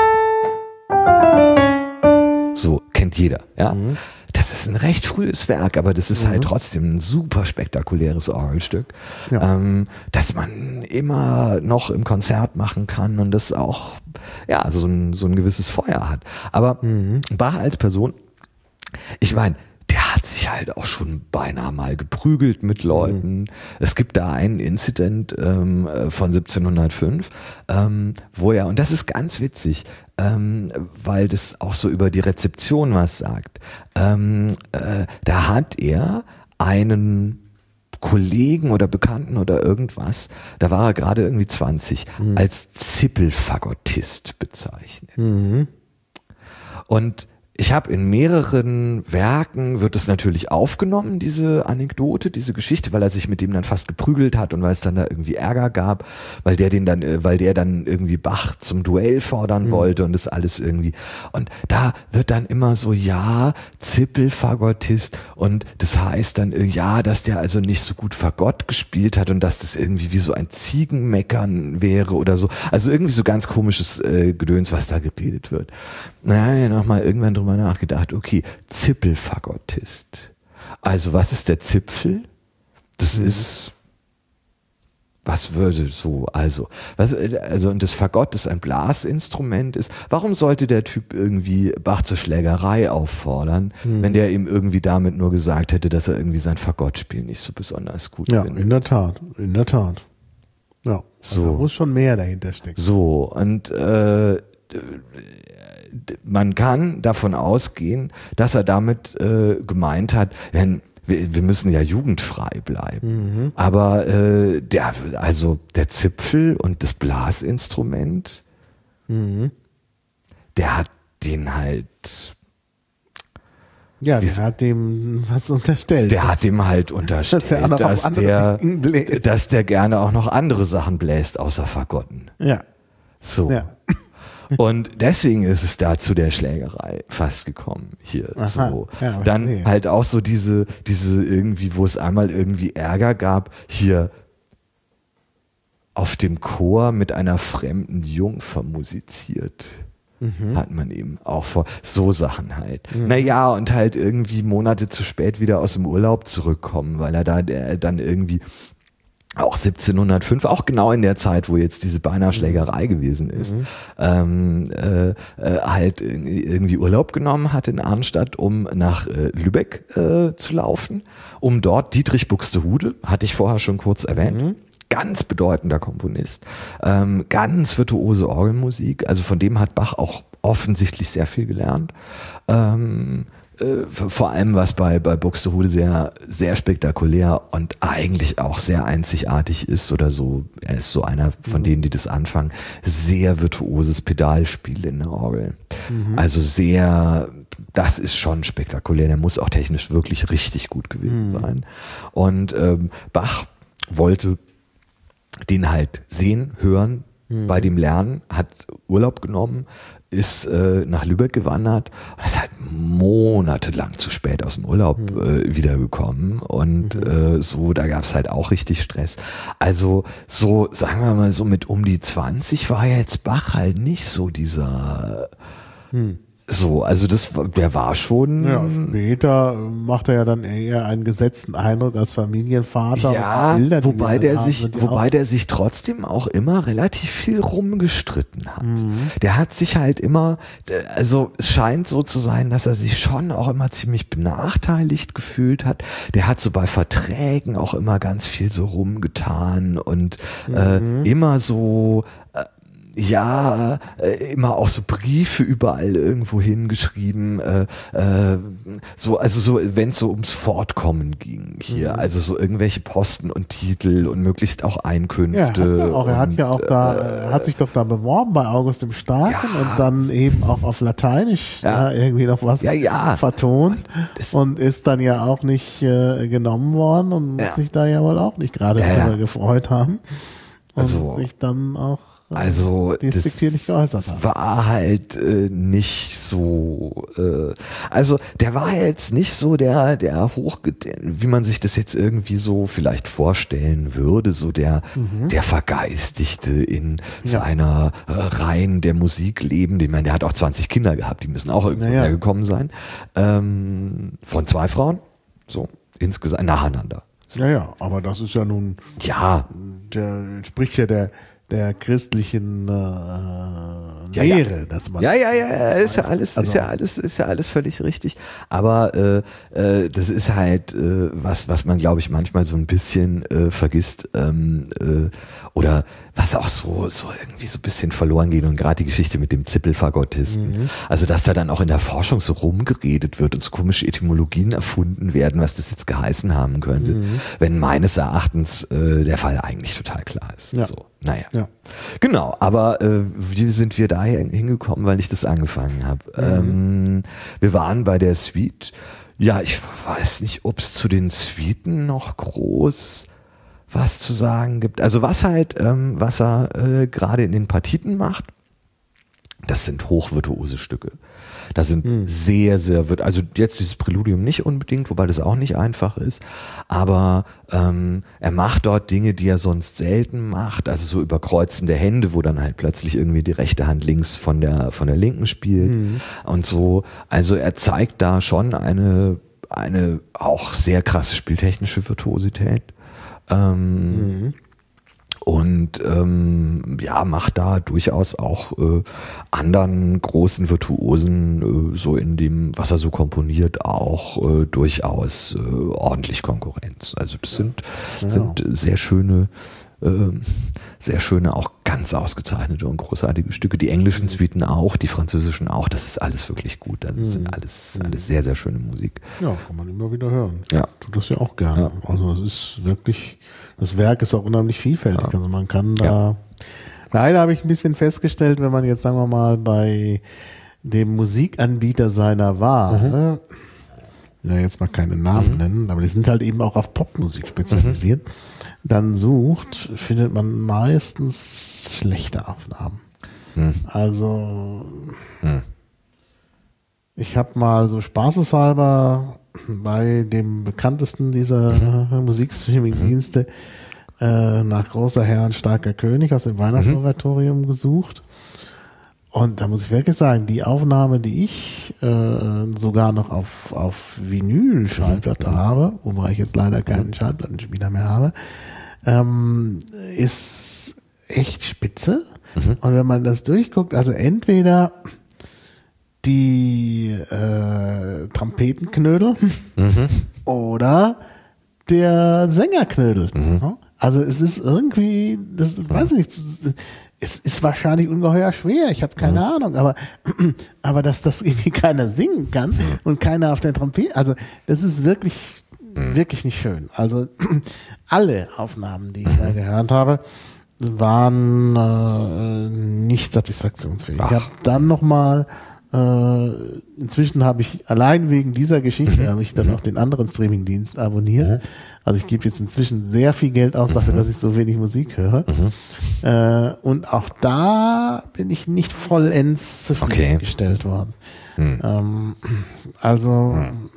[SPEAKER 2] so kennt jeder, ja. Mhm. Das ist ein recht frühes Werk, aber das ist mhm. halt trotzdem ein super spektakuläres Orgelstück, ja. ähm, das man immer noch im Konzert machen kann und das auch ja so ein, so ein gewisses Feuer hat. Aber mhm. Bach als Person, ich meine, der hat sich halt auch schon beinahe mal geprügelt mit Leuten. Mhm. Es gibt da einen Incident ähm, von siebzehnhundertfünf, ähm, wo er, und das ist ganz witzig, ähm, weil das auch so über die Rezeption was sagt, ähm, äh, da hat er einen Kollegen oder Bekannten oder irgendwas, da war er gerade irgendwie zwanzig, mhm. als Zippelfagottist bezeichnet. Mhm. Und ich habe in mehreren Werken, wird es natürlich aufgenommen, diese Anekdote, diese Geschichte, weil er sich mit dem dann fast geprügelt hat und weil es dann da irgendwie Ärger gab, weil der den dann, weil der dann irgendwie Bach zum Duell fordern mhm. wollte und das alles irgendwie. Und da wird dann immer so, ja, Zippelfagottist, und das heißt dann, ja, dass der also nicht so gut Fagott gespielt hat und dass das irgendwie wie so ein Ziegenmeckern wäre oder so. Also irgendwie so ganz komisches äh, Gedöns, was da geredet wird. Naja, nochmal irgendwann drüber nachgedacht, okay, Zippelfagottist. Also was ist der Zipfel? Das mhm. ist, was würde so, also, was, also und das Fagott, das ein Blasinstrument ist, warum sollte der Typ irgendwie Bach zur Schlägerei auffordern, mhm. wenn der ihm irgendwie damit nur gesagt hätte, dass er irgendwie sein Fagottspiel nicht so besonders gut
[SPEAKER 1] ja,
[SPEAKER 2] findet?
[SPEAKER 1] Ja, in der Tat, in der Tat. Ja,
[SPEAKER 2] so.
[SPEAKER 1] Also da muss schon mehr dahinter stecken.
[SPEAKER 2] So, und äh, man kann davon ausgehen, dass er damit äh, gemeint hat, wenn wir, wir müssen ja jugendfrei bleiben. Mhm. Aber äh, der, also der Zipfel und das Blasinstrument, mhm. der hat den halt.
[SPEAKER 1] Ja, der hat dem was unterstellt.
[SPEAKER 2] Der hat dem halt unterstellt, dass, er dass, der, dass der gerne auch noch andere Sachen bläst, außer Fagotten.
[SPEAKER 1] Ja.
[SPEAKER 2] So. Ja. Und deswegen ist es da zu der Schlägerei fast gekommen hier. Aha, so. Ja, dann nee. halt auch so diese, diese irgendwie, wo es einmal irgendwie Ärger gab, hier auf dem Chor mit einer fremden Jungfer musiziert. Mhm. Hat man eben auch vor, so Sachen halt. Mhm. Naja, und halt irgendwie Monate zu spät wieder aus dem Urlaub zurückkommen, weil er da der, dann irgendwie auch siebzehnhundertfünf, auch genau in der Zeit, wo jetzt diese beinahe Schlägerei gewesen ist, mhm. ähm, äh, äh, halt irgendwie Urlaub genommen hat in Arnstadt, um nach äh, Lübeck äh, zu laufen, um dort Dietrich Buxtehude, hatte ich vorher schon kurz erwähnt, mhm. ganz bedeutender Komponist, ähm, ganz virtuose Orgelmusik, also von dem hat Bach auch offensichtlich sehr viel gelernt. Ähm, Vor allem was bei, bei Buxtehude sehr, sehr spektakulär und eigentlich auch sehr einzigartig ist oder so. Er ist so einer von denen, die das anfangen. Sehr virtuoses Pedalspiel in der Orgel. Mhm. Also sehr, das ist schon spektakulär. Der muss auch technisch wirklich richtig gut gewesen mhm. sein. Und ähm, Bach wollte den halt sehen, hören, mhm. bei dem Lernen, hat Urlaub genommen, ist äh, nach Lübeck gewandert und ist halt monatelang zu spät aus dem Urlaub mhm. äh, wiedergekommen und mhm. äh, so, da gab es halt auch richtig Stress. Also so, sagen wir mal so mit um die zwanzig war jetzt Bach halt nicht so dieser mhm. so, also das, der war schon.
[SPEAKER 1] Ja, später macht er ja dann eher einen gesetzten Eindruck als Familienvater.
[SPEAKER 2] Ja, Bilder, wobei der sich, haben, wobei der sich trotzdem auch immer relativ viel rumgestritten hat. Mhm. Der hat sich halt immer, also es scheint so zu sein, dass er sich schon auch immer ziemlich benachteiligt gefühlt hat. Der hat so bei Verträgen auch immer ganz viel so rumgetan und mhm. äh, immer so, ja, äh, immer auch so Briefe überall irgendwo hingeschrieben, äh, äh, so, also so, wenn es so ums Fortkommen ging hier, mhm. also so irgendwelche Posten und Titel und möglichst auch Einkünfte.
[SPEAKER 1] Ja, auch, er hat ja auch da, äh, er hat sich doch da beworben bei August dem Starken ja, und dann eben auch auf Lateinisch ja, ja, irgendwie noch was
[SPEAKER 2] ja, ja.
[SPEAKER 1] vertont und, und ist dann ja auch nicht äh, genommen worden und muss ja. sich da ja wohl auch nicht gerade
[SPEAKER 2] ja,
[SPEAKER 1] drüber gefreut haben und
[SPEAKER 2] also,
[SPEAKER 1] sich dann auch
[SPEAKER 2] Also das,
[SPEAKER 1] das
[SPEAKER 2] war halt äh, nicht so, äh, also der war jetzt nicht so der, der hoch, wie man sich das jetzt irgendwie so vielleicht vorstellen würde, so der, mhm. der Vergeistigte in ja. seiner äh, Reihen der Musik leben. Ich meine, der hat auch zwanzig Kinder gehabt, die müssen auch irgendwo naja. hergekommen sein. Ähm, von zwei Frauen, so insgesamt nacheinander. So.
[SPEAKER 1] Ja, ja, aber das ist ja nun,
[SPEAKER 2] ja,
[SPEAKER 1] der spricht ja der der christlichen äh,
[SPEAKER 2] ja,
[SPEAKER 1] Lehre,
[SPEAKER 2] ja.
[SPEAKER 1] dass man
[SPEAKER 2] ja ja ja ist ja alles also, ist ja alles ist ja alles völlig richtig, aber äh, äh, das ist halt äh, was was man glaube ich manchmal so ein bisschen äh, vergisst ähm, äh, oder was auch so so irgendwie so ein bisschen verloren geht und gerade die Geschichte mit dem Zippelfagottisten, mhm. also dass da dann auch in der Forschung so rumgeredet wird und so komische Etymologien erfunden werden, was das jetzt geheißen haben könnte, mhm. wenn meines Erachtens äh, der Fall eigentlich total klar ist.
[SPEAKER 1] Ja.
[SPEAKER 2] So. naja.
[SPEAKER 1] Ja.
[SPEAKER 2] Genau, aber äh, wie sind wir da hingekommen, weil ich das angefangen habe? Mhm. Ähm, wir waren bei der Suite. Ja, ich weiß nicht, ob es zu den Suiten noch groß was zu sagen gibt. Also was halt, ähm, was er äh, gerade in den Partiten macht, das sind hochvirtuose Stücke. Das sind hm. sehr, sehr, wird also jetzt dieses Präludium nicht unbedingt, wobei das auch nicht einfach ist, aber ähm, er macht dort Dinge, die er sonst selten macht, also so überkreuzende Hände, wo dann halt plötzlich irgendwie die rechte Hand links von der von der linken spielt hm. und so. Also er zeigt da schon eine eine auch sehr krasse spieltechnische Virtuosität. Ähm, mhm. Und ähm, ja, macht da durchaus auch äh, anderen großen Virtuosen äh, so in dem, was er so komponiert, auch äh, durchaus äh, ordentlich Konkurrenz. Also das sind, ja. sind sehr schöne, äh, sehr schöne, auch ganz ausgezeichnete und großartige Stücke. Die englischen mhm. Suiten auch, die französischen auch, das ist alles wirklich gut. Also das mhm. sind alles, alles sehr, sehr schöne Musik.
[SPEAKER 1] Ja, kann man immer wieder hören.
[SPEAKER 2] Ja.
[SPEAKER 1] Tut das ja auch gerne. Ja. Also es ist wirklich, das Werk ist auch unheimlich vielfältig. Ja. Also man kann da, ja. leider habe ich ein bisschen festgestellt, wenn man jetzt, sagen wir mal, bei dem Musikanbieter seiner Wahl, mhm. ja, jetzt mal keine Namen mhm. nennen, aber die sind halt eben auch auf Popmusik spezialisiert, mhm. dann sucht, findet man meistens schlechte Aufnahmen. Mhm. Also mhm. ich habe mal so spaßeshalber bei dem bekanntesten dieser mhm. Musikstreaming-Dienste äh, nach Großer Herr und starker König aus dem Weihnachtsoratorium mhm. gesucht. Und da muss ich wirklich sagen, die Aufnahme, die ich äh, sogar noch auf, auf Vinyl-Schallplatte mhm. habe, wobei ich jetzt leider keinen Schallplattenspieler mehr habe, ähm, ist echt spitze. Mhm. Und wenn man das durchguckt, also entweder die äh, Trompetenknödel mhm. oder der Sängerknödel. Mhm. Also es ist irgendwie, das mhm. weiß ich nicht, es ist wahrscheinlich ungeheuer schwer, ich habe keine mhm. Ahnung, aber, aber dass das irgendwie keiner singen kann mhm. und keiner auf der Trompete, also das ist wirklich, mhm. wirklich nicht schön. Also alle Aufnahmen, die ich mhm. da gehört habe, waren äh, nicht satisfaktionsfähig. Ach. Ich habe dann nochmal Äh, inzwischen habe ich, allein wegen dieser Geschichte, mhm. habe ich dann auch den anderen Streamingdienst abonniert. Mhm. Also ich gebe jetzt inzwischen sehr viel Geld aus dafür, mhm. dass ich so wenig Musik höre. Mhm. Äh, und auch da bin ich nicht vollends zufriedengestellt okay. worden. Mhm. Ähm, also mhm.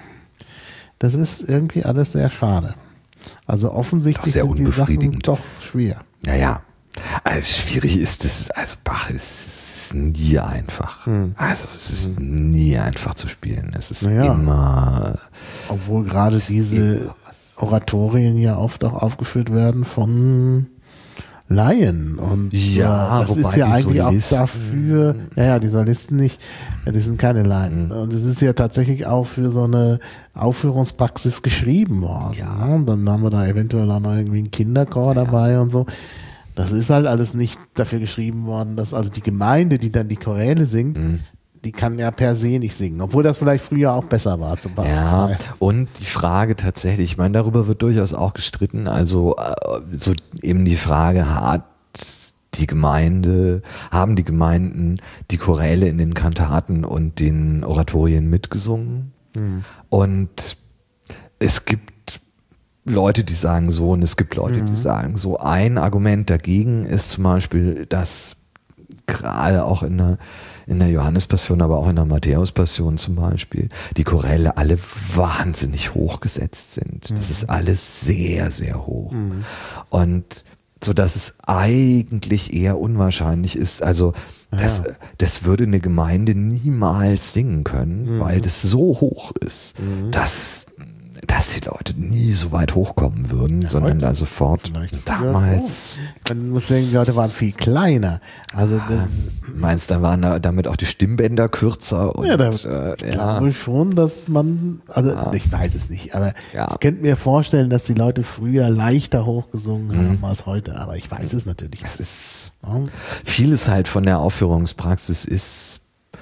[SPEAKER 1] das ist irgendwie alles sehr schade. Also offensichtlich
[SPEAKER 2] sehr
[SPEAKER 1] sind die Sachen doch schwer.
[SPEAKER 2] Ja, ja. Also schwierig ist es, also Bach ist nie einfach. Hm. Also es ist hm. nie einfach zu spielen. Es ist naja. immer...
[SPEAKER 1] Obwohl gerade diese Oratorien ja oft auch aufgeführt werden von Laien. Und
[SPEAKER 2] ja,
[SPEAKER 1] das ist ja eigentlich Solisten. Auch dafür, naja, die Solisten nicht, ja, die sind keine Laien. Hm. Und es ist ja tatsächlich auch für so eine Aufführungspraxis geschrieben worden. Ja. Und dann haben wir da eventuell auch noch irgendwie einen Kinderchor ja. dabei und so. Das ist halt alles nicht dafür geschrieben worden, dass also die Gemeinde, die dann die Choräle singt, mhm. die kann ja per se nicht singen, obwohl das vielleicht früher auch besser war zum Bachszeit.
[SPEAKER 2] Ja, und die Frage tatsächlich, ich meine, darüber wird durchaus auch gestritten, also so eben die Frage, hat die Gemeinde, haben die Gemeinden die Choräle in den Kantaten und den Oratorien mitgesungen? Mhm. Und es gibt Leute, die sagen so und es gibt Leute, mhm. die sagen so. Ein Argument dagegen ist zum Beispiel, dass gerade auch in der, in der Johannespassion, aber auch in der Matthäuspassion zum Beispiel, die Choräle alle wahnsinnig hoch gesetzt sind. Das mhm. ist alles sehr, sehr hoch. Mhm. Und so, dass es eigentlich eher unwahrscheinlich ist, also das, ja. das würde eine Gemeinde niemals singen können, mhm. weil das so hoch ist, mhm. dass dass die Leute nie so weit hochkommen würden, ja, sondern da sofort damals.
[SPEAKER 1] Man muss sagen, die Leute waren viel kleiner. Also
[SPEAKER 2] ah, meinst du, da waren da damit auch die Stimmbänder kürzer? Und,
[SPEAKER 1] ja, da,
[SPEAKER 2] äh,
[SPEAKER 1] ich ja. glaube schon, dass man, also ah. ich weiß es nicht, aber ja. ich könnte mir vorstellen, dass die Leute früher leichter hochgesungen haben mhm. als heute, aber ich weiß es natürlich nicht.
[SPEAKER 2] Es ist, ja. Vieles halt von der Aufführungspraxis ist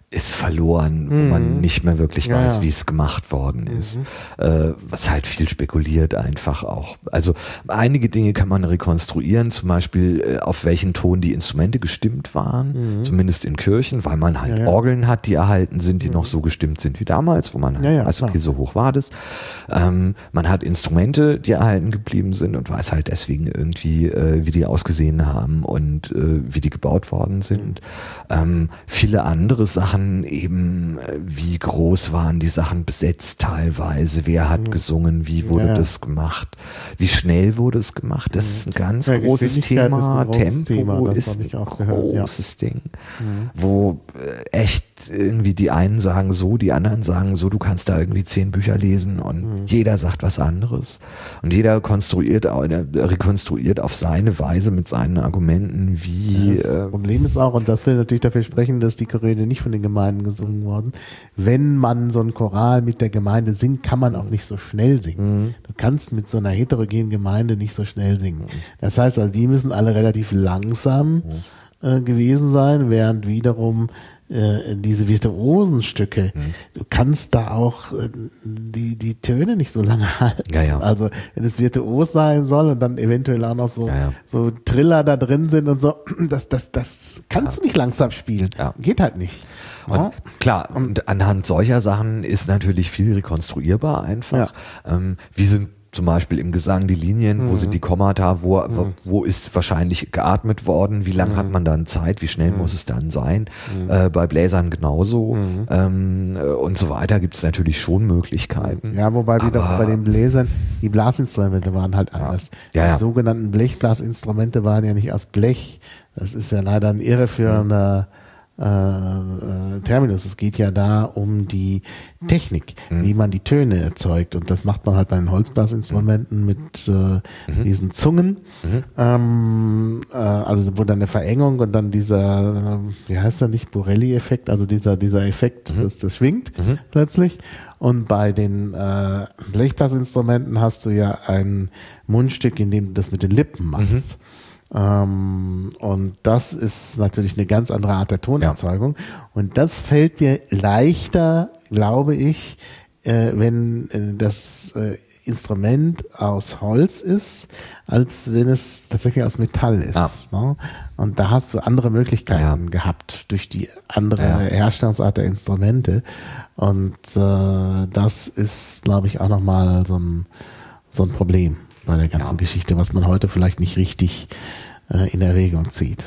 [SPEAKER 2] ist verloren, wo
[SPEAKER 1] Mhm.
[SPEAKER 2] man nicht mehr wirklich
[SPEAKER 1] Ja,
[SPEAKER 2] weiß,
[SPEAKER 1] ja.
[SPEAKER 2] wie es gemacht worden ist. Äh, was halt viel spekuliert einfach auch. Also einige Dinge kann man rekonstruieren, zum Beispiel äh, auf welchen Ton die Instrumente gestimmt waren, zumindest in Kirchen, weil man halt
[SPEAKER 1] Ja, ja.
[SPEAKER 2] Orgeln hat, die erhalten sind, die noch so gestimmt sind wie damals, wo man halt
[SPEAKER 1] Ja, ja,
[SPEAKER 2] weiß, okay,
[SPEAKER 1] klar.
[SPEAKER 2] so hoch war das. Ähm, man hat Instrumente, die erhalten geblieben sind und weiß halt deswegen irgendwie, äh, wie die ausgesehen haben und äh, wie die gebaut worden sind. Ähm, viele andere Sachen, eben äh, wie groß waren die Sachen besetzt teilweise, wer hat gesungen, wie wurde
[SPEAKER 1] Ja, ja.
[SPEAKER 2] das gemacht, wie schnell wurde es gemacht. Das ist ein ganz
[SPEAKER 1] Ja,
[SPEAKER 2] großes
[SPEAKER 1] Geschwindigkeit
[SPEAKER 2] Thema.
[SPEAKER 1] ist ein großes
[SPEAKER 2] Tempo
[SPEAKER 1] Thema, das
[SPEAKER 2] ist
[SPEAKER 1] habe ich
[SPEAKER 2] ein
[SPEAKER 1] auch gehört, ja.
[SPEAKER 2] großes Ding, wo äh, echt irgendwie die einen sagen so, die anderen sagen so, du kannst da irgendwie zehn Bücher lesen und jeder sagt was anderes und jeder konstruiert, au- äh, rekonstruiert auf seine Weise mit seinen Argumenten, wie
[SPEAKER 1] Das
[SPEAKER 2] äh,
[SPEAKER 1] Problem ist auch, und das will natürlich dafür sprechen, dass die Choräle nicht von den Gemeinden gesungen wurden. Wenn man so ein Choral mit der Gemeinde singt, kann man auch nicht so schnell singen. Du kannst mit so einer heterogenen Gemeinde nicht so schnell singen. Das heißt also, die müssen alle relativ langsam äh, gewesen sein, während wiederum äh, diese virtuosen Stücke, du kannst da auch äh, die, die Töne nicht so lange halten.
[SPEAKER 2] Ja, ja.
[SPEAKER 1] Also wenn es virtuos sein soll und dann eventuell auch noch so,
[SPEAKER 2] Ja, ja.
[SPEAKER 1] so Triller da drin sind und so, das, das, das kannst du nicht langsam spielen.
[SPEAKER 2] Ja.
[SPEAKER 1] Geht halt nicht.
[SPEAKER 2] Und
[SPEAKER 1] Ja.
[SPEAKER 2] klar, und anhand solcher Sachen ist natürlich viel rekonstruierbar einfach. Ähm, wie sind zum Beispiel im Gesang die Linien, wo sind die Kommata, wo, wo, wo ist wahrscheinlich geatmet worden, wie lange hat man dann Zeit, wie schnell muss es dann sein, äh, bei Bläsern genauso ähm, äh, und so weiter gibt es natürlich schon Möglichkeiten.
[SPEAKER 1] Ja, wobei wieder
[SPEAKER 2] Aber-
[SPEAKER 1] bei den Bläsern, die Blasinstrumente waren halt anders.
[SPEAKER 2] Ja, ja.
[SPEAKER 1] Die sogenannten Blechblasinstrumente waren ja nicht aus Blech. Das ist ja leider ein irreführender äh, äh, Terminus. Es geht ja da um die Technik, wie man die Töne erzeugt. Und das macht man halt bei den Holzblasinstrumenten mit äh, diesen Zungen. Ähm, äh, also wo dann eine Verengung und dann dieser, äh, wie heißt der nicht, Borelli-Effekt, also dieser, dieser Effekt, dass das schwingt plötzlich. Und bei den äh, Blechblasinstrumenten hast du ja ein Mundstück, in dem du das mit den Lippen machst. Ähm, und das ist natürlich eine ganz andere Art der Tonerzeugung. Und das fällt dir leichter, glaube ich, äh, wenn äh, das äh, Instrument aus Holz ist, als wenn es tatsächlich aus Metall ist.
[SPEAKER 2] Ah.
[SPEAKER 1] Ne? Und da hast du andere Möglichkeiten
[SPEAKER 2] Ja.
[SPEAKER 1] gehabt durch die andere
[SPEAKER 2] Ja.
[SPEAKER 1] Herstellungsart der Instrumente. Und äh, das ist, glaube ich, auch nochmal so ein, so ein Problem bei der ganzen
[SPEAKER 2] Ja.
[SPEAKER 1] Geschichte, was man heute vielleicht nicht richtig äh, in Erwägung zieht.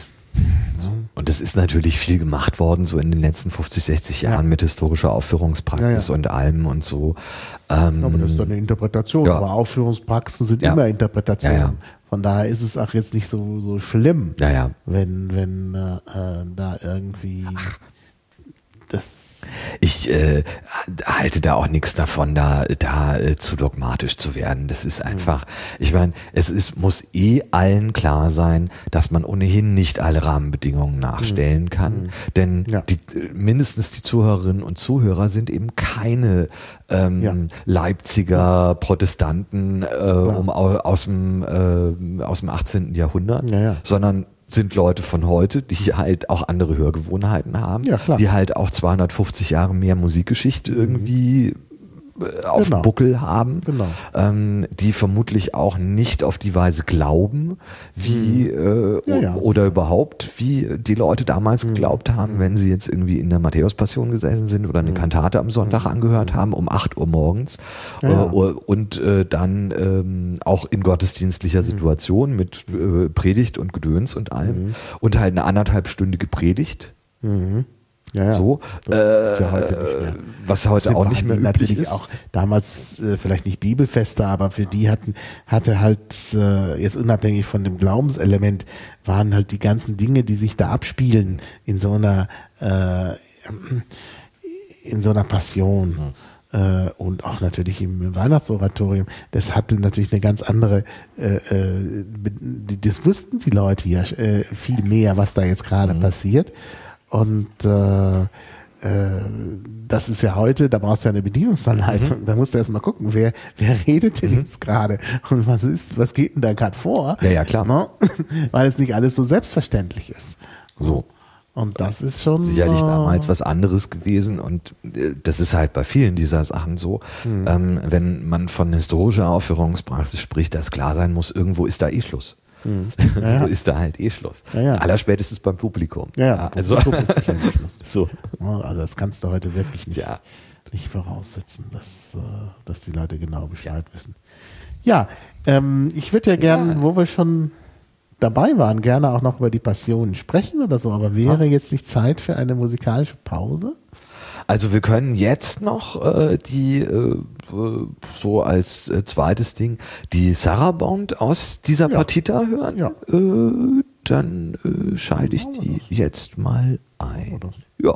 [SPEAKER 2] Und es ist natürlich viel gemacht worden, so in den letzten fünfzig, sechzig Jahren
[SPEAKER 1] Ja.
[SPEAKER 2] mit historischer Aufführungspraxis
[SPEAKER 1] Ja, ja.
[SPEAKER 2] und allem und so. Ähm,
[SPEAKER 1] Aber das ist dann eine Interpretation.
[SPEAKER 2] Ja.
[SPEAKER 1] Aber Aufführungspraxen sind
[SPEAKER 2] Ja.
[SPEAKER 1] immer Interpretationen.
[SPEAKER 2] Ja, ja.
[SPEAKER 1] Von daher ist es auch jetzt nicht so, so schlimm,
[SPEAKER 2] Ja, ja.
[SPEAKER 1] wenn, wenn äh, äh, da irgendwie das.
[SPEAKER 2] Ich äh, halte da auch nichts davon, da, da äh, zu dogmatisch zu werden. Das ist einfach, ich meine, es ist, muss eh allen klar sein, dass man ohnehin nicht alle Rahmenbedingungen nachstellen kann. Denn
[SPEAKER 1] Ja.
[SPEAKER 2] die, mindestens die Zuhörerinnen und Zuhörer sind eben keine ähm,
[SPEAKER 1] Ja.
[SPEAKER 2] Leipziger Protestanten äh, um, au- aus, dem, äh, aus dem achtzehnten Jahrhundert,
[SPEAKER 1] Ja, ja.
[SPEAKER 2] sondern sind Leute von heute, die halt auch andere Hörgewohnheiten haben,
[SPEAKER 1] Ja, klar.
[SPEAKER 2] die halt auch zweihundertfünfzig Jahre mehr Musikgeschichte irgendwie äh, auf
[SPEAKER 1] Genau.
[SPEAKER 2] dem Buckel haben,
[SPEAKER 1] Genau.
[SPEAKER 2] ähm, die vermutlich auch nicht auf die Weise glauben, wie äh,
[SPEAKER 1] Ja, ja.
[SPEAKER 2] oder überhaupt, wie die Leute damals geglaubt haben, wenn sie jetzt irgendwie in der Matthäus-Passion gesessen sind oder eine Kantate am Sonntag angehört haben um acht Uhr morgens
[SPEAKER 1] Ja, ja.
[SPEAKER 2] äh, und äh, dann ähm, auch in gottesdienstlicher Situation mit äh, Predigt und Gedöns und allem und halt eine anderthalbstündige Predigt.
[SPEAKER 1] Ja, ja.
[SPEAKER 2] So,
[SPEAKER 1] Das ist ja
[SPEAKER 2] äh,
[SPEAKER 1] heute nicht mehr.
[SPEAKER 2] was heute auch
[SPEAKER 1] Waren
[SPEAKER 2] nicht mehr
[SPEAKER 1] die
[SPEAKER 2] üblich
[SPEAKER 1] natürlich
[SPEAKER 2] ist.
[SPEAKER 1] auch damals äh, vielleicht nicht Bibelfeste, aber für die hatten hatte halt äh, jetzt unabhängig von dem Glaubenselement waren halt die ganzen Dinge, die sich da abspielen in so einer äh, in so einer Passion. Äh, und auch natürlich im Weihnachtsoratorium, das hatte natürlich eine ganz andere, äh, äh, be- das wussten die Leute ja äh, viel mehr, was da jetzt gerade passiert. Und äh, äh, das ist ja heute, da brauchst du ja eine Bedienungsanleitung. Da musst du erst mal gucken, wer, wer redet denn jetzt gerade und was ist, was geht denn da gerade vor?
[SPEAKER 2] Ja, ja, klar.
[SPEAKER 1] Ne? Weil es nicht alles so selbstverständlich ist.
[SPEAKER 2] So.
[SPEAKER 1] Und das ist schon
[SPEAKER 2] sicherlich
[SPEAKER 1] äh,
[SPEAKER 2] damals was anderes gewesen und äh, das ist halt bei vielen dieser Sachen so, mhm. ähm, wenn man von historischer Aufführungspraxis spricht, dass klar sein muss, irgendwo ist da eh Schluss. Mhm. Ja, ja. Wo ist da halt eh Schluss. Ja, ja. Allerspätestens beim Publikum.
[SPEAKER 1] Ja, ja, also Publikum ist sicher eh Schluss.
[SPEAKER 2] So.
[SPEAKER 1] Also das kannst du heute wirklich nicht,
[SPEAKER 2] ja.
[SPEAKER 1] nicht voraussetzen, dass, dass die Leute genau Bescheid ja. wissen. Ja, ähm, ich würde ja gerne, ja. wo wir schon dabei waren, gerne auch noch über die Passionen sprechen oder so, aber wäre ja. jetzt nicht Zeit für eine musikalische Pause?
[SPEAKER 2] Also wir können jetzt noch äh, die äh, so als äh, zweites Ding die Sarabande aus dieser ja. Partita hören.
[SPEAKER 1] Ja.
[SPEAKER 2] Äh, dann äh, schalte ich die jetzt mal ein. Ja.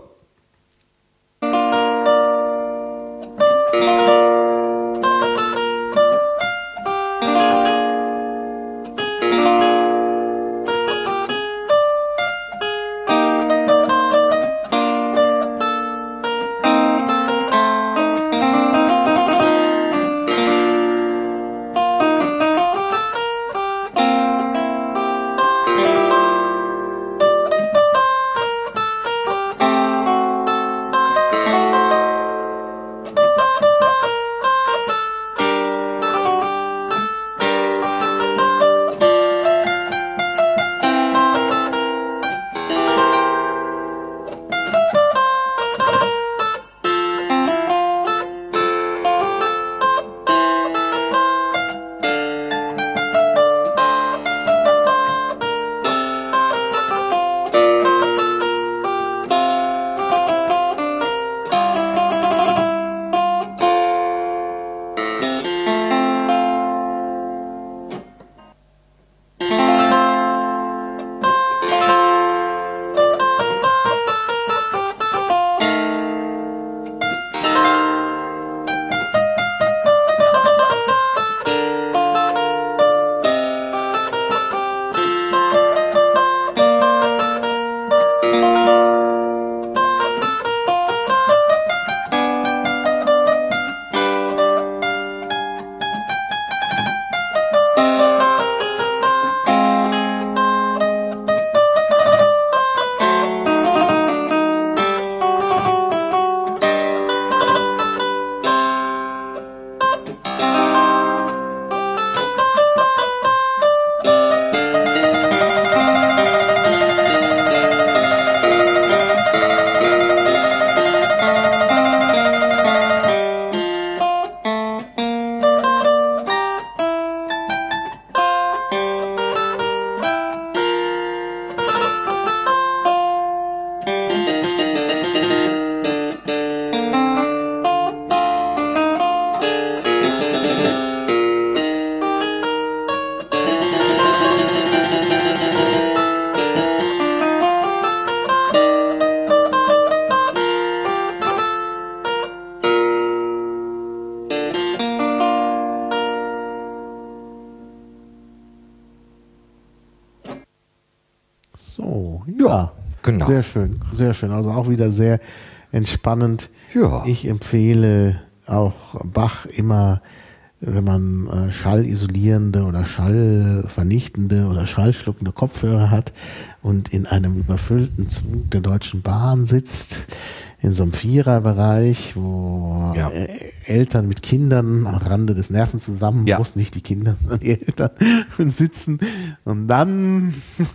[SPEAKER 1] So, ja, ja, genau. Sehr schön, sehr schön. Also auch wieder sehr entspannend.
[SPEAKER 2] Ja.
[SPEAKER 1] Ich empfehle auch Bach immer, wenn man äh, schallisolierende oder schallvernichtende oder schallschluckende Kopfhörer hat und in einem überfüllten Zug der Deutschen Bahn sitzt, in so einem Viererbereich, wo ja. Eltern mit Kindern am Rande des Nervenzusammenbruchs, ja. nicht die Kinder, sondern die Eltern sitzen und dann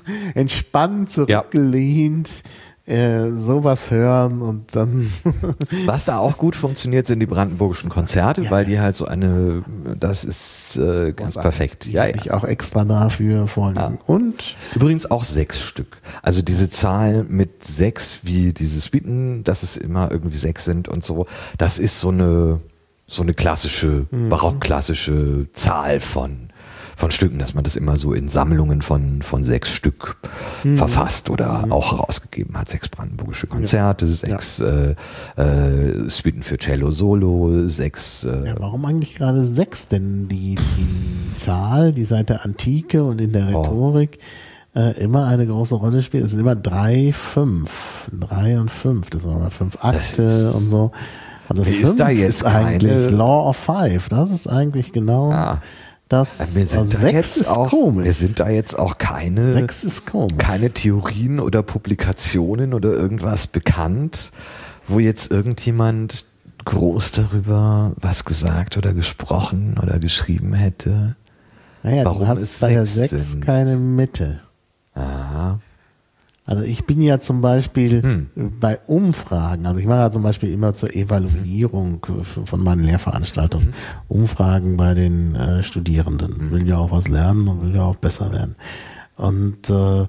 [SPEAKER 1] entspannt zurückgelehnt äh, sowas hören und dann
[SPEAKER 2] was da auch gut funktioniert, sind die brandenburgischen Konzerte, ja. weil die halt so eine, das ist äh, ganz was perfekt.
[SPEAKER 1] Die ja, habe ja. ich auch extra dafür vorliegen. Ja. Und
[SPEAKER 2] übrigens auch sechs Stück. Also diese Zahl mit sechs, wie diese Suiten, dass es immer irgendwie sechs sind und so, das ist so eine so eine klassische, mhm. barockklassische Zahl von von Stücken, dass man das immer so in Sammlungen von, von sechs Stück mhm. verfasst oder mhm. auch herausgegeben hat. Sechs brandenburgische Konzerte, ja. sechs ja. Äh, äh, Suiten für Cello Solo, sechs... Äh,
[SPEAKER 1] ja, warum eigentlich gerade sechs? Denn die, die Zahl, die seit der Antike und in der Rhetorik oh. äh, immer eine große Rolle spielt, es sind immer drei, fünf. Drei und fünf, das waren mal fünf Akte und so. Also
[SPEAKER 2] fünf
[SPEAKER 1] ist,
[SPEAKER 2] da jetzt
[SPEAKER 1] ist eigentlich Law of Five. Das ist eigentlich genau...
[SPEAKER 2] Ah.
[SPEAKER 1] dass
[SPEAKER 2] wir sind
[SPEAKER 1] also
[SPEAKER 2] da
[SPEAKER 1] sechs
[SPEAKER 2] jetzt
[SPEAKER 1] ist
[SPEAKER 2] auch,
[SPEAKER 1] komisch.
[SPEAKER 2] Wir sind da jetzt auch keine,
[SPEAKER 1] Sechs ist komisch.
[SPEAKER 2] keine Theorien oder Publikationen oder irgendwas bekannt, wo jetzt irgendjemand groß darüber was gesagt oder gesprochen oder geschrieben hätte.
[SPEAKER 1] Naja,
[SPEAKER 2] warum
[SPEAKER 1] du hast
[SPEAKER 2] es
[SPEAKER 1] bei der
[SPEAKER 2] sechs
[SPEAKER 1] sechs
[SPEAKER 2] sind.
[SPEAKER 1] keine Mitte.
[SPEAKER 2] Aha.
[SPEAKER 1] Also ich bin ja zum Beispiel
[SPEAKER 2] Hm.
[SPEAKER 1] bei Umfragen, also ich mache ja zum Beispiel immer zur Evaluierung von meinen Lehrveranstaltungen
[SPEAKER 2] Mhm.
[SPEAKER 1] Umfragen bei den äh, Studierenden. Ich will ja auch was lernen und will ja auch besser werden. Und äh,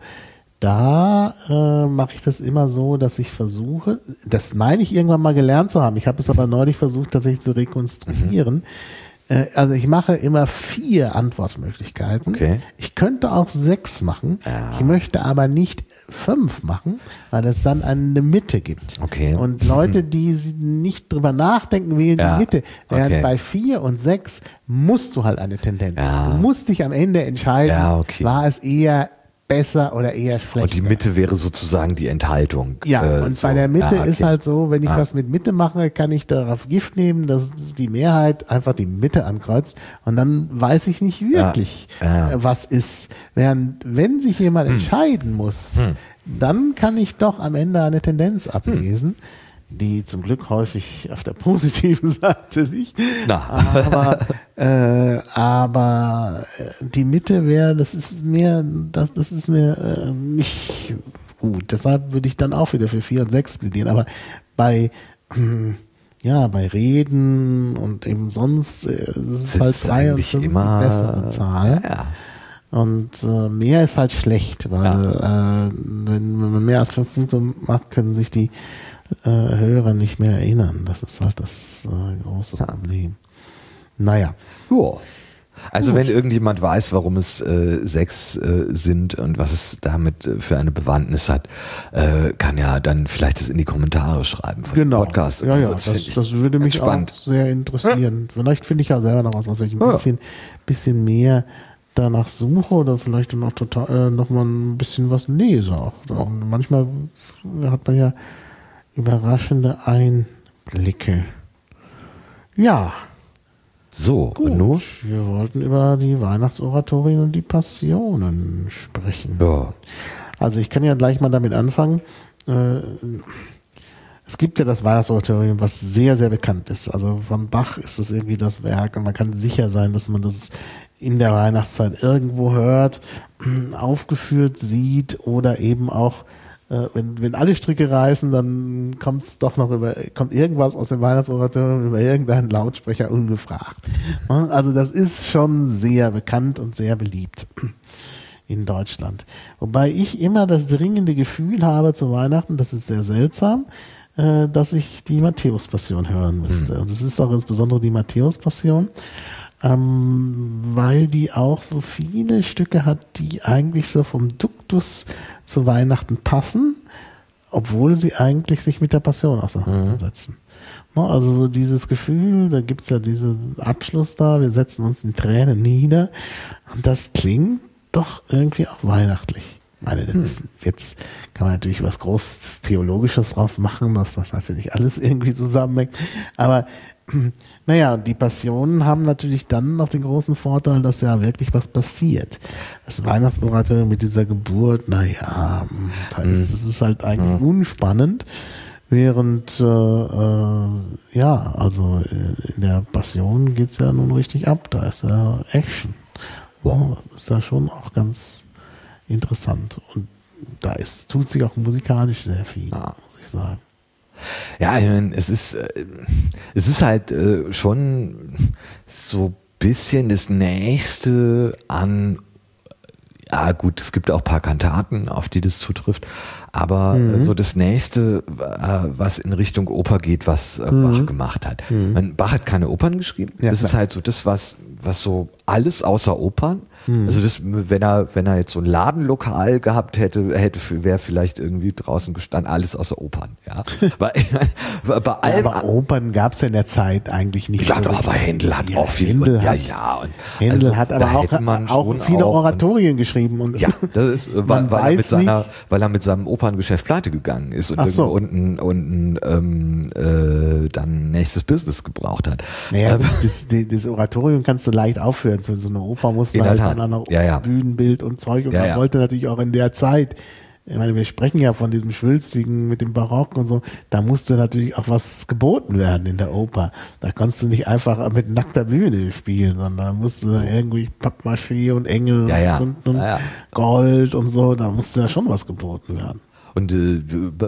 [SPEAKER 1] da äh, mache ich das immer so, dass ich versuche, das meine ich irgendwann mal gelernt zu haben, ich habe es aber neulich versucht tatsächlich zu rekonstruieren. Mhm. Also ich mache immer vier Antwortmöglichkeiten.
[SPEAKER 2] Okay.
[SPEAKER 1] Ich könnte auch sechs machen.
[SPEAKER 2] Ja.
[SPEAKER 1] Ich möchte aber nicht fünf machen, weil es dann eine Mitte gibt.
[SPEAKER 2] Okay.
[SPEAKER 1] Und Leute, die nicht drüber nachdenken, wählen
[SPEAKER 2] Ja.
[SPEAKER 1] die Mitte. Während
[SPEAKER 2] Okay.
[SPEAKER 1] bei vier und sechs musst du halt eine Tendenz.
[SPEAKER 2] Ja.
[SPEAKER 1] Du musst dich am Ende entscheiden,
[SPEAKER 2] Ja, okay.
[SPEAKER 1] war es eher besser oder eher schlechter.
[SPEAKER 2] Und die Mitte wäre sozusagen die Enthaltung.
[SPEAKER 1] Ja,
[SPEAKER 2] äh,
[SPEAKER 1] und
[SPEAKER 2] so.
[SPEAKER 1] bei der Mitte
[SPEAKER 2] Ja, okay.
[SPEAKER 1] ist halt so, wenn ich
[SPEAKER 2] Ah.
[SPEAKER 1] was mit Mitte mache, kann ich darauf Gift nehmen, dass die Mehrheit einfach die Mitte ankreuzt und dann weiß ich nicht wirklich,
[SPEAKER 2] Ja. Ja.
[SPEAKER 1] äh, was ist. Während, wenn sich jemand
[SPEAKER 2] Hm.
[SPEAKER 1] entscheiden muss,
[SPEAKER 2] Hm.
[SPEAKER 1] dann kann ich doch am Ende eine Tendenz ablesen, die zum Glück häufig auf der positiven Seite liegt.
[SPEAKER 2] Na.
[SPEAKER 1] Aber, äh, aber äh, die Mitte wäre, das ist mir, das, das ist mir äh, nicht gut. Deshalb würde ich dann auch wieder für vier und sechs plädieren. Aber bei hm, ja, bei Reden und eben sonst äh, ist es
[SPEAKER 2] Das
[SPEAKER 1] halt
[SPEAKER 2] ist
[SPEAKER 1] drei und
[SPEAKER 2] eigentlich
[SPEAKER 1] fünf
[SPEAKER 2] immer
[SPEAKER 1] die bessere Zahl.
[SPEAKER 2] Ja.
[SPEAKER 1] Und äh, mehr ist halt schlecht, weil
[SPEAKER 2] Ja.
[SPEAKER 1] äh, wenn, wenn man mehr als fünf Punkte macht, können sich die äh, Hörer nicht mehr erinnern. Das ist halt das äh, große
[SPEAKER 2] Ja.
[SPEAKER 1] Problem. Naja.
[SPEAKER 2] Ja. Also
[SPEAKER 1] Gut.
[SPEAKER 2] wenn irgendjemand weiß, warum es äh, sechs äh, sind und was es damit äh, für eine Bewandtnis hat, äh, kann ja dann vielleicht das in die Kommentare schreiben von
[SPEAKER 1] Genau.
[SPEAKER 2] dem Podcast.
[SPEAKER 1] Ja,
[SPEAKER 2] oder
[SPEAKER 1] ja,
[SPEAKER 2] so.
[SPEAKER 1] das,
[SPEAKER 2] find ich
[SPEAKER 1] das würde mich
[SPEAKER 2] spannend.
[SPEAKER 1] auch sehr interessieren. Vielleicht finde ich ja selber noch was, was ich ein
[SPEAKER 2] Ja.
[SPEAKER 1] bisschen, bisschen mehr danach suche oder vielleicht dann auch total äh, noch mal ein bisschen was lese auch. Da, manchmal hat man ja überraschende Einblicke. Ja,
[SPEAKER 2] So,
[SPEAKER 1] gut.
[SPEAKER 2] und nun?
[SPEAKER 1] Wir wollten über die Weihnachtsoratorien und die Passionen sprechen.
[SPEAKER 2] Ja.
[SPEAKER 1] Also ich kann ja gleich mal damit anfangen. Äh, es gibt ja das Weihnachtsoratorium, was sehr, sehr bekannt ist. Also von Bach ist das irgendwie das Werk und man kann sicher sein, dass man das in der Weihnachtszeit irgendwo hört, aufgeführt sieht oder eben auch, äh, wenn, wenn alle Stricke reißen, dann kommt es doch noch über, kommt irgendwas aus dem Weihnachtsoratorium über irgendeinen Lautsprecher ungefragt. Also das ist schon sehr bekannt und sehr beliebt in Deutschland. Wobei ich immer das dringende Gefühl habe zu Weihnachten, das ist sehr seltsam, äh, dass ich die Matthäus-Passion hören müsste. Und es ist auch insbesondere die Matthäus-Passion, ähm, weil die auch so viele Stücke hat, die eigentlich so vom Duktus zu Weihnachten passen, obwohl sie eigentlich sich mit der Passion auseinandersetzen. Ne, also so dieses Gefühl, da gibt's ja diesen Abschluss da, wir setzen uns in Tränen nieder und das klingt doch irgendwie auch weihnachtlich. Ich meine, das ist, jetzt kann man natürlich was Großes Theologisches draus machen, dass das natürlich alles irgendwie zusammenhängt. Aber naja, die Passionen haben natürlich dann noch den großen Vorteil, dass ja wirklich was passiert. Das Weihnachtsoratorium mit dieser Geburt, naja, das ist, das ist halt eigentlich unspannend. Während, äh, äh, ja, also in der Passion geht's ja nun richtig ab. Da ist ja Action. Wow, das ist ja schon auch ganz interessant. Und da ist, tut sich auch musikalisch sehr viel,
[SPEAKER 2] Ja.
[SPEAKER 1] muss ich sagen.
[SPEAKER 2] Ja, ich meine, es ist, äh, es ist halt äh, schon so ein bisschen das Nächste an, ja gut, es gibt auch ein paar Kantaten, auf die das zutrifft, aber
[SPEAKER 1] Mhm.
[SPEAKER 2] äh, so das Nächste, äh, was in Richtung Oper geht, was äh,
[SPEAKER 1] Mhm.
[SPEAKER 2] Bach gemacht hat.
[SPEAKER 1] Mhm.
[SPEAKER 2] Man, Bach hat keine Opern geschrieben,
[SPEAKER 1] Ja,
[SPEAKER 2] das ist
[SPEAKER 1] klar.
[SPEAKER 2] halt so das, was, was so alles außer Opern, Mhm. Also das, wenn er, wenn er jetzt so ein Ladenlokal gehabt hätte, hätte wäre vielleicht irgendwie draußen gestanden, alles außer Opern. Ja. bei, bei allem,
[SPEAKER 1] ja, aber Opern gab es in der Zeit eigentlich nicht.
[SPEAKER 2] Ja,
[SPEAKER 1] so
[SPEAKER 2] aber Händel hat ja, auch viel.
[SPEAKER 1] Händel
[SPEAKER 2] und,
[SPEAKER 1] hat,
[SPEAKER 2] ja, ja. Und
[SPEAKER 1] Händel
[SPEAKER 2] also,
[SPEAKER 1] hat aber auch, auch viele auch Oratorien geschrieben. Und
[SPEAKER 2] ja, das ist, weil, weil, er mit seiner, weil er mit seinem Operngeschäft pleite gegangen ist und,
[SPEAKER 1] so.
[SPEAKER 2] und, und ähm, äh, dann nächstes Business gebraucht hat.
[SPEAKER 1] Naja,
[SPEAKER 2] ähm,
[SPEAKER 1] das, das Oratorium kannst du leicht aufhören. So, so eine Oper musste halt an einer
[SPEAKER 2] ja, ja.
[SPEAKER 1] Bühnenbild und Zeug. Und
[SPEAKER 2] ja,
[SPEAKER 1] man
[SPEAKER 2] ja.
[SPEAKER 1] wollte natürlich auch in der Zeit, ich meine, wir sprechen ja von diesem Schwülstigen mit dem Barock und so, da musste natürlich auch was geboten werden in der Oper. Da konntest du nicht einfach mit nackter Bühne spielen, sondern da musste da irgendwie Pappmaché und Engel
[SPEAKER 2] ja, ja.
[SPEAKER 1] und, und
[SPEAKER 2] ja, ja.
[SPEAKER 1] Gold und so, da musste ja schon was geboten werden.
[SPEAKER 2] Und äh,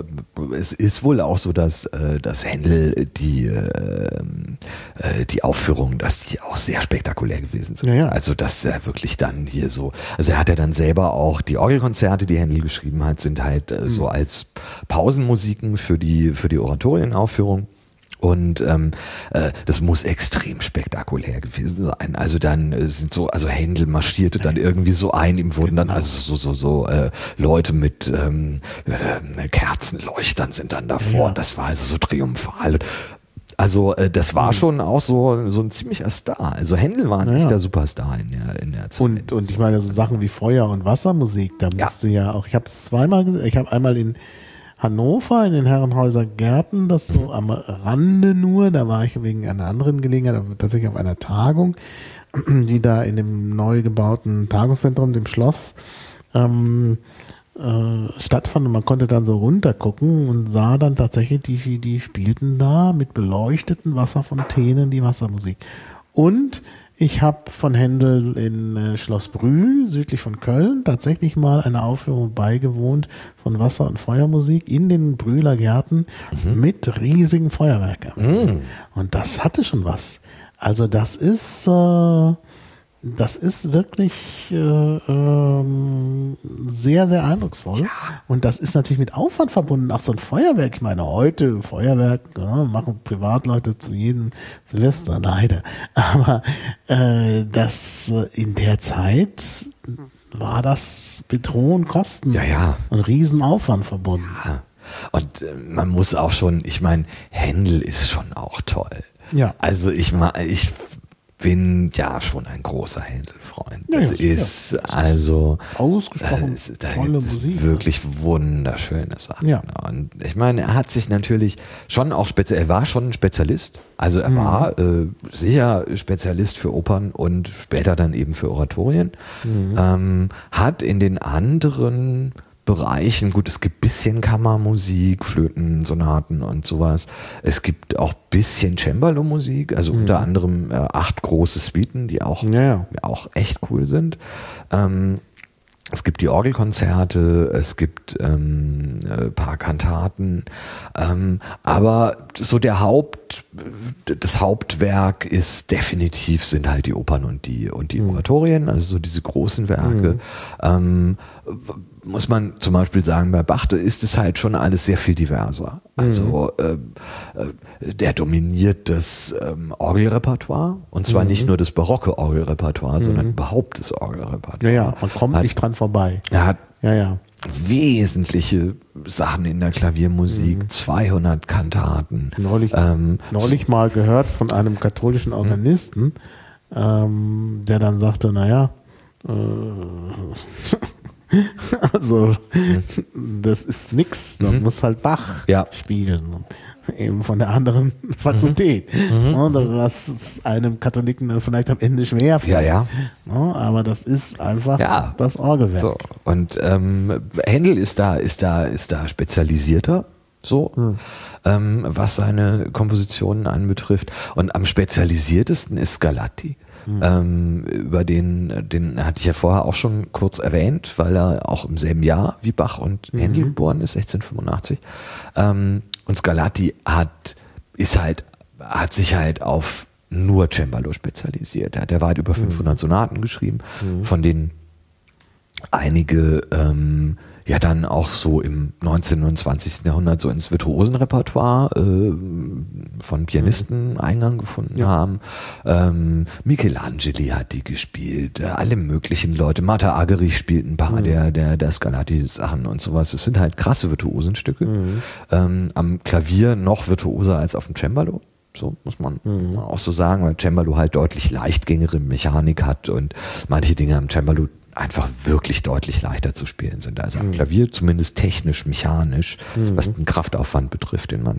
[SPEAKER 2] es ist wohl auch so, dass, äh, dass Händel die, äh, die Aufführungen, dass die auch sehr spektakulär gewesen sind.
[SPEAKER 1] Ja, ja.
[SPEAKER 2] Also dass er wirklich dann hier so, also er hat ja dann selber auch die Orgelkonzerte, die Händel geschrieben hat, sind halt äh, mhm. so als Pausenmusiken für die, für die Oratorienaufführung. Und ähm, äh, das muss extrem spektakulär gewesen sein. Also dann äh, sind so, also Händel marschierte dann irgendwie so ein, ihm wurden dann also so so so äh, Leute mit ähm, äh, Kerzenleuchtern sind dann davor. Ja. Das war also so triumphal. Also äh, das war schon auch so so ein ziemlicher Star. Also Händel war ein
[SPEAKER 1] ja.
[SPEAKER 2] echter Superstar in der in der Zeit.
[SPEAKER 1] Und und ich meine so Sachen wie Feuer- und Wassermusik, da musst ja. du ja auch. Ich habe es zweimal gesehen. Ich habe einmal in Hannover in den Herrenhäuser Gärten, das so am Rande nur, da war ich wegen einer anderen Gelegenheit, aber tatsächlich auf einer Tagung, die da in dem neu gebauten Tagungszentrum, dem Schloss, ähm, äh, stattfand. Und man konnte dann so runtergucken und sah dann tatsächlich, die, die spielten da mit beleuchteten Wasserfontänen die Wassermusik. Und ich habe von Händel in äh, Schloss Brühl, südlich von Köln, tatsächlich mal eine Aufführung beigewohnt von Wasser- und Feuermusik in den Brühler Gärten mhm. mit riesigen Feuerwerken. Mhm. Und das hatte schon was. Also das ist, äh, das ist wirklich äh, ähm, sehr, sehr eindrucksvoll. Ja. Und das ist natürlich mit Aufwand verbunden. Auch so ein Feuerwerk, ich meine, heute Feuerwerk ja, machen Privatleute zu jedem Silvester, leider. Aber äh, das in der Zeit war das mit hohen Kosten
[SPEAKER 2] ja, ja.
[SPEAKER 1] und Riesenaufwand verbunden.
[SPEAKER 2] Ja. Und äh, man muss auch schon, ich meine, Händel ist schon auch toll.
[SPEAKER 1] Ja.
[SPEAKER 2] Also ich meine, ich bin ja schon ein großer Händel-Freund. Das ja, ja, ist ja. also
[SPEAKER 1] ausgesprochen
[SPEAKER 2] das, da
[SPEAKER 1] tolle Musik.
[SPEAKER 2] Wirklich ja. wunderschöne Sachen.
[SPEAKER 1] Ja.
[SPEAKER 2] Und ich meine, er hat sich natürlich schon auch speziell, er war schon ein Spezialist. Also er mhm. war äh, sehr Spezialist für Opern und später dann eben für Oratorien. Mhm. Ähm, hat in den anderen Bereichen, gut, es gibt bisschen Kammermusik, Flöten, Sonaten und sowas. Es gibt auch bisschen Cembalo-Musik, also mhm. unter anderem äh, acht große Suiten, die auch,
[SPEAKER 1] ja.
[SPEAKER 2] auch echt cool sind. Ähm, es gibt die Orgelkonzerte, es gibt ähm, ein paar Kantaten, ähm, aber so der Haupt, das Hauptwerk ist definitiv sind halt die Opern und die und die mhm. Oratorien, also so diese großen Werke. Mhm. Ähm, muss man zum Beispiel sagen, bei Bach ist es halt schon alles sehr viel diverser. Also mhm. äh, der dominiert das ähm, Orgelrepertoire und zwar mhm. nicht nur das barocke Orgelrepertoire, mhm. sondern überhaupt das Orgelrepertoire.
[SPEAKER 1] Ja, ja, man kommt hat, nicht dran vorbei.
[SPEAKER 2] Er hat
[SPEAKER 1] ja, ja.
[SPEAKER 2] wesentliche Sachen in der Klaviermusik, mhm. zweihundert Kantaten.
[SPEAKER 1] Neulich, ähm, neulich mal gehört von einem katholischen Organisten, mhm. ähm, der dann sagte, naja, äh, also, das ist nix. Man mhm. muss halt Bach
[SPEAKER 2] ja.
[SPEAKER 1] spielen. Eben von der anderen Fakultät. Mhm. Und was einem Katholiken dann vielleicht am Ende schwer fällt.
[SPEAKER 2] Ja, ja.
[SPEAKER 1] Aber das ist einfach
[SPEAKER 2] ja.
[SPEAKER 1] das Orgelwerk.
[SPEAKER 2] So. Und ähm, Händel ist da, ist da, ist da spezialisierter. So, mhm. ähm, was seine Kompositionen anbetrifft. Und am spezialisiertesten ist Scarlatti. Mhm. Ähm, über den, den hatte ich ja vorher auch schon kurz erwähnt, weil er auch im selben Jahr wie Bach und mhm. Händel geboren ist, sechzehnhundertfünfundachtzig. Ähm, und Scarlatti hat, ist halt, hat sich halt auf nur Cembalo spezialisiert. Der hat weit über fünfhundert mhm. Sonaten geschrieben, mhm. von denen einige ähm, ja dann auch so im neunzehnten und zwanzigsten Jahrhundert so ins Virtuosenrepertoire äh, von Pianisten Eingang gefunden ja. haben. Ähm, Michelangeli hat die gespielt, äh, alle möglichen Leute. Martha Argerich spielt ein paar mhm. der, der, der Scarlatti-Sachen und sowas. Es sind halt krasse Virtuosenstücke. Mhm. Ähm, am Klavier noch virtuoser als auf dem Cembalo. So muss man mhm. auch so sagen, weil Cembalo halt deutlich leichtgängigere Mechanik hat und manche Dinge am Cembalo einfach wirklich deutlich leichter zu spielen sind. Also am mhm. Klavier zumindest technisch, mechanisch, mhm. was den Kraftaufwand betrifft, den man,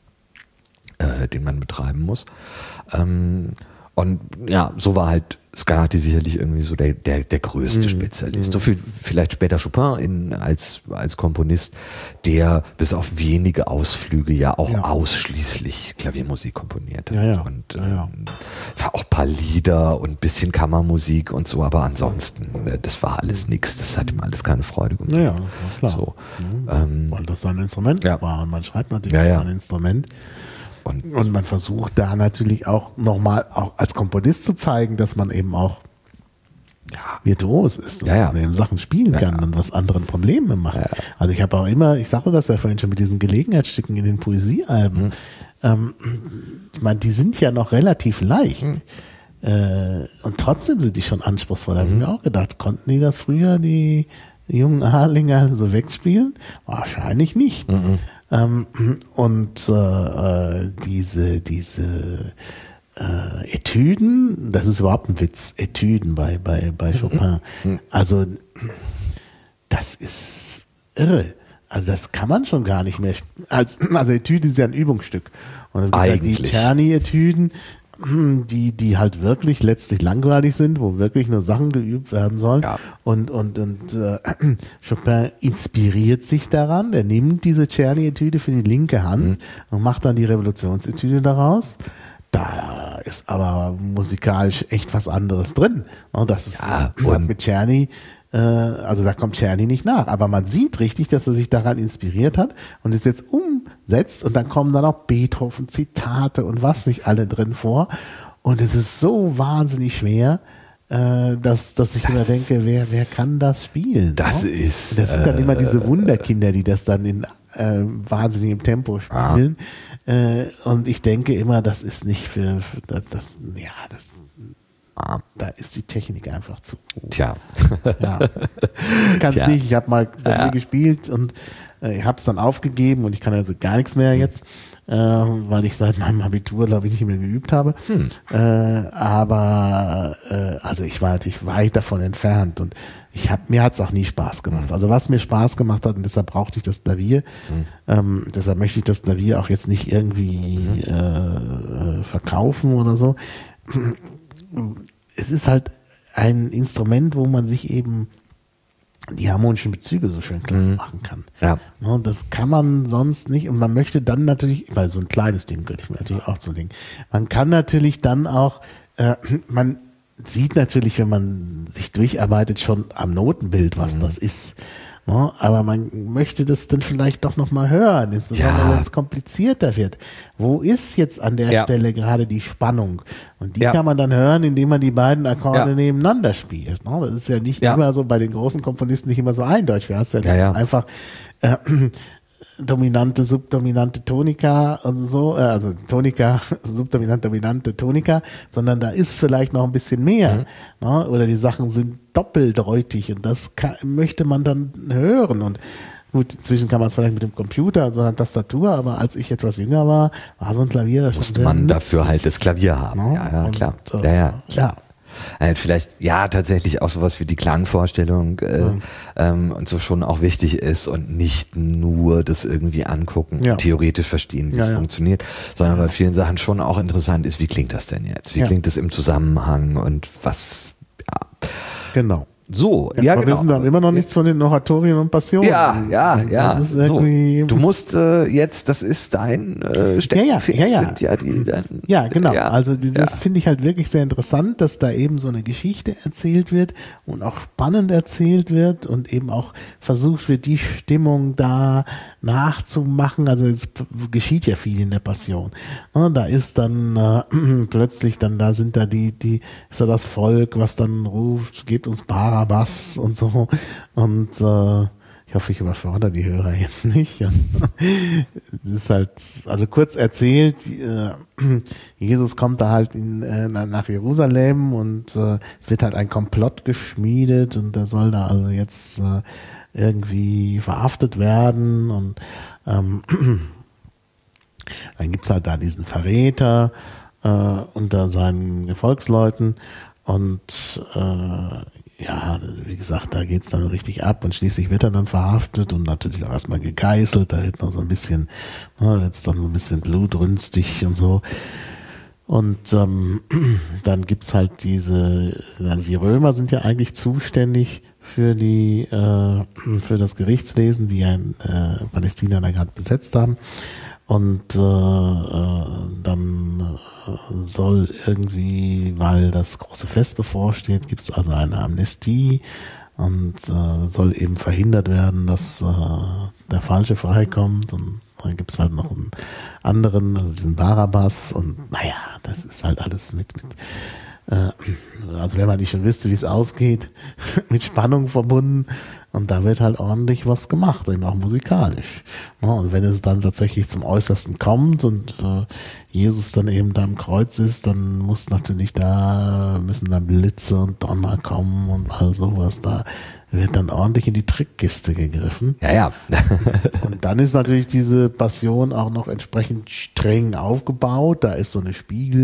[SPEAKER 2] äh, den man betreiben muss. Ähm, und ja, so war halt Scarlatti sicherlich irgendwie so der, der, der größte mhm. Spezialist. So viel, vielleicht später Chopin in, als, als Komponist, der bis auf wenige Ausflüge ja auch ja. ausschließlich Klaviermusik komponiert hat.
[SPEAKER 1] Ja, ja.
[SPEAKER 2] Und
[SPEAKER 1] ja, ja.
[SPEAKER 2] Ähm, es war auch ein paar Lieder und ein bisschen Kammermusik und so, aber ansonsten, das war alles nichts. Das hat ihm alles keine Freude gemacht.
[SPEAKER 1] Ja, ja, klar.
[SPEAKER 2] So,
[SPEAKER 1] ja,
[SPEAKER 2] ähm,
[SPEAKER 1] weil das sein Instrument
[SPEAKER 2] ja.
[SPEAKER 1] war und man schreibt natürlich
[SPEAKER 2] ja, ja.
[SPEAKER 1] ein Instrument.
[SPEAKER 2] Und,
[SPEAKER 1] und man versucht da natürlich auch nochmal auch als Komponist zu zeigen, dass man eben auch ja, virtuos ist, dass
[SPEAKER 2] ja, ja.
[SPEAKER 1] man eben Sachen spielen kann ja, ja. und was anderen Probleme macht. Ja. Also ich habe auch immer, ich sagte das ja vorhin schon mit diesen Gelegenheitsstücken in den Poesiealben, mhm. ähm, ich meine, die sind ja noch relativ leicht. Mhm. Äh, und trotzdem sind die schon anspruchsvoll. Da mhm. habe ich mir auch gedacht, konnten die das früher, die jungen Adlinger, so wegspielen? Wahrscheinlich nicht. Mhm. Ähm, und äh, diese, diese äh, Etüden, das ist überhaupt ein Witz, Etüden bei, bei, bei Chopin. Mhm. Also das ist irre. Also das kann man schon gar nicht mehr. Als, also Etüde ist ja ein Übungsstück. Und es gibt
[SPEAKER 2] Eigentlich.
[SPEAKER 1] halt die Czerny-Etüden, die, die halt wirklich letztlich langweilig sind, wo wirklich nur Sachen geübt werden sollen. Ja. Und, und, und äh, Chopin inspiriert sich daran, er nimmt diese Czerny-Etüde für die linke Hand mhm. und macht dann die Revolutionsetüde daraus. Da ist aber musikalisch echt was anderes drin. Und das ist
[SPEAKER 2] ja,
[SPEAKER 1] und mit Czerny, äh, also da kommt Czerny nicht nach. Aber man sieht richtig, dass er sich daran inspiriert hat und es jetzt umsetzt. Und dann kommen dann auch Beethoven-Zitate und was nicht alle drin vor. Und es ist so wahnsinnig schwer, äh, dass, dass ich das immer denke, wer, wer kann das spielen?
[SPEAKER 2] Das
[SPEAKER 1] no?
[SPEAKER 2] ist.
[SPEAKER 1] Das sind dann äh, immer diese Wunderkinder, die das dann in äh, wahnsinnigem Tempo spielen. Ah. Äh, und ich denke immer, das ist nicht für, für das, das, ja, das. Ah. Da ist die Technik einfach zu.
[SPEAKER 2] Tja.
[SPEAKER 1] Ja. Ich kann es nicht. Ich habe mal ja. gespielt und äh, ich habe es dann aufgegeben und ich kann also gar nichts mehr jetzt, äh, weil ich seit meinem Abitur, glaube ich, nicht mehr geübt habe. Hm. Äh, aber äh, also ich war natürlich weit davon entfernt und ich hab, mir hat es auch nie Spaß gemacht. Also was mir Spaß gemacht hat, und deshalb brauchte ich das Klavier, hm. ähm, deshalb möchte ich das Klavier auch jetzt nicht irgendwie hm. äh, verkaufen oder so. Es ist halt ein Instrument, wo man sich eben die harmonischen Bezüge so schön klar machen kann.
[SPEAKER 2] Ja.
[SPEAKER 1] Und das kann man sonst nicht. Und man möchte dann natürlich, weil so ein kleines Ding könnte ich mir natürlich auch so legen. Man kann natürlich dann auch, äh, man sieht natürlich, wenn man sich durcharbeitet, schon am Notenbild, was mhm. das ist. No, aber man möchte das dann vielleicht doch nochmal hören, insbesondere ja. wenn es komplizierter wird. Wo ist jetzt an der ja. Stelle gerade die Spannung? Und die ja. kann man dann hören, indem man die beiden Akkorde ja. nebeneinander spielt. No, das ist ja nicht ja. immer so, bei den großen Komponisten nicht immer so eindeutig. Du hast ja,
[SPEAKER 2] ja, ja.
[SPEAKER 1] einfach äh, dominante, subdominante Tonika und so, äh, also Tonika, subdominant, dominante Tonika, sondern da ist vielleicht noch ein bisschen mehr. Mhm. Ne? Oder die Sachen sind doppeldeutig und das kann, möchte man dann hören. Und gut, inzwischen kann man es vielleicht mit dem Computer, also einer Tastatur, aber als ich etwas jünger war, war so ein Klavier, das
[SPEAKER 2] musste man dafür halt das Klavier haben.
[SPEAKER 1] No?
[SPEAKER 2] Ja, ja, klar.
[SPEAKER 1] Und,
[SPEAKER 2] ja, ja,
[SPEAKER 1] ja.
[SPEAKER 2] Halt vielleicht, ja, tatsächlich auch sowas wie die Klangvorstellung äh, mhm. ähm, und so schon auch wichtig ist und nicht nur das irgendwie angucken,
[SPEAKER 1] ja.
[SPEAKER 2] theoretisch verstehen, wie
[SPEAKER 1] ja,
[SPEAKER 2] es
[SPEAKER 1] ja.
[SPEAKER 2] funktioniert, sondern bei vielen Sachen schon auch interessant ist, wie klingt das denn jetzt? Wie ja. klingt das im Zusammenhang und was, ja.
[SPEAKER 1] Genau.
[SPEAKER 2] So,
[SPEAKER 1] ja,
[SPEAKER 2] ja,
[SPEAKER 1] aber
[SPEAKER 2] genau.
[SPEAKER 1] wir wissen dann immer noch nichts von den Oratorien und Passionen.
[SPEAKER 2] Ja, ja, ja.
[SPEAKER 1] So,
[SPEAKER 2] du musst äh, jetzt, das ist dein äh, Steckenpferd.
[SPEAKER 1] Ja, ja, ja, ja.
[SPEAKER 2] Sind ja, die, dein,
[SPEAKER 1] ja, genau.
[SPEAKER 2] Ja,
[SPEAKER 1] also das
[SPEAKER 2] ja.
[SPEAKER 1] finde ich halt wirklich sehr interessant, dass da eben so eine Geschichte erzählt wird und auch spannend erzählt wird und eben auch versucht wird, die Stimmung da nachzumachen. Also es geschieht ja viel in der Passion. Ja, da ist dann äh, plötzlich dann, da sind da die, die, ist da das Volk, was dann ruft, gebt uns Barabbas und so. Und äh, ich Ich hoffe, ich überfordere die Hörer jetzt nicht. Es ist halt, also kurz erzählt, Jesus kommt da halt in, nach Jerusalem und es wird halt ein Komplott geschmiedet und der soll da also jetzt irgendwie verhaftet werden und ähm, dann gibt's halt da diesen Verräter äh, unter seinen Gefolgsleuten und äh, ja, wie gesagt, da geht's dann richtig ab und schließlich wird er dann verhaftet und natürlich auch erstmal gegeißelt, da wird noch so ein bisschen, ne, wird's dann so ein bisschen blutrünstig und so. Und ähm, dann gibt's halt diese, also die Römer sind ja eigentlich zuständig für die, äh, für das Gerichtswesen, die ja in äh, Palästina da gerade besetzt haben. Und äh, äh, dann äh, soll irgendwie, weil das große Fest bevorsteht, gibt es also eine Amnestie und äh, soll eben verhindert werden, dass äh, der Falsche freikommt. Und dann gibt es halt noch einen anderen, also diesen Barabbas. Und naja, das ist halt alles mit, mit äh, also wenn man nicht schon wüsste, wie es ausgeht, mit Spannung verbunden. Und da wird halt ordentlich was gemacht, eben auch musikalisch. Ja, und wenn es dann tatsächlich zum Äußersten kommt und äh, Jesus dann eben da am Kreuz ist, dann muss natürlich da, müssen dann Blitze und Donner kommen und all sowas. Da wird dann ordentlich in die Trickkiste gegriffen.
[SPEAKER 2] Ja, ja.
[SPEAKER 1] Und dann ist natürlich diese Passion auch noch entsprechend streng aufgebaut. Da ist so eine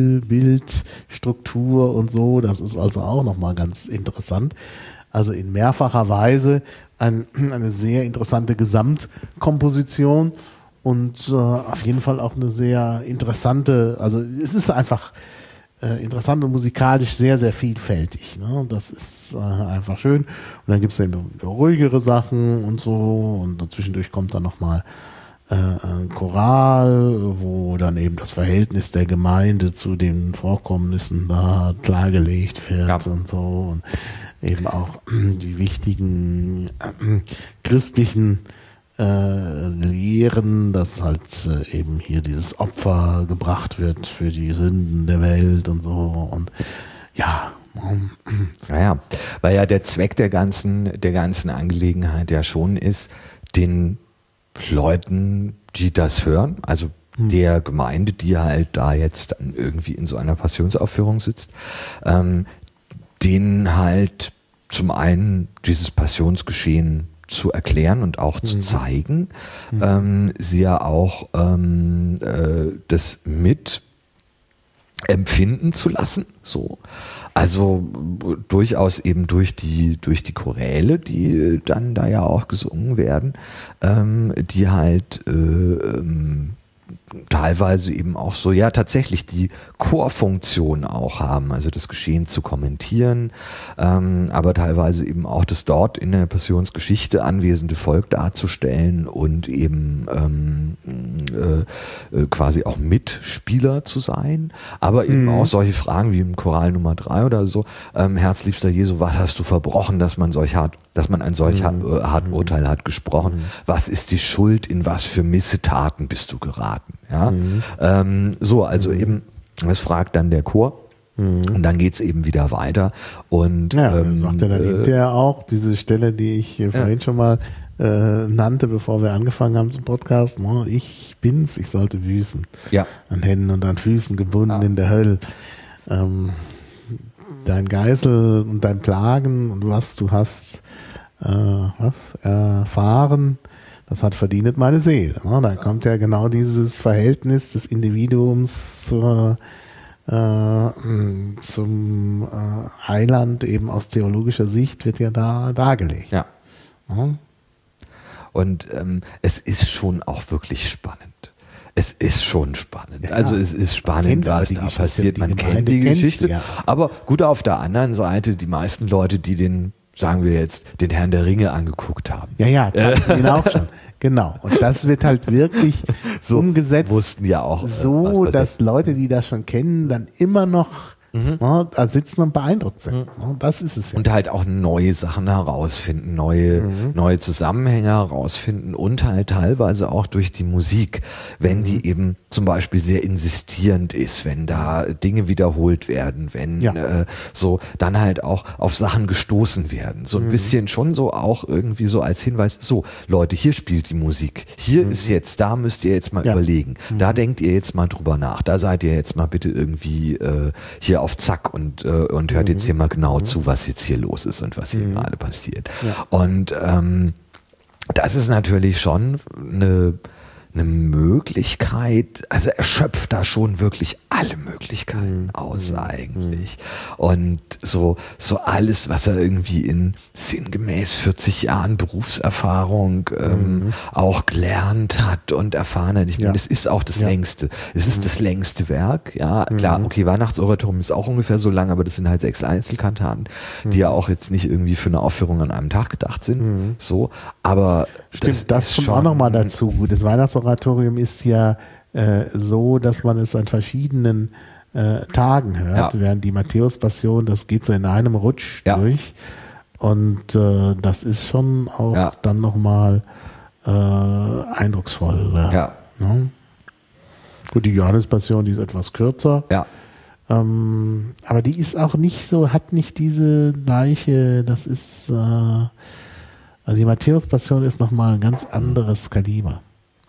[SPEAKER 1] Spiegelbildstruktur und so. Das ist also auch nochmal ganz interessant. Also in mehrfacher Weise ein, eine sehr interessante Gesamtkomposition und äh, auf jeden Fall auch eine sehr interessante, also es ist einfach äh, interessant und musikalisch sehr, sehr vielfältig. Ne? Das ist äh, einfach schön. Und dann gibt es eben ruhigere Sachen und so und dazwischendurch kommt dann nochmal äh, ein Choral, wo dann eben das Verhältnis der Gemeinde zu den Vorkommnissen da klargelegt wird ja. und so und eben auch die wichtigen äh, christlichen äh, Lehren, dass halt äh, eben hier dieses Opfer gebracht wird für die Sünden der Welt und so und ja.
[SPEAKER 2] Naja, weil ja der Zweck der ganzen, der ganzen Angelegenheit ja schon ist, den Leuten, die das hören, also der Gemeinde, die halt da jetzt dann irgendwie in so einer Passionsaufführung sitzt, ähm, denen halt zum einen dieses Passionsgeschehen zu erklären und auch mhm. zu zeigen, mhm. ähm, sie ja auch ähm, äh, das mit empfinden zu lassen, so. Also durchaus eben durch die durch die Choräle, die dann da ja auch gesungen werden, ähm, die halt äh, ähm, teilweise eben auch so, ja tatsächlich die Chorfunktion auch haben, also das Geschehen zu kommentieren, ähm, aber teilweise eben auch das dort in der Passionsgeschichte anwesende Volk darzustellen und eben ähm, äh, quasi auch Mitspieler zu sein, aber eben mhm. auch solche Fragen wie im Choral Nummer drei oder so, ähm, Herzliebster Jesu, was hast du verbrochen, dass man solch hart, dass man ein solch mhm. hart, hart Urteil hat gesprochen, mhm. was ist die Schuld, in was für Missetaten bist du geraten? Ja, mhm. ähm, so, also mhm. eben, das fragt dann der Chor mhm. und dann geht's eben wieder weiter und
[SPEAKER 1] ja,
[SPEAKER 2] ähm,
[SPEAKER 1] sagt er dann äh, hinterher auch, diese Stelle, die ich äh, vorhin ja. schon mal äh, nannte, bevor wir angefangen haben zum Podcast, no, ich bin's, ich sollte büßen.
[SPEAKER 2] Ja.
[SPEAKER 1] An Händen und an Füßen gebunden ja. in der Hölle. Ähm, dein Geißel und dein Plagen und was du hast äh, was erfahren, das hat verdient meine Seele. Ne? Da kommt ja genau dieses Verhältnis des Individuums zur, äh, zum äh, Heiland eben aus theologischer Sicht wird ja da dargelegt.
[SPEAKER 2] Ja. Mhm. Und ähm, es ist schon auch wirklich spannend. Es ist schon spannend. Ja, also es ist spannend, was da passiert. Man kennt die Geschichte. Ja. Aber gut, auf der anderen Seite, die meisten Leute, die den, sagen wir jetzt, den Herrn der Ringe angeguckt haben.
[SPEAKER 1] Ja, ja, den auch schon. Genau. Und das wird halt wirklich so umgesetzt.
[SPEAKER 2] Wussten ja auch.
[SPEAKER 1] So, dass Leute, die das schon kennen, dann immer noch mhm. ja, da sitzen und beeindruckt sind.
[SPEAKER 2] Mhm.
[SPEAKER 1] Ja, das ist es ja.
[SPEAKER 2] Und halt auch neue Sachen herausfinden, neue, mhm. neue Zusammenhänge herausfinden und halt teilweise auch durch die Musik, wenn mhm. die eben zum Beispiel sehr insistierend ist, wenn da Dinge wiederholt werden, wenn ja. äh, so dann halt auch auf Sachen gestoßen werden. So ein mhm. bisschen schon so auch irgendwie so als Hinweis, so Leute, hier spielt die Musik, hier mhm. ist jetzt, da müsst ihr jetzt mal ja. überlegen, mhm. da denkt ihr jetzt mal drüber nach, da seid ihr jetzt mal bitte irgendwie äh, hier auf Zack und, äh, und hört mhm. jetzt hier mal genau mhm. zu, was jetzt hier los ist und was hier mhm. gerade passiert. Ja. Und ähm, das ist natürlich schon eine eine Möglichkeit, also er schöpft da schon wirklich alle Möglichkeiten mhm. aus eigentlich. Und so, so alles, was er irgendwie in sinngemäß vierzig Jahren Berufserfahrung ähm, mhm. auch gelernt hat und erfahren hat. Ich meine, es ja. ist auch das ja. längste. Es ist mhm. das längste Werk. Ja, klar, mhm. okay, Weihnachtsoratorium ist auch ungefähr so lang, aber das sind halt sechs Einzelkantaten, mhm. die ja auch jetzt nicht irgendwie für eine Aufführung an einem Tag gedacht sind. Mhm. So, aber
[SPEAKER 1] stimmt, das, das kommt schon auch nochmal dazu. Das Weihnachtsoratorium Oratorium ist ja äh, so, dass man es an verschiedenen äh, Tagen hört, ja. während die Matthäus-Passion, das geht so in einem Rutsch ja. durch und äh, das ist schon auch ja. dann nochmal äh, eindrucksvoll. Ja. Ja. Ne? Gut, die Johannes-Passion, die ist etwas kürzer,
[SPEAKER 2] ja.
[SPEAKER 1] ähm, aber die ist auch nicht so, hat nicht diese gleiche, das ist, äh, also die Matthäus-Passion ist nochmal ein ganz anderes Kaliber.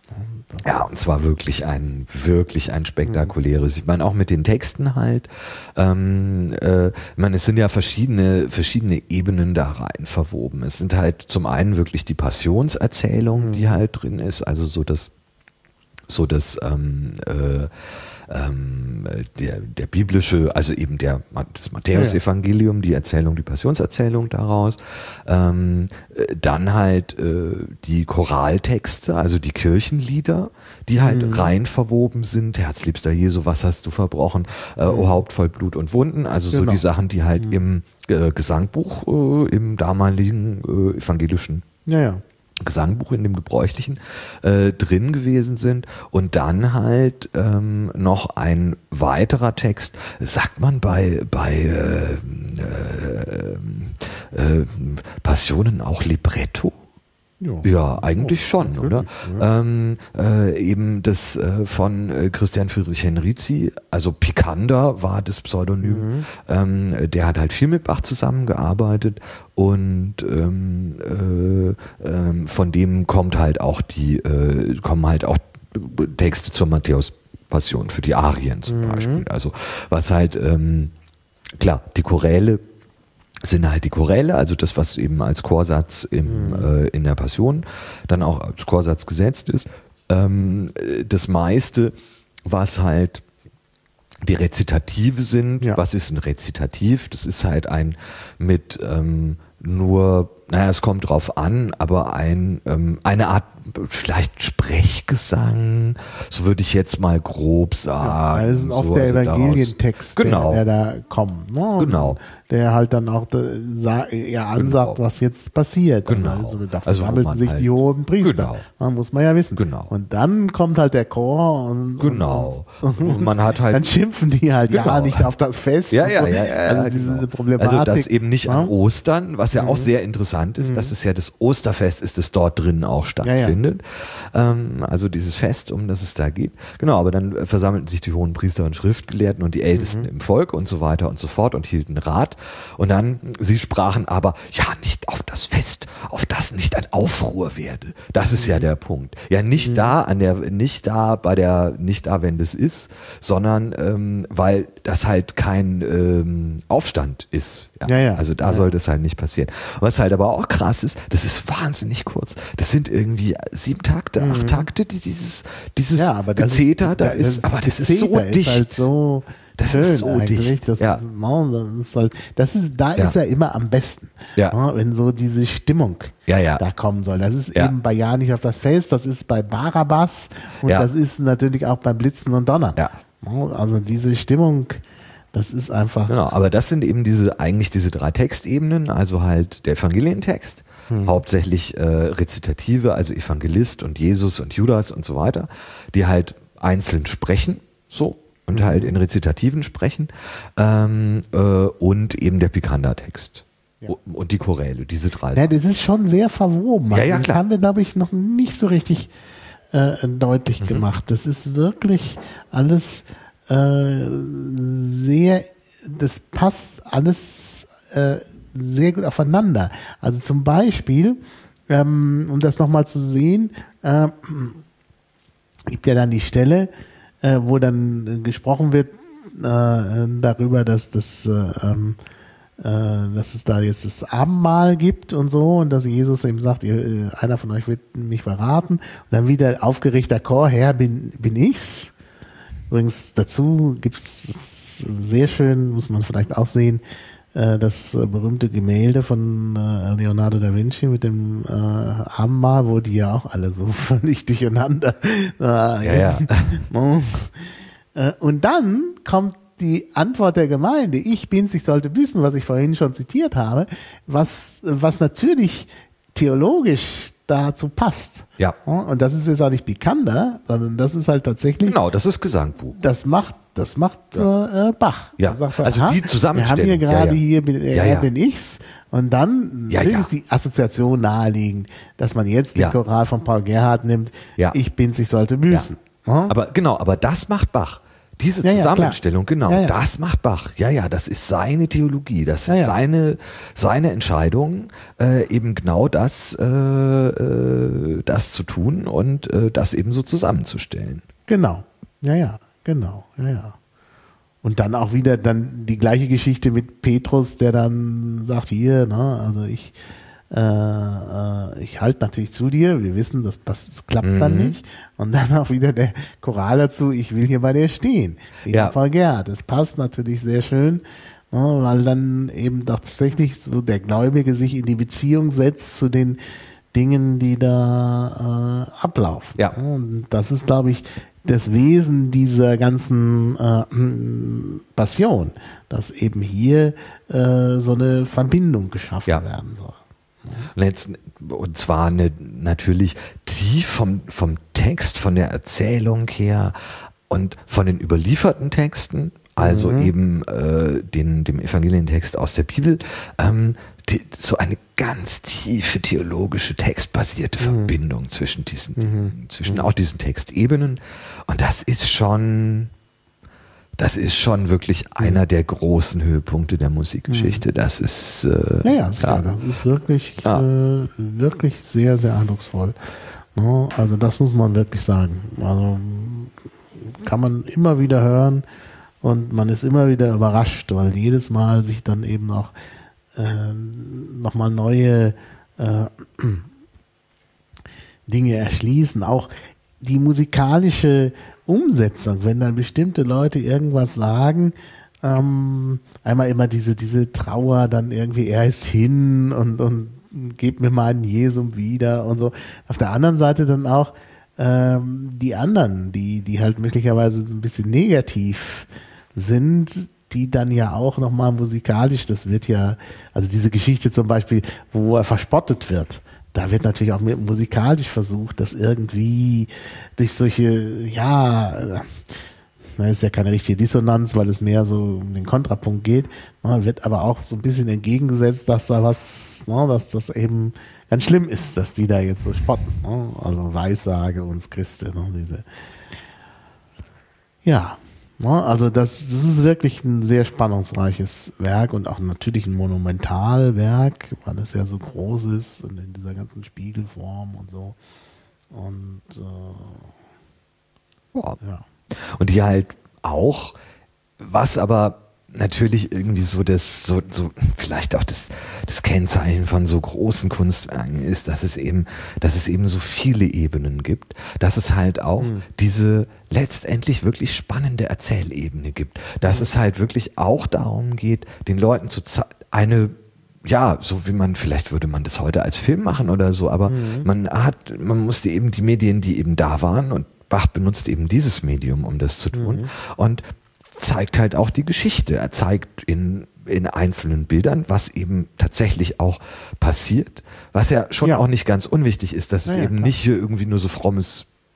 [SPEAKER 2] Ja, und zwar wirklich ein, wirklich ein spektakuläres. Ich meine, auch mit den Texten halt. Ähm, äh, ich meine, es sind ja verschiedene, verschiedene Ebenen da rein verwoben. Es sind halt zum einen wirklich die Passionserzählung, mhm. die halt drin ist, also so das, so das, ähm, äh, ähm, der, der biblische, also eben der, das Matthäus-Evangelium, die Erzählung, die Passionserzählung daraus. Ähm, dann halt äh, die Choraltexte, also die Kirchenlieder, die halt mhm. rein verwoben sind. Herzliebster Jesu, was hast du verbrochen? Äh, mhm. O Haupt voll Blut und Wunden. Also genau. so die Sachen, die halt mhm. im äh, Gesangbuch, äh, im damaligen äh, evangelischen
[SPEAKER 1] ja, ja.
[SPEAKER 2] Gesangbuch, in dem gebräuchlichen, äh, drin gewesen sind. Und dann halt ähm, noch ein weiterer Text, sagt man bei, bei äh, äh, äh, Passionen auch Libretto? Ja, ja eigentlich oh, schon, oder? Ja. Ähm, äh, eben das äh, von äh, Christian Friedrich Henrici, also Picander war das Pseudonym, mhm. ähm, der hat halt viel mit Bach zusammengearbeitet und ähm, äh, äh, von dem kommt halt auch die, äh, kommen halt auch Texte zur Matthäus-Passion für die Arien zum mhm. Beispiel. Also was halt, ähm, klar, die Choräle sind halt die Choräle, also das, was eben als Chorsatz im, mhm. äh, in der Passion dann auch als Chorsatz gesetzt ist. Ähm, das meiste, was halt die Rezitative sind, ja. was ist ein Rezitativ? Das ist halt ein mit ähm, nur, naja, es kommt drauf an, aber ein, ähm, eine Art vielleicht Sprechgesang, so würde ich jetzt mal grob sagen.
[SPEAKER 1] Ja, das ist
[SPEAKER 2] so,
[SPEAKER 1] oft der
[SPEAKER 2] also
[SPEAKER 1] Evangelientext,
[SPEAKER 2] genau.
[SPEAKER 1] der, der da kommt. Ne?
[SPEAKER 2] Genau.
[SPEAKER 1] Der halt dann auch ja, ansagt, genau. was jetzt passiert.
[SPEAKER 2] Genau.
[SPEAKER 1] Also dafür
[SPEAKER 2] also
[SPEAKER 1] sammelten sich
[SPEAKER 2] halt,
[SPEAKER 1] die hohen Priester.
[SPEAKER 2] Genau.
[SPEAKER 1] Man muss man ja wissen.
[SPEAKER 2] Genau.
[SPEAKER 1] Und dann kommt halt der Chor und,
[SPEAKER 2] genau.
[SPEAKER 1] und, und,
[SPEAKER 2] und man hat halt
[SPEAKER 1] dann schimpfen die halt genau. ja nicht auf das Fest.
[SPEAKER 2] Ja, ja,
[SPEAKER 1] so.
[SPEAKER 2] ja, ja,
[SPEAKER 1] also
[SPEAKER 2] genau.
[SPEAKER 1] diese Problematik.
[SPEAKER 2] Also das eben nicht
[SPEAKER 1] ja?
[SPEAKER 2] an Ostern, was ja mhm. auch sehr interessant ist, mhm. dass es ja das Osterfest ist, das dort drinnen auch stattfindet. Ja, ja. Ähm, also dieses Fest, um das es da geht. Genau, aber dann versammelten sich die hohen Priester und Schriftgelehrten und die Ältesten mhm. im Volk und so weiter und so fort und hielten Rat. Und dann sie sprachen aber, ja, nicht auf das Fest, auf das nicht ein Aufruhr werde. Das ist ja der Punkt. Ja, nicht mhm. da an der, nicht da bei der, nicht da, wenn das ist, sondern ähm, weil das halt kein ähm, Aufstand ist. Ja.
[SPEAKER 1] Ja, ja.
[SPEAKER 2] Also da
[SPEAKER 1] ja.
[SPEAKER 2] soll das halt nicht passieren. Was halt aber auch krass ist, das ist wahnsinnig kurz. Das sind irgendwie sieben Takte, mhm. acht Takte, die dieses, dieses
[SPEAKER 1] ja, aber das
[SPEAKER 2] Gezeter
[SPEAKER 1] ist,
[SPEAKER 2] da
[SPEAKER 1] das
[SPEAKER 2] ist,
[SPEAKER 1] ist,
[SPEAKER 2] aber das ist
[SPEAKER 1] Zeter
[SPEAKER 2] so dicht.
[SPEAKER 1] Ist halt so
[SPEAKER 2] Das
[SPEAKER 1] Schön
[SPEAKER 2] ist so
[SPEAKER 1] eigentlich.
[SPEAKER 2] dicht.
[SPEAKER 1] Das,
[SPEAKER 2] ja.
[SPEAKER 1] ist, das ist halt, das ist, da
[SPEAKER 2] ja.
[SPEAKER 1] ist er immer am besten,
[SPEAKER 2] ja.
[SPEAKER 1] Ja, wenn so diese Stimmung
[SPEAKER 2] ja, ja.
[SPEAKER 1] da kommen soll. Das ist
[SPEAKER 2] ja.
[SPEAKER 1] eben bei Ja nicht auf das Fest, das ist bei Barabbas und
[SPEAKER 2] ja.
[SPEAKER 1] das ist natürlich auch beim Blitzen und Donnern.
[SPEAKER 2] Ja.
[SPEAKER 1] Also diese Stimmung, das ist einfach.
[SPEAKER 2] Genau, aber das sind eben diese, eigentlich diese drei Textebenen, also halt der Evangelientext, hm. hauptsächlich äh, Rezitative, also Evangelist und Jesus und Judas und so weiter, die halt einzeln sprechen, so. und halt in Rezitativen sprechen ähm, äh, und eben der Picander-Text. Ja. Und die Choräle, diese drei.
[SPEAKER 1] Ja, das ist schon sehr verwoben.
[SPEAKER 2] Ja, ja,
[SPEAKER 1] das
[SPEAKER 2] klar.
[SPEAKER 1] haben wir, glaube ich, noch nicht so richtig äh, deutlich mhm. gemacht. Das ist wirklich alles äh, sehr, das passt alles äh, sehr gut aufeinander. Also zum Beispiel, ähm, um das nochmal zu sehen, äh, gibt ja dann die Stelle, äh, wo dann gesprochen wird äh, darüber, dass das äh, ähm, dass es da jetzt das Abendmahl gibt und so und dass Jesus ihm sagt, ihr, einer von euch wird mich verraten und dann wieder aufgeregter Chor, Herr, bin, bin ich's. Übrigens dazu gibt es sehr schön, muss man vielleicht auch sehen, das berühmte Gemälde von Leonardo da Vinci mit dem Abendmahl, wo die ja auch alle so völlig durcheinander.
[SPEAKER 2] Ja, ja.
[SPEAKER 1] Und dann kommt die Antwort der Gemeinde, ich bin's, ich sollte büßen, was ich vorhin schon zitiert habe, was, was natürlich theologisch dazu passt.
[SPEAKER 2] Ja.
[SPEAKER 1] Und das ist jetzt auch nicht Picander, sondern das ist halt tatsächlich.
[SPEAKER 2] Genau, das ist Gesangbuch.
[SPEAKER 1] Das macht, das macht
[SPEAKER 2] ja.
[SPEAKER 1] äh, Bach.
[SPEAKER 2] Ja.
[SPEAKER 1] Sagt er,
[SPEAKER 2] also
[SPEAKER 1] aha,
[SPEAKER 2] die Zusammenstellung.
[SPEAKER 1] Wir haben hier gerade
[SPEAKER 2] ja, ja.
[SPEAKER 1] hier, bin, äh,
[SPEAKER 2] ja, ja.
[SPEAKER 1] bin ich's. Und dann
[SPEAKER 2] ja,
[SPEAKER 1] natürlich
[SPEAKER 2] ja.
[SPEAKER 1] ist die Assoziation naheliegend, dass man jetzt den
[SPEAKER 2] ja.
[SPEAKER 1] Choral von Paul Gerhardt nimmt,
[SPEAKER 2] ja.
[SPEAKER 1] ich bin's, ich sollte büßen.
[SPEAKER 2] Ja. Aber genau, aber das macht Bach. Diese
[SPEAKER 1] ja,
[SPEAKER 2] Zusammenstellung,
[SPEAKER 1] ja,
[SPEAKER 2] genau,
[SPEAKER 1] ja, ja.
[SPEAKER 2] das macht Bach. Ja, ja, das ist seine Theologie, das sind
[SPEAKER 1] ja, ja.
[SPEAKER 2] seine, seine Entscheidungen, äh, eben genau das, äh, äh, das zu tun und äh, das eben so zusammenzustellen.
[SPEAKER 1] Genau, ja, ja, genau, ja, ja. Und dann auch wieder dann die gleiche Geschichte mit Petrus, der dann sagt, hier, ne, also ich Äh, äh, ich halte natürlich zu dir, wir wissen, das, das klappt mhm. dann nicht. Und dann auch wieder der Choral dazu, ich will hier bei dir stehen. Wie
[SPEAKER 2] ja.
[SPEAKER 1] Paul Gerhardt. Das passt natürlich sehr schön, ne, weil dann eben tatsächlich so der Gläubige sich in die Beziehung setzt zu den Dingen, die da äh, ablaufen.
[SPEAKER 2] Ja.
[SPEAKER 1] Und das ist, glaube ich, das Wesen dieser ganzen äh, Passion, dass eben hier äh, so eine Verbindung geschaffen
[SPEAKER 2] ja.
[SPEAKER 1] werden soll.
[SPEAKER 2] Und, jetzt, und zwar eine, natürlich tief vom, vom Text, von der Erzählung her und von den überlieferten Texten, also mhm. eben äh, den, dem Evangelientext aus der Bibel, ähm, die, so eine ganz tiefe theologische, textbasierte mhm. Verbindung zwischen diesen, mhm. zwischen auch diesen Textebenen. Und das ist schon... Das ist schon wirklich einer der großen Höhepunkte der Musikgeschichte. Das ist äh,
[SPEAKER 1] ja, ja, klar. Das ist wirklich, ja. äh, wirklich sehr, sehr eindrucksvoll. No, also das muss man wirklich sagen. Also kann man immer wieder hören und man ist immer wieder überrascht, weil jedes Mal sich dann eben auch äh, nochmal neue äh, Dinge erschließen. Auch die musikalische Umsetzung, wenn dann bestimmte Leute irgendwas sagen, ähm, einmal immer diese, diese Trauer, dann irgendwie, er ist hin und, und gebt mir meinen Jesum wieder und so. Auf der anderen Seite dann auch ähm, die anderen, die, die halt möglicherweise so ein bisschen negativ sind, die dann ja auch nochmal musikalisch, das wird ja, also diese Geschichte zum Beispiel, wo er verspottet wird, da wird natürlich auch musikalisch versucht, das irgendwie durch solche, ja, da ist ja keine richtige Dissonanz, weil es mehr so um den Kontrapunkt geht, ne, wird aber auch so ein bisschen entgegengesetzt, dass da was, ne, dass das eben ganz schlimm ist, dass die da jetzt so spotten. Ne, also Weissage uns Christi, ne, diese. Ja, ne, also das, das ist wirklich ein sehr spannungsreiches Werk und auch natürlich ein Monumentalwerk, weil es ja so groß ist und in dieser ganzen Spiegelform und so. Und äh,
[SPEAKER 2] ja. ja. Und die halt auch, was aber natürlich irgendwie so das, so, so vielleicht auch das, das Kennzeichen von so großen Kunstwerken ist, dass es eben, dass es eben so viele Ebenen gibt, dass es halt auch mhm. diese letztendlich wirklich spannende Erzählebene gibt, dass mhm. es halt wirklich auch darum geht, den Leuten zu zeigen, eine ja, so wie man, vielleicht würde man das heute als Film machen oder so, aber mhm. man hat, man musste eben die Medien, die eben da waren, und Bach benutzt eben dieses Medium, um das zu tun, mhm. und zeigt halt auch die Geschichte. Er zeigt in, in einzelnen Bildern, was eben tatsächlich auch passiert, was ja schon ja. auch nicht ganz unwichtig ist, dass ja, es eben ja, nicht hier irgendwie nur so frommes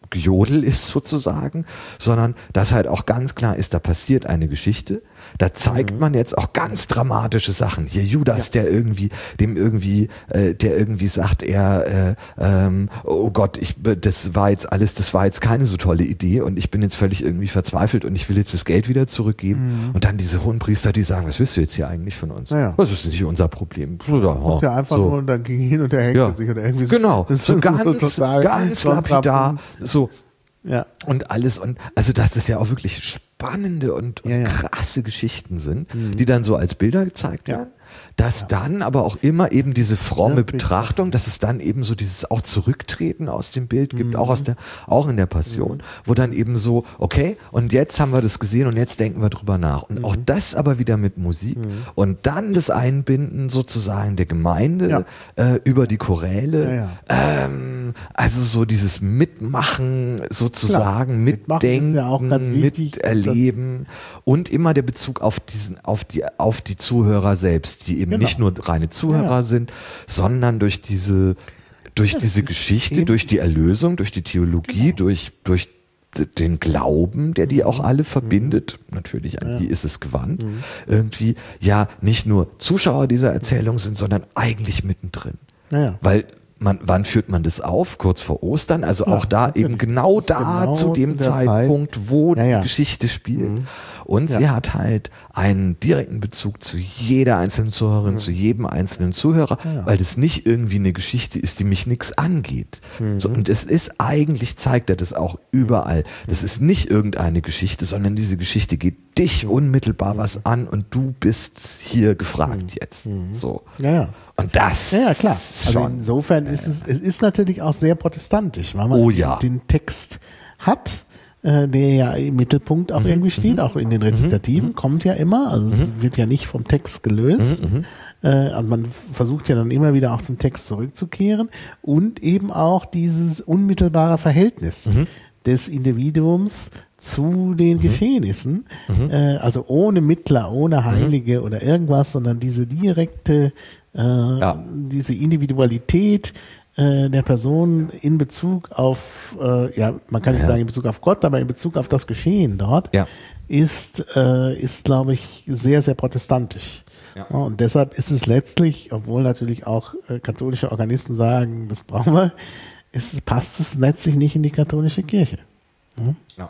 [SPEAKER 2] Gejodel ist sozusagen, sondern dass halt auch ganz klar ist, da passiert eine Geschichte, da zeigt mhm. man jetzt auch ganz dramatische Sachen. Hier Judas, ja. der irgendwie, dem irgendwie, äh, der irgendwie sagt, er, äh, ähm, oh Gott, ich, das war jetzt alles, das war jetzt keine so tolle Idee und ich bin jetzt völlig irgendwie verzweifelt und ich will jetzt das Geld wieder zurückgeben. Mhm. Und dann diese hohen Priester, die sagen, was willst du jetzt hier eigentlich von uns?
[SPEAKER 1] Ja.
[SPEAKER 2] Das ist nicht unser Problem.
[SPEAKER 1] Guckt ja einfach so. Nur und dann ging hin und er hängt
[SPEAKER 2] ja.
[SPEAKER 1] sich oder irgendwie so.
[SPEAKER 2] Genau, so ganz, so ganz lapidar, so.
[SPEAKER 1] Ja.
[SPEAKER 2] Und alles und also dass das ja auch wirklich spannende und, und ja, ja. krasse Geschichten sind, mhm. die dann so als Bilder gezeigt werden, ja. dass ja. dann aber auch immer eben diese fromme Betrachtung, dass es dann eben so dieses auch Zurücktreten aus dem Bild gibt, mhm. auch aus der, auch in der Passion, mhm. wo dann eben so, okay, und jetzt haben wir das gesehen und jetzt denken wir drüber nach. Und mhm. auch das aber wieder mit Musik mhm. und dann das Einbinden sozusagen der Gemeinde ja. äh, über die Choräle, ja, ja. Ähm, also so dieses Mitmachen sozusagen,
[SPEAKER 1] Klar.
[SPEAKER 2] Mitdenken,
[SPEAKER 1] ja auch ganz wichtig,
[SPEAKER 2] Miterleben und immer der Bezug auf diesen, auf die, auf die Zuhörer selbst, die eben genau. nicht nur reine Zuhörer ja. sind, sondern durch diese, durch ja, diese Geschichte, durch die Erlösung, durch die Theologie, genau. durch, durch den Glauben, der die auch alle verbindet, mhm. natürlich an ja. die ist es gewandt, mhm. irgendwie ja nicht nur Zuschauer dieser Erzählung sind, sondern eigentlich mittendrin.
[SPEAKER 1] Ja, ja.
[SPEAKER 2] Weil Man, wann führt man das auf? Kurz vor Ostern, also ja, auch da natürlich. eben genau da genau zu dem zu Zeitpunkt, Zeit. wo ja, ja. die Geschichte spielt. Mhm. Und ja. sie hat halt einen direkten Bezug zu jeder einzelnen Zuhörerin, mhm. zu jedem einzelnen Zuhörer, ja, ja. weil das nicht irgendwie eine Geschichte ist, die mich nichts angeht. Mhm. So, und es ist eigentlich, zeigt er das auch überall. Das ist nicht irgendeine Geschichte, sondern diese Geschichte geht dich unmittelbar mhm. was an und du bist hier gefragt mhm. jetzt.
[SPEAKER 1] Mhm.
[SPEAKER 2] So.
[SPEAKER 1] Ja, ja.
[SPEAKER 2] Und das
[SPEAKER 1] ja, ja, klar.
[SPEAKER 2] Schon,
[SPEAKER 1] also insofern ist es, es ist natürlich auch sehr protestantisch, weil man
[SPEAKER 2] oh, ja.
[SPEAKER 1] den Text hat, äh, der ja im Mittelpunkt auch mhm. irgendwie steht, mhm. auch in den Rezitativen, mhm. kommt ja immer, also mhm. es wird ja nicht vom Text gelöst. Mhm. Äh, also man versucht ja dann immer wieder auch zum Text zurückzukehren und eben auch dieses unmittelbare Verhältnis mhm. des Individuums zu den mhm. Geschehnissen, mhm. äh, also ohne Mittler, ohne Heilige mhm. oder irgendwas, sondern diese direkte Äh, ja. diese Individualität äh, der Person in Bezug auf, äh, ja, man kann nicht ja. sagen in Bezug auf Gott, aber in Bezug auf das Geschehen dort,
[SPEAKER 2] ja.
[SPEAKER 1] ist, äh, ist, glaube ich, sehr, sehr protestantisch. Ja. Ja, und deshalb ist es letztlich, obwohl natürlich auch äh, katholische Organisten sagen, das brauchen wir, ist, passt es letztlich nicht in die katholische Kirche. Hm?
[SPEAKER 2] Ja.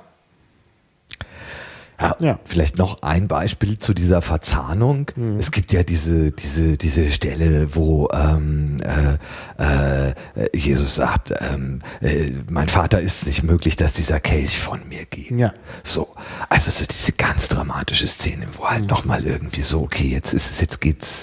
[SPEAKER 2] Ja, ja, vielleicht noch ein Beispiel zu dieser Verzahnung. Mhm. Es gibt ja diese diese diese Stelle, wo ähm, äh, äh, Jesus sagt, ähm, äh, mein Vater ist es nicht möglich, dass dieser Kelch von mir geht.
[SPEAKER 1] Ja.
[SPEAKER 2] So, also so diese ganz dramatische Szene, wo halt mhm. nochmal irgendwie so, okay, jetzt ist es, jetzt geht's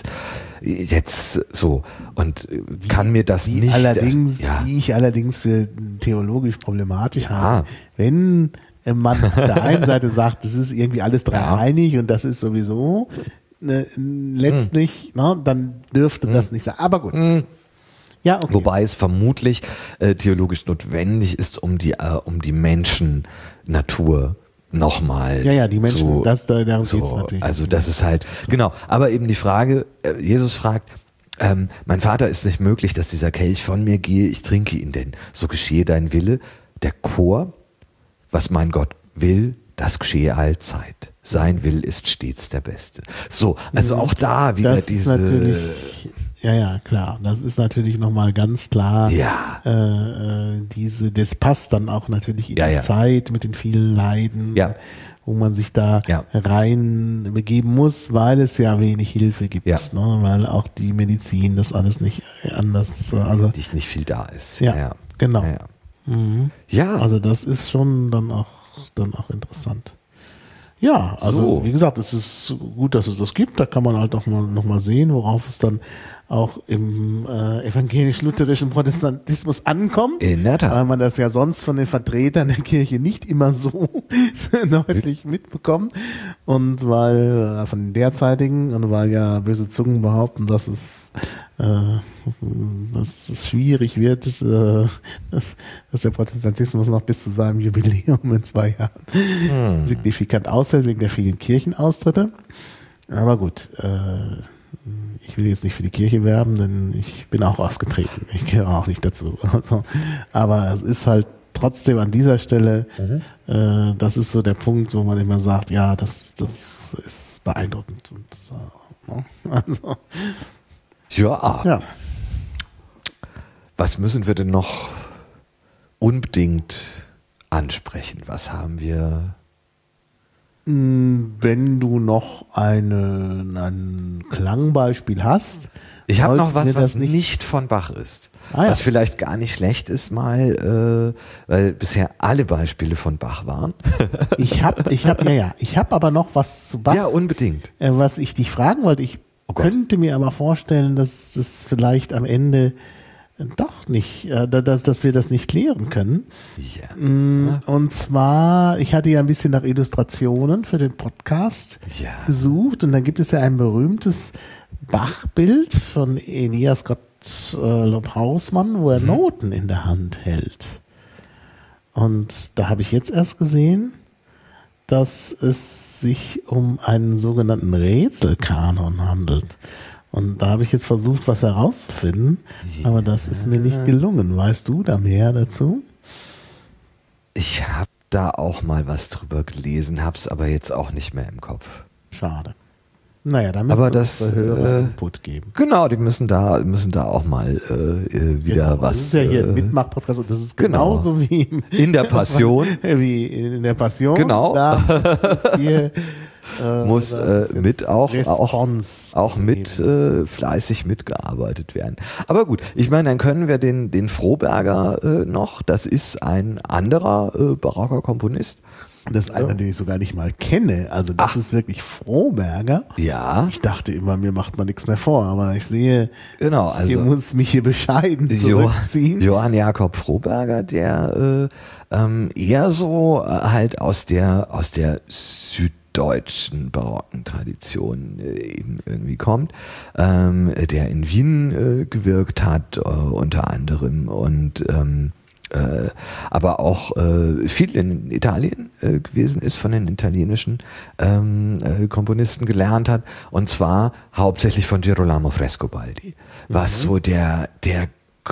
[SPEAKER 2] jetzt so und die, kann mir das
[SPEAKER 1] die
[SPEAKER 2] nicht.
[SPEAKER 1] Allerdings,
[SPEAKER 2] ja.
[SPEAKER 1] die ich allerdings für theologisch problematisch
[SPEAKER 2] ja.
[SPEAKER 1] habe, wenn man auf der einen Seite sagt, das ist irgendwie alles dreieinig ja. und das ist sowieso ne, letztlich, hm. ne, dann dürfte hm. das nicht sein. Aber gut.
[SPEAKER 2] Hm.
[SPEAKER 1] Ja, okay.
[SPEAKER 2] Wobei es vermutlich äh, theologisch notwendig ist, um die äh, um die Menschennatur nochmal.
[SPEAKER 1] Ja, ja, die Menschen,
[SPEAKER 2] so,
[SPEAKER 1] das, darum
[SPEAKER 2] so,
[SPEAKER 1] geht's natürlich.
[SPEAKER 2] Also das ist halt, genau. Aber eben die Frage, äh, Jesus fragt, ähm, mein Vater ist nicht möglich, dass dieser Kelch von mir gehe, ich trinke ihn denn. So geschehe dein Wille. Der Chor, was mein Gott will, das geschehe allzeit. Sein Will ist stets der Beste. So, also auch da wieder
[SPEAKER 1] das
[SPEAKER 2] diese.
[SPEAKER 1] Ist natürlich, ja, ja, klar. Das ist natürlich nochmal ganz klar.
[SPEAKER 2] Ja.
[SPEAKER 1] Äh, diese, das passt dann auch natürlich in
[SPEAKER 2] ja,
[SPEAKER 1] die
[SPEAKER 2] ja.
[SPEAKER 1] Zeit mit den vielen Leiden,
[SPEAKER 2] ja.
[SPEAKER 1] wo man sich da
[SPEAKER 2] ja.
[SPEAKER 1] rein begeben muss, weil es ja wenig Hilfe gibt.
[SPEAKER 2] Ja.
[SPEAKER 1] Ne? Weil auch die Medizin das alles nicht anders. Also
[SPEAKER 2] nicht, nicht viel da ist.
[SPEAKER 1] Ja,
[SPEAKER 2] ja.
[SPEAKER 1] genau.
[SPEAKER 2] Ja, ja.
[SPEAKER 1] Mhm.
[SPEAKER 2] Ja.
[SPEAKER 1] Also das ist schon dann auch, dann auch interessant. Ja, also
[SPEAKER 2] so.
[SPEAKER 1] wie gesagt, es ist gut, dass es das gibt. Da kann man halt noch mal, noch mal sehen, worauf es dann auch im äh, evangelisch-lutherischen Protestantismus ankommt.
[SPEAKER 2] In der Tat.
[SPEAKER 1] Weil man das ja sonst von den Vertretern der Kirche nicht immer so deutlich mitbekommt. Und weil äh, von den derzeitigen und weil ja böse Zungen behaupten, dass es, äh, dass es schwierig wird, äh, dass der Protestantismus noch bis zu seinem Jubiläum in zwei Jahren hm. signifikant aushält wegen der vielen Kirchenaustritte. Aber gut, äh, ich will jetzt nicht für die Kirche werben, denn ich bin auch ausgetreten. Ich gehöre auch nicht dazu. Also, aber es ist halt trotzdem an dieser Stelle, mhm. äh, das ist so der Punkt, wo man immer sagt, ja, das, das ist beeindruckend. Und, äh, also,
[SPEAKER 2] ja.
[SPEAKER 1] ja.
[SPEAKER 2] Was müssen wir denn noch unbedingt ansprechen? Was haben wir?
[SPEAKER 1] Wenn du noch eine, ein Klangbeispiel hast.
[SPEAKER 2] Ich habe noch was, was
[SPEAKER 1] nicht,
[SPEAKER 2] nicht von Bach ist.
[SPEAKER 1] Ah, ja.
[SPEAKER 2] Was vielleicht gar nicht schlecht ist mal, äh, weil bisher alle Beispiele von Bach waren.
[SPEAKER 1] ich habe, ich habe, ja, ja, ich habe aber noch was zu Bach.
[SPEAKER 2] Ja, unbedingt.
[SPEAKER 1] Äh, was ich dich fragen wollte. Ich oh könnte mir aber vorstellen, dass es vielleicht am Ende doch nicht, äh, dass, dass wir das nicht klären können.
[SPEAKER 2] Ja.
[SPEAKER 1] Und zwar, ich hatte ja ein bisschen nach Illustrationen für den Podcast
[SPEAKER 2] ja.
[SPEAKER 1] gesucht und da gibt es ja ein berühmtes Bach-Bild von Elias Gottlob Hausmann, wo er mhm. Noten in der Hand hält. Und da habe ich jetzt erst gesehen, dass es sich um einen sogenannten Rätselkanon handelt. Und da habe ich jetzt versucht, was herauszufinden, ja. aber das ist mir nicht gelungen. Weißt du da mehr dazu?
[SPEAKER 2] Ich habe da auch mal was drüber gelesen, habe es aber jetzt auch nicht mehr im Kopf.
[SPEAKER 1] Schade. Naja, da müssen
[SPEAKER 2] aber
[SPEAKER 1] wir
[SPEAKER 2] das,
[SPEAKER 1] unsere Hörer
[SPEAKER 2] äh,
[SPEAKER 1] Input geben.
[SPEAKER 2] Genau, die müssen da, müssen da auch mal äh, wieder
[SPEAKER 1] genau,
[SPEAKER 2] was.
[SPEAKER 1] Das ist ja hier ein
[SPEAKER 2] äh,
[SPEAKER 1] Mitmach-Podcast und das ist
[SPEAKER 2] genau.
[SPEAKER 1] genauso wie im,
[SPEAKER 2] in der Passion.
[SPEAKER 1] wie in der Passion.
[SPEAKER 2] Genau.
[SPEAKER 1] Da hier, äh,
[SPEAKER 2] muss äh, mit auch, auch, auch mit äh, fleißig mitgearbeitet werden. Aber gut, ich meine, dann können wir den, den Froberger äh, noch, das ist ein anderer äh, barocker Komponist.
[SPEAKER 1] Das ist einer, den ich sogar nicht mal kenne. Also das Ach. ist wirklich Froberger.
[SPEAKER 2] Ja.
[SPEAKER 1] Ich dachte immer, mir macht man nichts mehr vor, aber ich sehe,
[SPEAKER 2] genau, also
[SPEAKER 1] ich muss mich hier bescheiden zurückziehen.
[SPEAKER 2] Johann Jakob Froberger, der äh, ähm, eher so äh, halt aus der aus der süddeutschen barocken Tradition äh, eben irgendwie kommt, ähm, der in Wien äh, gewirkt hat, äh, unter anderem und ähm, Äh, aber auch äh, viel in Italien äh, gewesen ist, von den italienischen ähm, äh, Komponisten gelernt hat, und zwar hauptsächlich von Girolamo Frescobaldi, mhm. was so der, der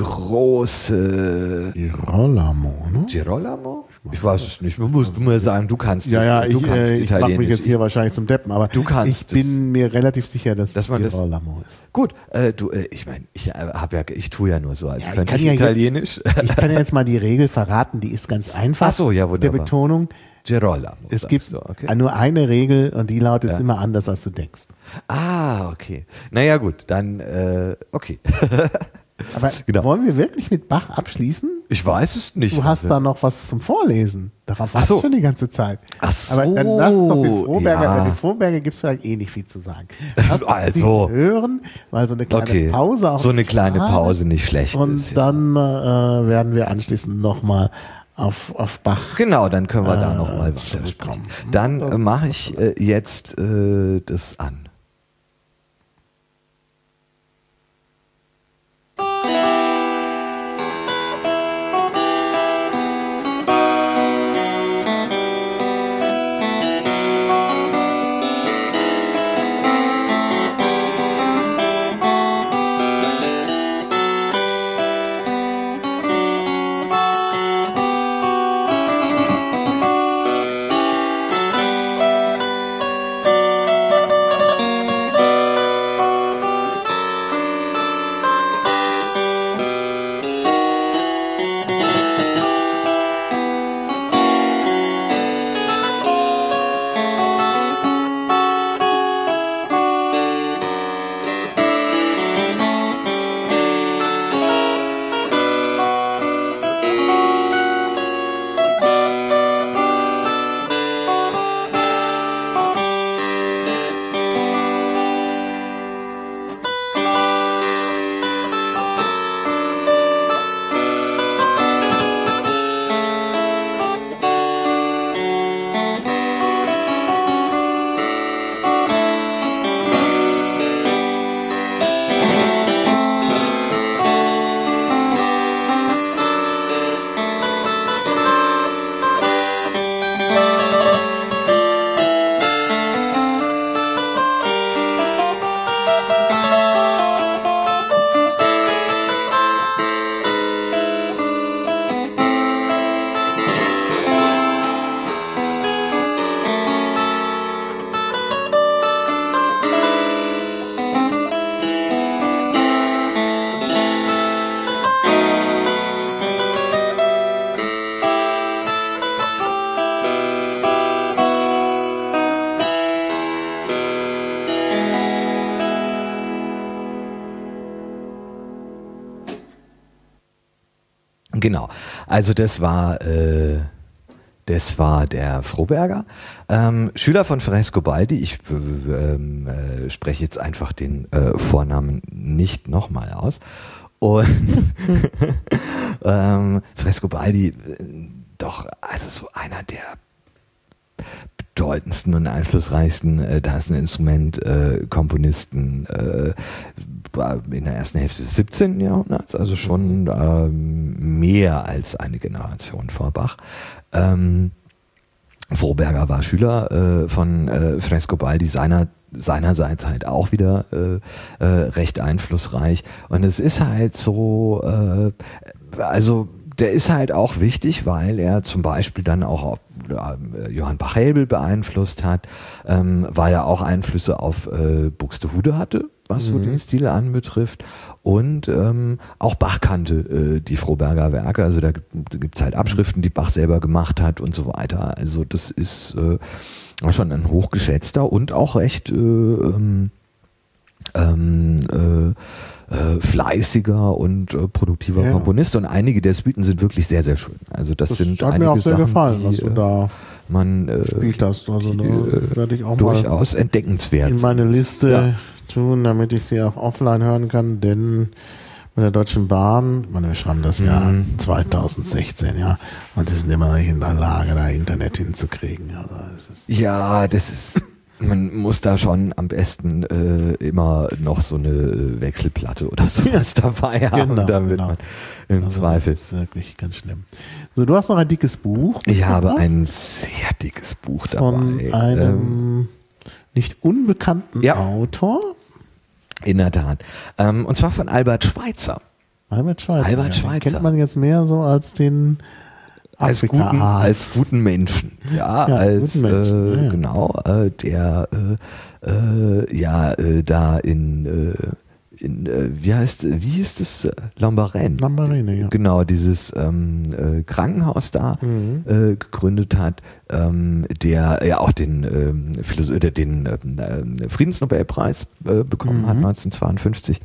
[SPEAKER 2] große
[SPEAKER 1] Girolamo, ne?
[SPEAKER 2] Girolamo? Ich weiß es nicht, musst du mir sagen, du kannst
[SPEAKER 1] ja, ja,
[SPEAKER 2] du
[SPEAKER 1] ich,
[SPEAKER 2] kannst
[SPEAKER 1] äh, ich mache mich jetzt hier wahrscheinlich zum Deppen, aber
[SPEAKER 2] du kannst
[SPEAKER 1] ich bin
[SPEAKER 2] es.
[SPEAKER 1] mir relativ sicher, dass,
[SPEAKER 2] dass man
[SPEAKER 1] Girolamo
[SPEAKER 2] das,
[SPEAKER 1] ist.
[SPEAKER 2] Gut, äh, du, äh, ich meine, ich habe ja, ich tue ja nur so, als
[SPEAKER 1] ja,
[SPEAKER 2] könnte ich,
[SPEAKER 1] ich ja
[SPEAKER 2] Italienisch.
[SPEAKER 1] Jetzt, ich kann ja jetzt mal die Regel verraten, die ist ganz einfach.
[SPEAKER 2] Ach so, ja, wunderbar.
[SPEAKER 1] Der Betonung.
[SPEAKER 2] Girolamo.
[SPEAKER 1] Es gibt
[SPEAKER 2] du, okay.
[SPEAKER 1] nur eine Regel und die lautet
[SPEAKER 2] ja.
[SPEAKER 1] immer anders, als du denkst.
[SPEAKER 2] Ah, okay. Naja, gut, dann, äh, okay.
[SPEAKER 1] Aber genau. Wollen wir wirklich mit Bach abschließen?
[SPEAKER 2] Ich weiß es nicht.
[SPEAKER 1] Du hast da noch was zum Vorlesen. Darauf warte
[SPEAKER 2] so.
[SPEAKER 1] ich schon die ganze Zeit.
[SPEAKER 2] Ach so.
[SPEAKER 1] Aber dann lass uns doch den Froberger,
[SPEAKER 2] ja.
[SPEAKER 1] den Froberger gibt es vielleicht eh nicht viel zu sagen. Lass
[SPEAKER 2] also.
[SPEAKER 1] uns hören, weil so eine kleine
[SPEAKER 2] okay.
[SPEAKER 1] Pause auch
[SPEAKER 2] so eine kleine Pause nicht schlecht
[SPEAKER 1] und
[SPEAKER 2] ist.
[SPEAKER 1] Und dann äh, werden wir anschließend nochmal auf, auf Bach.
[SPEAKER 2] Genau, dann können wir äh, da nochmal
[SPEAKER 1] zurückkommen.
[SPEAKER 2] Dann äh, mache ich äh, jetzt äh, das an. Genau, also das war, äh, das war der Froberger, ähm, Schüler von Frescobaldi. Ich äh, äh, spreche jetzt einfach den äh, Vornamen nicht nochmal aus. Und ähm, Frescobaldi, äh, doch, also so einer der bedeutendsten und einflussreichsten äh, Tasteninstrument-Komponisten äh, in der ersten Hälfte des siebzehnten. Jahrhunderts, also schon ähm, mehr als eine Generation vor Bach. Ähm, Froberger war Schüler äh, von äh, Frescobaldi, seiner seinerseits halt auch wieder äh, äh, recht einflussreich. Und es ist halt so, äh, also der ist halt auch wichtig, weil er zum Beispiel dann auch auf äh, Johann Pachelbel beeinflusst hat, ähm, weil er auch Einflüsse auf äh, Buxtehude hatte, was mhm. so den Stil anbetrifft. Und ähm, auch Bach kannte äh, die Froberger Werke, also da gibt es halt Abschriften, die Bach selber gemacht hat und so weiter. Also das ist äh, schon ein hochgeschätzter und auch recht äh, ähm, äh, äh, fleißiger und äh, produktiver ja. Komponist, und einige der Suiten sind wirklich sehr, sehr schön. Also das, das sind
[SPEAKER 1] hat
[SPEAKER 2] einige
[SPEAKER 1] mir auch sehr
[SPEAKER 2] Sachen,
[SPEAKER 1] gefallen,
[SPEAKER 2] die,
[SPEAKER 1] was du da
[SPEAKER 2] man äh,
[SPEAKER 1] gespielt hast. Also
[SPEAKER 2] die,
[SPEAKER 1] da werde ich auch
[SPEAKER 2] durchaus
[SPEAKER 1] mal
[SPEAKER 2] entdeckenswert
[SPEAKER 1] in meine Liste
[SPEAKER 2] ja.
[SPEAKER 1] tun, damit ich sie auch offline hören kann, denn mit der Deutschen Bahn, ich meine, wir schreiben das Jahr mhm. zweitausendsechzehn, ja, und sie sind immer noch nicht in der Lage, da Internet hinzukriegen. Also es ist
[SPEAKER 2] ja, das ist, man muss da schon am besten äh, immer noch so eine Wechselplatte oder sowas dabei haben,
[SPEAKER 1] genau,
[SPEAKER 2] damit
[SPEAKER 1] genau.
[SPEAKER 2] man im
[SPEAKER 1] also
[SPEAKER 2] Zweifel.
[SPEAKER 1] Das ist wirklich ganz schlimm. So, du hast noch ein dickes Buch.
[SPEAKER 2] Ich habe ein sehr dickes Buch dabei.
[SPEAKER 1] Von einem ähm, nicht unbekannten
[SPEAKER 2] ja.
[SPEAKER 1] Autor.
[SPEAKER 2] In der Tat. Ähm, und zwar von Albert Schweitzer.
[SPEAKER 1] Albert Schweitzer.
[SPEAKER 2] Albert
[SPEAKER 1] ja,
[SPEAKER 2] Schweitzer.
[SPEAKER 1] Kennt man jetzt mehr so als den
[SPEAKER 2] als guten, als guten Menschen. Ja, ja als guten Menschen. Äh, ja, ja. genau, äh, der äh, äh, ja äh, da in, äh, in äh, wie heißt, wie hieß das? Lambaréne.
[SPEAKER 1] Lambaréne, ja.
[SPEAKER 2] Genau, dieses ähm, äh, Krankenhaus da mhm. äh, gegründet hat, ähm, der ja auch den, ähm, Philosoph- äh, den äh, Friedensnobelpreis äh, bekommen mhm. hat, neunzehnhundertzweiundfünfzig.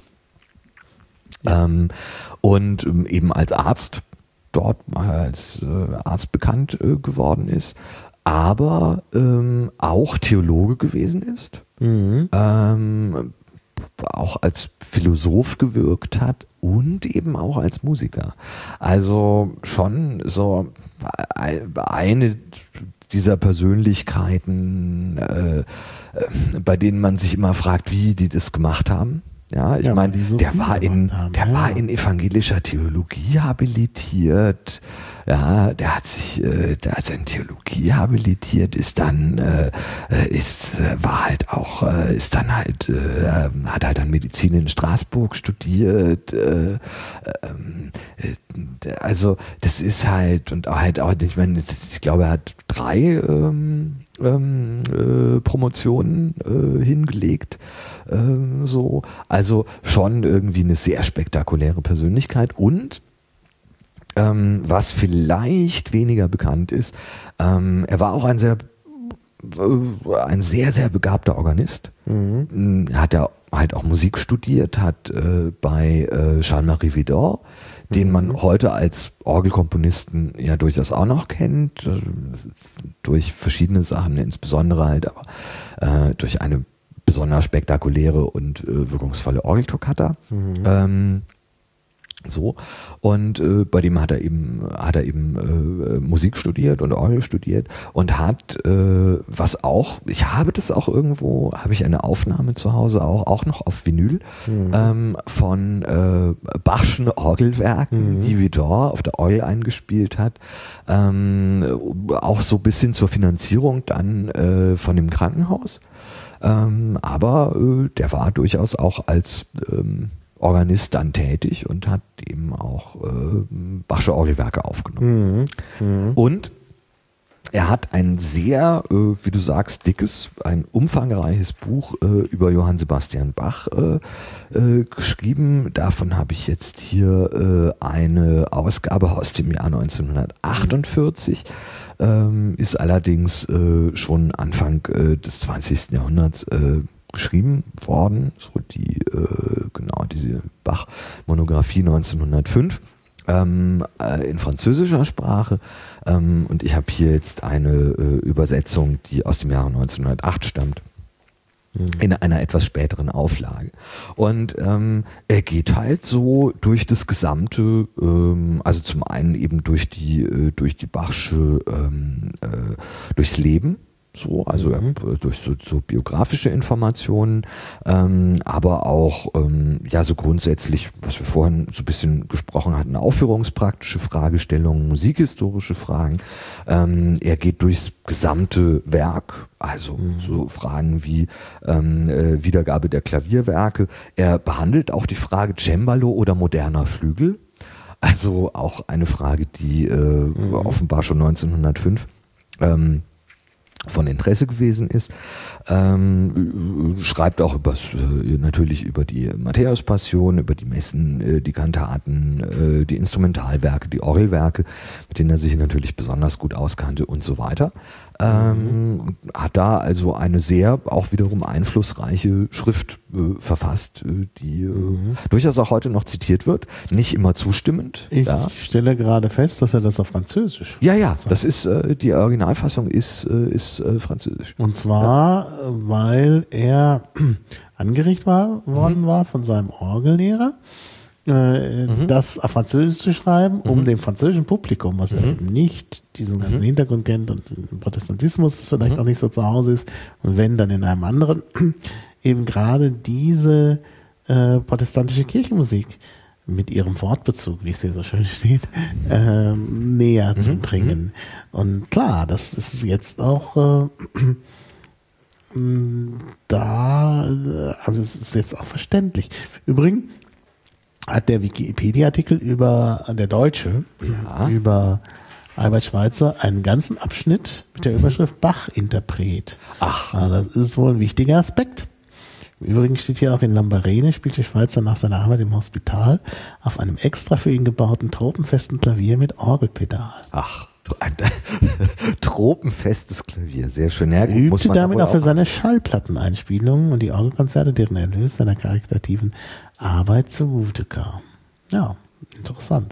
[SPEAKER 2] Ja. Ähm, und ähm, eben als Arzt dort als äh, Arzt bekannt äh, geworden ist, aber ähm, auch Theologe gewesen ist, mhm. ähm, auch als Philosoph gewirkt hat und eben auch als Musiker. Also schon so eine dieser Persönlichkeiten, äh, bei denen man sich immer fragt, wie die das gemacht haben. Ja, ich ja, meine, so der war in, haben, der ja. war in evangelischer Theologie habilitiert. Ja, der hat sich, äh, der hat in Theologie habilitiert, ist dann, äh, ist, äh, war halt auch, äh, ist dann halt, äh, hat halt dann Medizin in Straßburg studiert. Äh, äh, also das ist halt und auch halt auch, ich meine, ich glaube, er hat drei ähm, Ähm, äh, Promotionen äh, hingelegt, ähm, so, also schon irgendwie eine sehr spektakuläre Persönlichkeit und ähm, was vielleicht weniger bekannt ist, ähm, er war auch ein sehr äh, ein sehr, sehr begabter Organist. Mhm. Er hat ja halt auch Musik studiert, hat äh, bei äh, Jean-Marie Widor, den man heute als Orgelkomponisten ja durchaus auch noch kennt, durch verschiedene Sachen, insbesondere halt aber äh, durch eine besonders spektakuläre und äh, wirkungsvolle Orgeltoccata. Mhm. Ähm, so und äh, bei dem hat er eben hat er eben äh, Musik studiert und Orgel studiert und hat äh, was auch, ich habe das auch irgendwo, habe ich eine Aufnahme zu Hause auch auch noch auf Vinyl mhm. ähm, von äh, Bachschen Orgelwerken, mhm. die Widor auf der Orgel eingespielt hat, ähm, auch so ein bisschen zur Finanzierung dann äh, von dem Krankenhaus, ähm, aber äh, der war durchaus auch als ähm, Organist dann tätig und hat eben auch äh, Bachsche Orgelwerke aufgenommen. Mhm. Mhm. Und er hat ein sehr, äh, wie du sagst, dickes, ein umfangreiches Buch äh, über Johann Sebastian Bach äh, äh, geschrieben. Davon habe ich jetzt hier äh, eine Ausgabe aus dem Jahr neunzehnhundertachtundvierzig. Mhm. Ähm, ist allerdings äh, schon Anfang äh, des zwanzigsten Jahrhunderts äh, geschrieben worden, so die, äh, genau, diese Bach-Monographie neunzehnhundertfünf. ähm, äh, in französischer Sprache. Ähm, und ich habe hier jetzt eine äh, Übersetzung, die aus dem Jahre neunzehnhundertacht stammt. In einer etwas späteren Auflage. Und ähm, er geht halt so durch das gesamte, ähm, also zum einen eben durch die, äh, durch die Bachsche, ähm, äh, durchs Leben. So, also mhm. äh, durch so, so biografische Informationen, ähm, aber auch ähm, ja so grundsätzlich, was wir vorhin so ein bisschen gesprochen hatten, aufführungspraktische Fragestellungen, musikhistorische Fragen. Ähm, er geht durchs gesamte Werk, also mhm. so Fragen wie ähm, äh, Wiedergabe der Klavierwerke. Er behandelt auch die Frage Cembalo oder moderner Flügel, also auch eine Frage, die äh, mhm. offenbar schon neunzehnhundertfünf ähm, von Interesse gewesen ist, ähm, schreibt auch übers, äh, natürlich über die Matthäus-Passion, über die Messen, äh, die Kantaten, äh, die Instrumentalwerke, die Orgelwerke, mit denen er sich natürlich besonders gut auskannte und so weiter. Ähm, mhm. Hat da also eine sehr auch wiederum einflussreiche Schrift äh, verfasst, äh, die äh, mhm. durchaus auch heute noch zitiert wird, nicht immer zustimmend.
[SPEAKER 1] Ich
[SPEAKER 2] ja.
[SPEAKER 1] stelle gerade fest, dass er das auf Französisch
[SPEAKER 2] Ja, ja, sagt. Das ist äh, die Originalfassung ist, äh, ist äh, französisch.
[SPEAKER 1] Und zwar, ja. weil er angeregt war, worden mhm. war von seinem Orgellehrer, äh, mhm. das auf Französisch zu schreiben, um mhm. dem französischen Publikum, was mhm. ja eben nicht diesen ganzen mhm. Hintergrund kennt und im Protestantismus vielleicht mhm. auch nicht so zu Hause ist, und wenn dann in einem anderen, eben gerade diese äh, protestantische Kirchenmusik mit ihrem Wortbezug, wie es hier so schön steht, äh, näher mhm. zu bringen. Und klar, das ist jetzt auch äh, da, also es ist jetzt auch verständlich. Übrigens hat der Wikipedia-Artikel über, der Deutsche, ja. über Albert Schweitzer einen ganzen Abschnitt mit der Überschrift Bach-Interpret.
[SPEAKER 2] Ach.
[SPEAKER 1] Also das ist wohl ein wichtiger Aspekt. Übrigens steht hier auch, in Lambarene spielte Schweitzer nach seiner Arbeit im Hospital auf einem extra für ihn gebauten tropenfesten Klavier mit Orgelpedal.
[SPEAKER 2] Ach, ein tropenfestes Klavier, sehr schön. Ja,
[SPEAKER 1] er übte damit auch für seine Schallplatteneinspielungen und die Orgelkonzerte, deren Erlös seiner karitativen Arbeit zugute kam. Ja, interessant.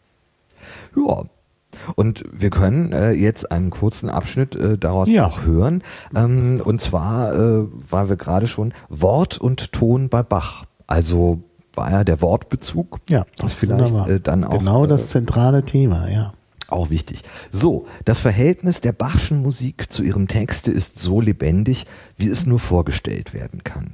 [SPEAKER 2] Ja. Und wir können äh, jetzt einen kurzen Abschnitt äh, daraus ja. auch hören. Ähm, und zwar äh, waren wir gerade schon Wort und Ton bei Bach. Also war ja der Wortbezug.
[SPEAKER 1] Ja, das ist vielleicht äh, dann auch genau das zentrale Thema, ja.
[SPEAKER 2] Auch wichtig. So, das Verhältnis der Bachschen Musik zu ihrem Texte ist so lebendig, wie es nur vorgestellt werden kann.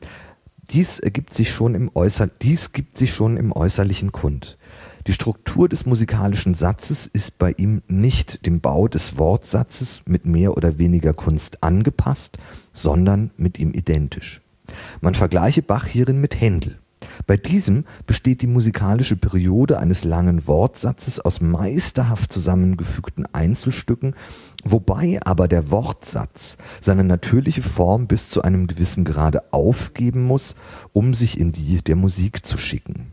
[SPEAKER 2] Dies ergibt sich schon im Äußer- dies gibt sich schon im Äußerlichen kund. Die Struktur des musikalischen Satzes ist bei ihm nicht dem Bau des Wortsatzes mit mehr oder weniger Kunst angepasst, sondern mit ihm identisch. Man vergleiche Bach hierin mit Händel. Bei diesem besteht die musikalische Periode eines langen Wortsatzes aus meisterhaft zusammengefügten Einzelstücken, wobei aber der Wortsatz seine natürliche Form bis zu einem gewissen Grade aufgeben muss, um sich in die der Musik zu schicken.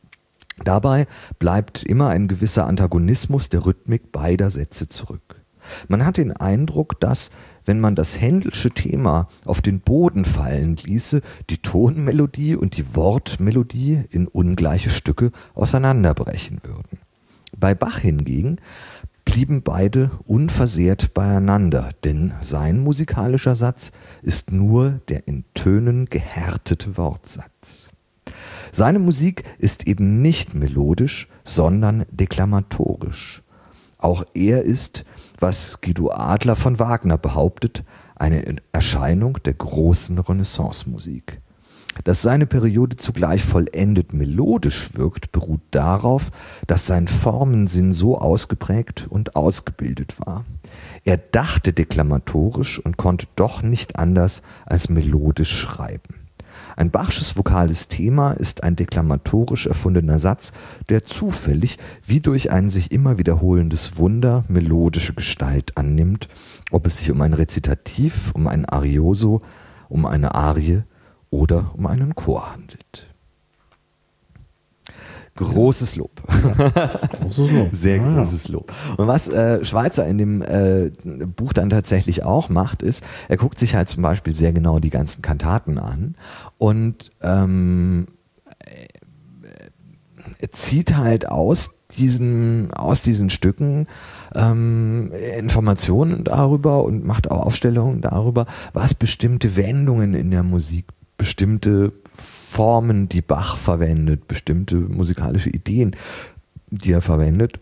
[SPEAKER 2] Dabei bleibt immer ein gewisser Antagonismus der Rhythmik beider Sätze zurück. Man hat den Eindruck, dass, wenn man das Händelsche Thema auf den Boden fallen ließe, die Tonmelodie und die Wortmelodie in ungleiche Stücke auseinanderbrechen würden. Bei Bach hingegen blieben beide unversehrt beieinander, denn sein musikalischer Satz ist nur der in Tönen gehärtete Wortsatz. Seine Musik ist eben nicht melodisch, sondern deklamatorisch. Auch er ist, was Guido Adler von Wagner behauptet, eine Erscheinung der großen Renaissance-Musik. Dass seine Periode zugleich vollendet melodisch wirkt, beruht darauf, dass sein Formensinn so ausgeprägt und ausgebildet war. Er dachte deklamatorisch und konnte doch nicht anders als melodisch schreiben. Ein Bachsches vokales Thema ist ein deklamatorisch erfundener Satz, der zufällig, wie durch ein sich immer wiederholendes Wunder, melodische Gestalt annimmt, ob es sich um ein Rezitativ, um ein Arioso, um eine Arie oder um einen Chor handelt. Großes Lob.
[SPEAKER 1] Ja, großes Lob.
[SPEAKER 2] Sehr ja, großes Lob. Und was äh, Schweitzer in dem äh, Buch dann tatsächlich auch macht, ist, er guckt sich halt zum Beispiel sehr genau die ganzen Kantaten an und ähm, er zieht halt aus diesen, aus diesen Stücken ähm, Informationen darüber und macht auch Aufstellungen darüber, was bestimmte Wendungen in der Musik, bestimmte Formen, die Bach verwendet, bestimmte musikalische Ideen, die er verwendet,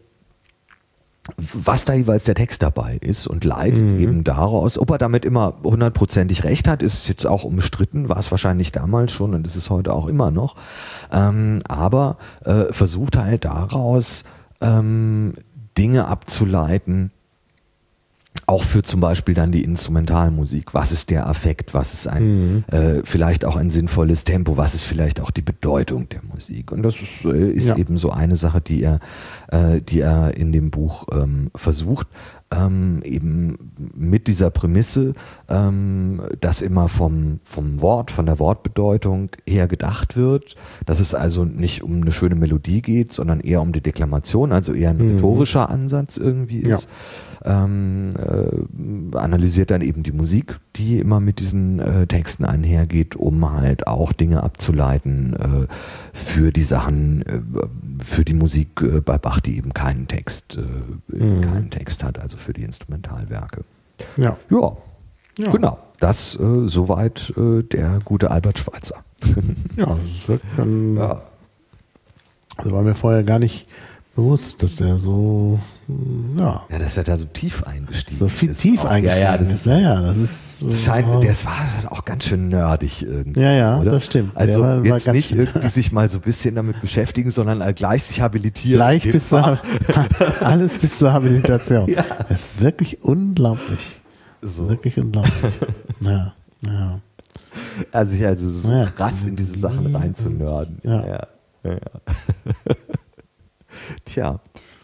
[SPEAKER 2] was da jeweils der Text dabei ist und leitet mhm. eben daraus. Ob er damit immer hundertprozentig recht hat, ist jetzt auch umstritten, war es wahrscheinlich damals schon und ist es heute auch immer noch. Ähm, aber äh, versucht halt daraus ähm, Dinge abzuleiten, auch für zum Beispiel dann die Instrumentalmusik. Was ist der Affekt? Was ist ein mhm. äh, vielleicht auch ein sinnvolles Tempo? Was ist vielleicht auch die Bedeutung der Musik? Und das ist, äh, ist ja. eben so eine Sache, die er, äh, die er in dem Buch ähm, versucht, ähm, eben mit dieser Prämisse, ähm, dass immer vom, vom Wort, von der Wortbedeutung her gedacht wird, dass es also nicht um eine schöne Melodie geht, sondern eher um die Deklamation, also eher ein mhm. rhetorischer Ansatz irgendwie ist. Ja. Ähm, äh, analysiert dann eben die Musik, die immer mit diesen äh, Texten einhergeht, um halt auch Dinge abzuleiten äh, für die Sachen, äh, für die Musik äh, bei Bach, die eben keinen Text, äh, mhm. keinen Text hat, also für die Instrumentalwerke.
[SPEAKER 1] Ja,
[SPEAKER 2] ja,
[SPEAKER 1] ja.
[SPEAKER 2] Genau. Das äh, soweit äh, der gute Albert Schweitzer.
[SPEAKER 1] Ja, das ist wirklich ein,
[SPEAKER 2] ja.
[SPEAKER 1] Also war mir vorher gar nicht bewusst, dass der so, ja.
[SPEAKER 2] Ja, dass er da so tief eingestiegen
[SPEAKER 1] so viel
[SPEAKER 2] ist.
[SPEAKER 1] tief
[SPEAKER 2] auch,
[SPEAKER 1] eingestiegen
[SPEAKER 2] ja, ja, das
[SPEAKER 1] ist.
[SPEAKER 2] ist.
[SPEAKER 1] Ja, ja, das ist.
[SPEAKER 2] Das scheint,
[SPEAKER 1] oh.
[SPEAKER 2] das war auch ganz schön nerdig irgendwie.
[SPEAKER 1] Ja, ja,
[SPEAKER 2] oder?
[SPEAKER 1] das stimmt.
[SPEAKER 2] Also
[SPEAKER 1] war, war
[SPEAKER 2] jetzt nicht irgendwie sich mal so ein bisschen damit beschäftigen, sondern gleich sich habilitieren.
[SPEAKER 1] Gleich bis zur, alles bis zur Habilitation.
[SPEAKER 2] Ja.
[SPEAKER 1] Das ist wirklich unglaublich.
[SPEAKER 2] So.
[SPEAKER 1] Wirklich unglaublich. Ja, ja.
[SPEAKER 2] Also sich also so
[SPEAKER 1] ja,
[SPEAKER 2] krass in diese Sachen reinzunörden.
[SPEAKER 1] Ja.
[SPEAKER 2] Ja, ja, ja. Tja.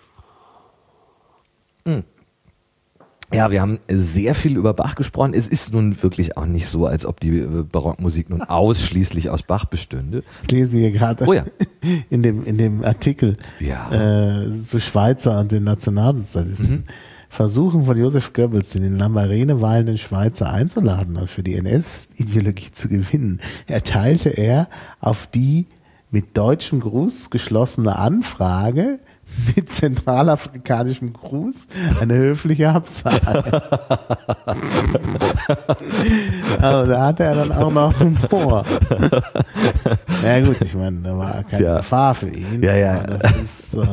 [SPEAKER 2] Hm. Ja, wir haben sehr viel über Bach gesprochen. Es ist nun wirklich auch nicht so, als ob die Barockmusik nun ausschließlich aus Bach bestünde.
[SPEAKER 1] Ich lese hier gerade
[SPEAKER 2] oh ja.
[SPEAKER 1] in, dem, in dem Artikel
[SPEAKER 2] ja.
[SPEAKER 1] äh, zu Schweizer und den Nationalsozialisten. Mhm. Versuchen von Josef Goebbels, den in Lambarene wahlenden Schweizer einzuladen und für die N S-Ideologie zu gewinnen, erteilte er auf die mit deutschem Gruß geschlossene Anfrage mit zentralafrikanischem Gruß eine höfliche Absage. Also da hatte er dann auch noch Humor. Ja gut, ich meine, da war keine
[SPEAKER 2] ja.
[SPEAKER 1] Gefahr für ihn.
[SPEAKER 2] Ja, ja.
[SPEAKER 1] Das ist, ähm,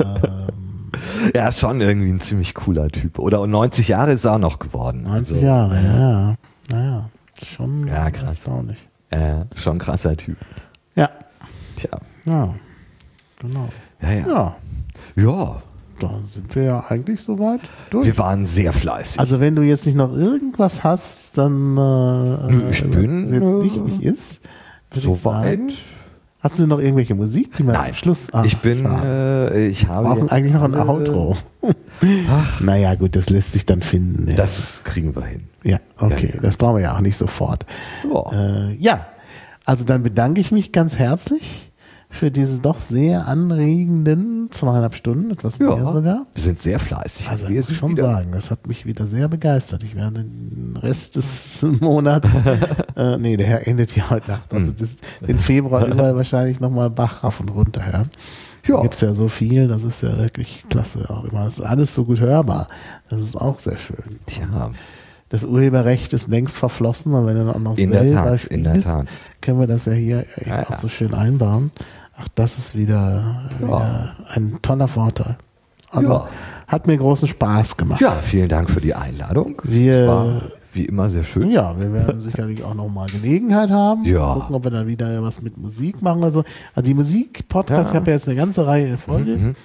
[SPEAKER 2] er ist schon irgendwie ein ziemlich cooler Typ. Oder neunzig Jahre ist er auch noch geworden.
[SPEAKER 1] neunzig
[SPEAKER 2] also,
[SPEAKER 1] Jahre, ja. Naja, schon
[SPEAKER 2] ja, krass.
[SPEAKER 1] erstaunlich.
[SPEAKER 2] Ja, schon ein krasser Typ.
[SPEAKER 1] Ja.
[SPEAKER 2] Tja.
[SPEAKER 1] Ja, genau.
[SPEAKER 2] Ja, ja.
[SPEAKER 1] Ja.
[SPEAKER 2] Ja.
[SPEAKER 1] Da sind wir ja eigentlich soweit durch.
[SPEAKER 2] Wir waren sehr fleißig.
[SPEAKER 1] Also wenn du jetzt nicht noch irgendwas hast, dann äh,
[SPEAKER 2] Nö, ich bin,
[SPEAKER 1] was jetzt
[SPEAKER 2] äh,
[SPEAKER 1] wichtig ist.
[SPEAKER 2] Soweit.
[SPEAKER 1] Hast du noch irgendwelche Musik, die man
[SPEAKER 2] Nein,
[SPEAKER 1] zum Schluss... Ach,
[SPEAKER 2] ich bin, äh, ich habe
[SPEAKER 1] Wir brauchen
[SPEAKER 2] jetzt
[SPEAKER 1] eigentlich noch ein
[SPEAKER 2] alle,
[SPEAKER 1] Outro.
[SPEAKER 2] Ach.
[SPEAKER 1] Naja gut, das lässt sich dann finden. Ja.
[SPEAKER 2] Das kriegen wir hin.
[SPEAKER 1] Ja, okay, ja, ja. Das brauchen wir ja auch nicht sofort.
[SPEAKER 2] Ja.
[SPEAKER 1] Äh, ja, also dann bedanke ich mich ganz herzlich für diese doch sehr anregenden zweieinhalb Stunden, etwas
[SPEAKER 2] ja,
[SPEAKER 1] mehr sogar.
[SPEAKER 2] Wir sind sehr fleißig.
[SPEAKER 1] Also
[SPEAKER 2] wir
[SPEAKER 1] muss ich schon wieder sagen, das hat mich wieder sehr begeistert. Ich werde den Rest des Monats, äh, nee, der Herr endet ja heute Nacht, also das, den Februar überall wahrscheinlich nochmal Bach rauf und runter hören. Ja. Da gibt es ja so viel, das ist ja wirklich klasse auch immer. Das ist alles so gut hörbar. Das ist auch sehr schön.
[SPEAKER 2] Tja.
[SPEAKER 1] Das Urheberrecht ist längst verflossen, aber wenn du auch noch
[SPEAKER 2] in
[SPEAKER 1] selber
[SPEAKER 2] der Tat,
[SPEAKER 1] spielst,
[SPEAKER 2] in der Tat.
[SPEAKER 1] können wir das ja hier
[SPEAKER 2] ja,
[SPEAKER 1] auch
[SPEAKER 2] ja.
[SPEAKER 1] so schön einbauen. Ach, das ist wieder,
[SPEAKER 2] ja.
[SPEAKER 1] wieder ein toller Vorteil. Also
[SPEAKER 2] ja.
[SPEAKER 1] hat mir großen Spaß gemacht.
[SPEAKER 2] Ja, vielen Dank für die Einladung.
[SPEAKER 1] Wir,
[SPEAKER 2] das war wie immer sehr schön.
[SPEAKER 1] Ja, wir werden sicherlich auch noch mal Gelegenheit haben.
[SPEAKER 2] Ja.
[SPEAKER 1] Mal gucken, ob wir dann wieder was mit Musik machen oder so. Also die Musik-Podcasts,
[SPEAKER 2] ja.
[SPEAKER 1] ich habe ja jetzt eine ganze Reihe in Folge.
[SPEAKER 2] Mhm.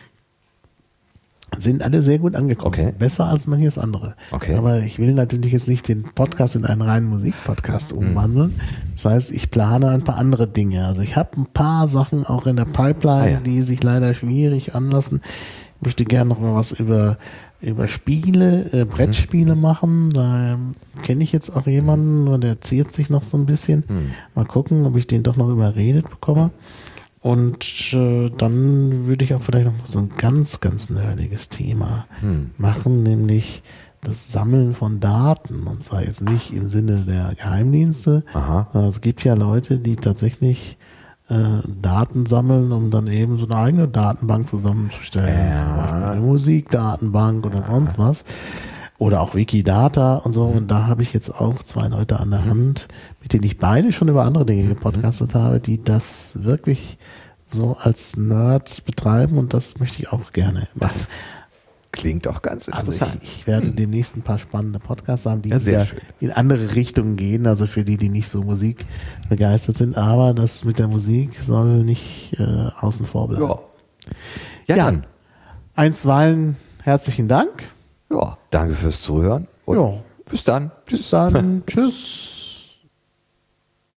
[SPEAKER 1] Sind alle sehr gut angekommen.
[SPEAKER 2] Okay.
[SPEAKER 1] Besser als manches andere.
[SPEAKER 2] Okay.
[SPEAKER 1] Aber ich will natürlich jetzt nicht den Podcast in einen reinen Musikpodcast umwandeln. Das heißt, ich plane ein paar andere Dinge. Also ich habe ein paar Sachen auch in der Pipeline,
[SPEAKER 2] ah, ja.
[SPEAKER 1] die sich leider schwierig anlassen. Ich möchte gerne noch mal was über, über Spiele, äh, Brettspiele mhm. machen. Da ähm, kenne ich jetzt auch jemanden, und der ziert sich noch so ein bisschen. Mhm. Mal gucken, ob ich den doch noch überredet bekomme. Und äh, dann würde ich auch vielleicht noch so ein ganz, ganz nerdiges Thema hm. machen, nämlich das Sammeln von Daten. Und zwar jetzt nicht im Sinne der Geheimdienste.
[SPEAKER 2] Aha.
[SPEAKER 1] Es gibt ja Leute, die tatsächlich äh, Daten sammeln, um dann eben so eine eigene Datenbank zusammenzustellen.
[SPEAKER 2] Ja.
[SPEAKER 1] Zum Beispiel eine Musikdatenbank oder sonst was. Oder auch Wikidata und so. Und da habe ich jetzt auch zwei Leute an der Hand, mit denen ich beide schon über andere Dinge gepodcastet habe, die das wirklich so als Nerd betreiben. Und das möchte ich auch gerne machen.
[SPEAKER 2] Das klingt auch ganz
[SPEAKER 1] Also
[SPEAKER 2] interessant.
[SPEAKER 1] ich, ich werde hm. demnächst ein paar spannende Podcasts haben, die
[SPEAKER 2] Ja, sehr
[SPEAKER 1] wieder
[SPEAKER 2] schön.
[SPEAKER 1] in andere Richtungen gehen, also für die, die nicht so Musik begeistert sind, aber das mit der Musik soll nicht äh, außen vor bleiben.
[SPEAKER 2] Ja. Ja,
[SPEAKER 1] Ja,
[SPEAKER 2] dann.
[SPEAKER 1] einstweilen herzlichen Dank.
[SPEAKER 2] Ja, danke fürs Zuhören und
[SPEAKER 1] Ja,
[SPEAKER 2] bis dann.
[SPEAKER 1] bis dann. Tschüss.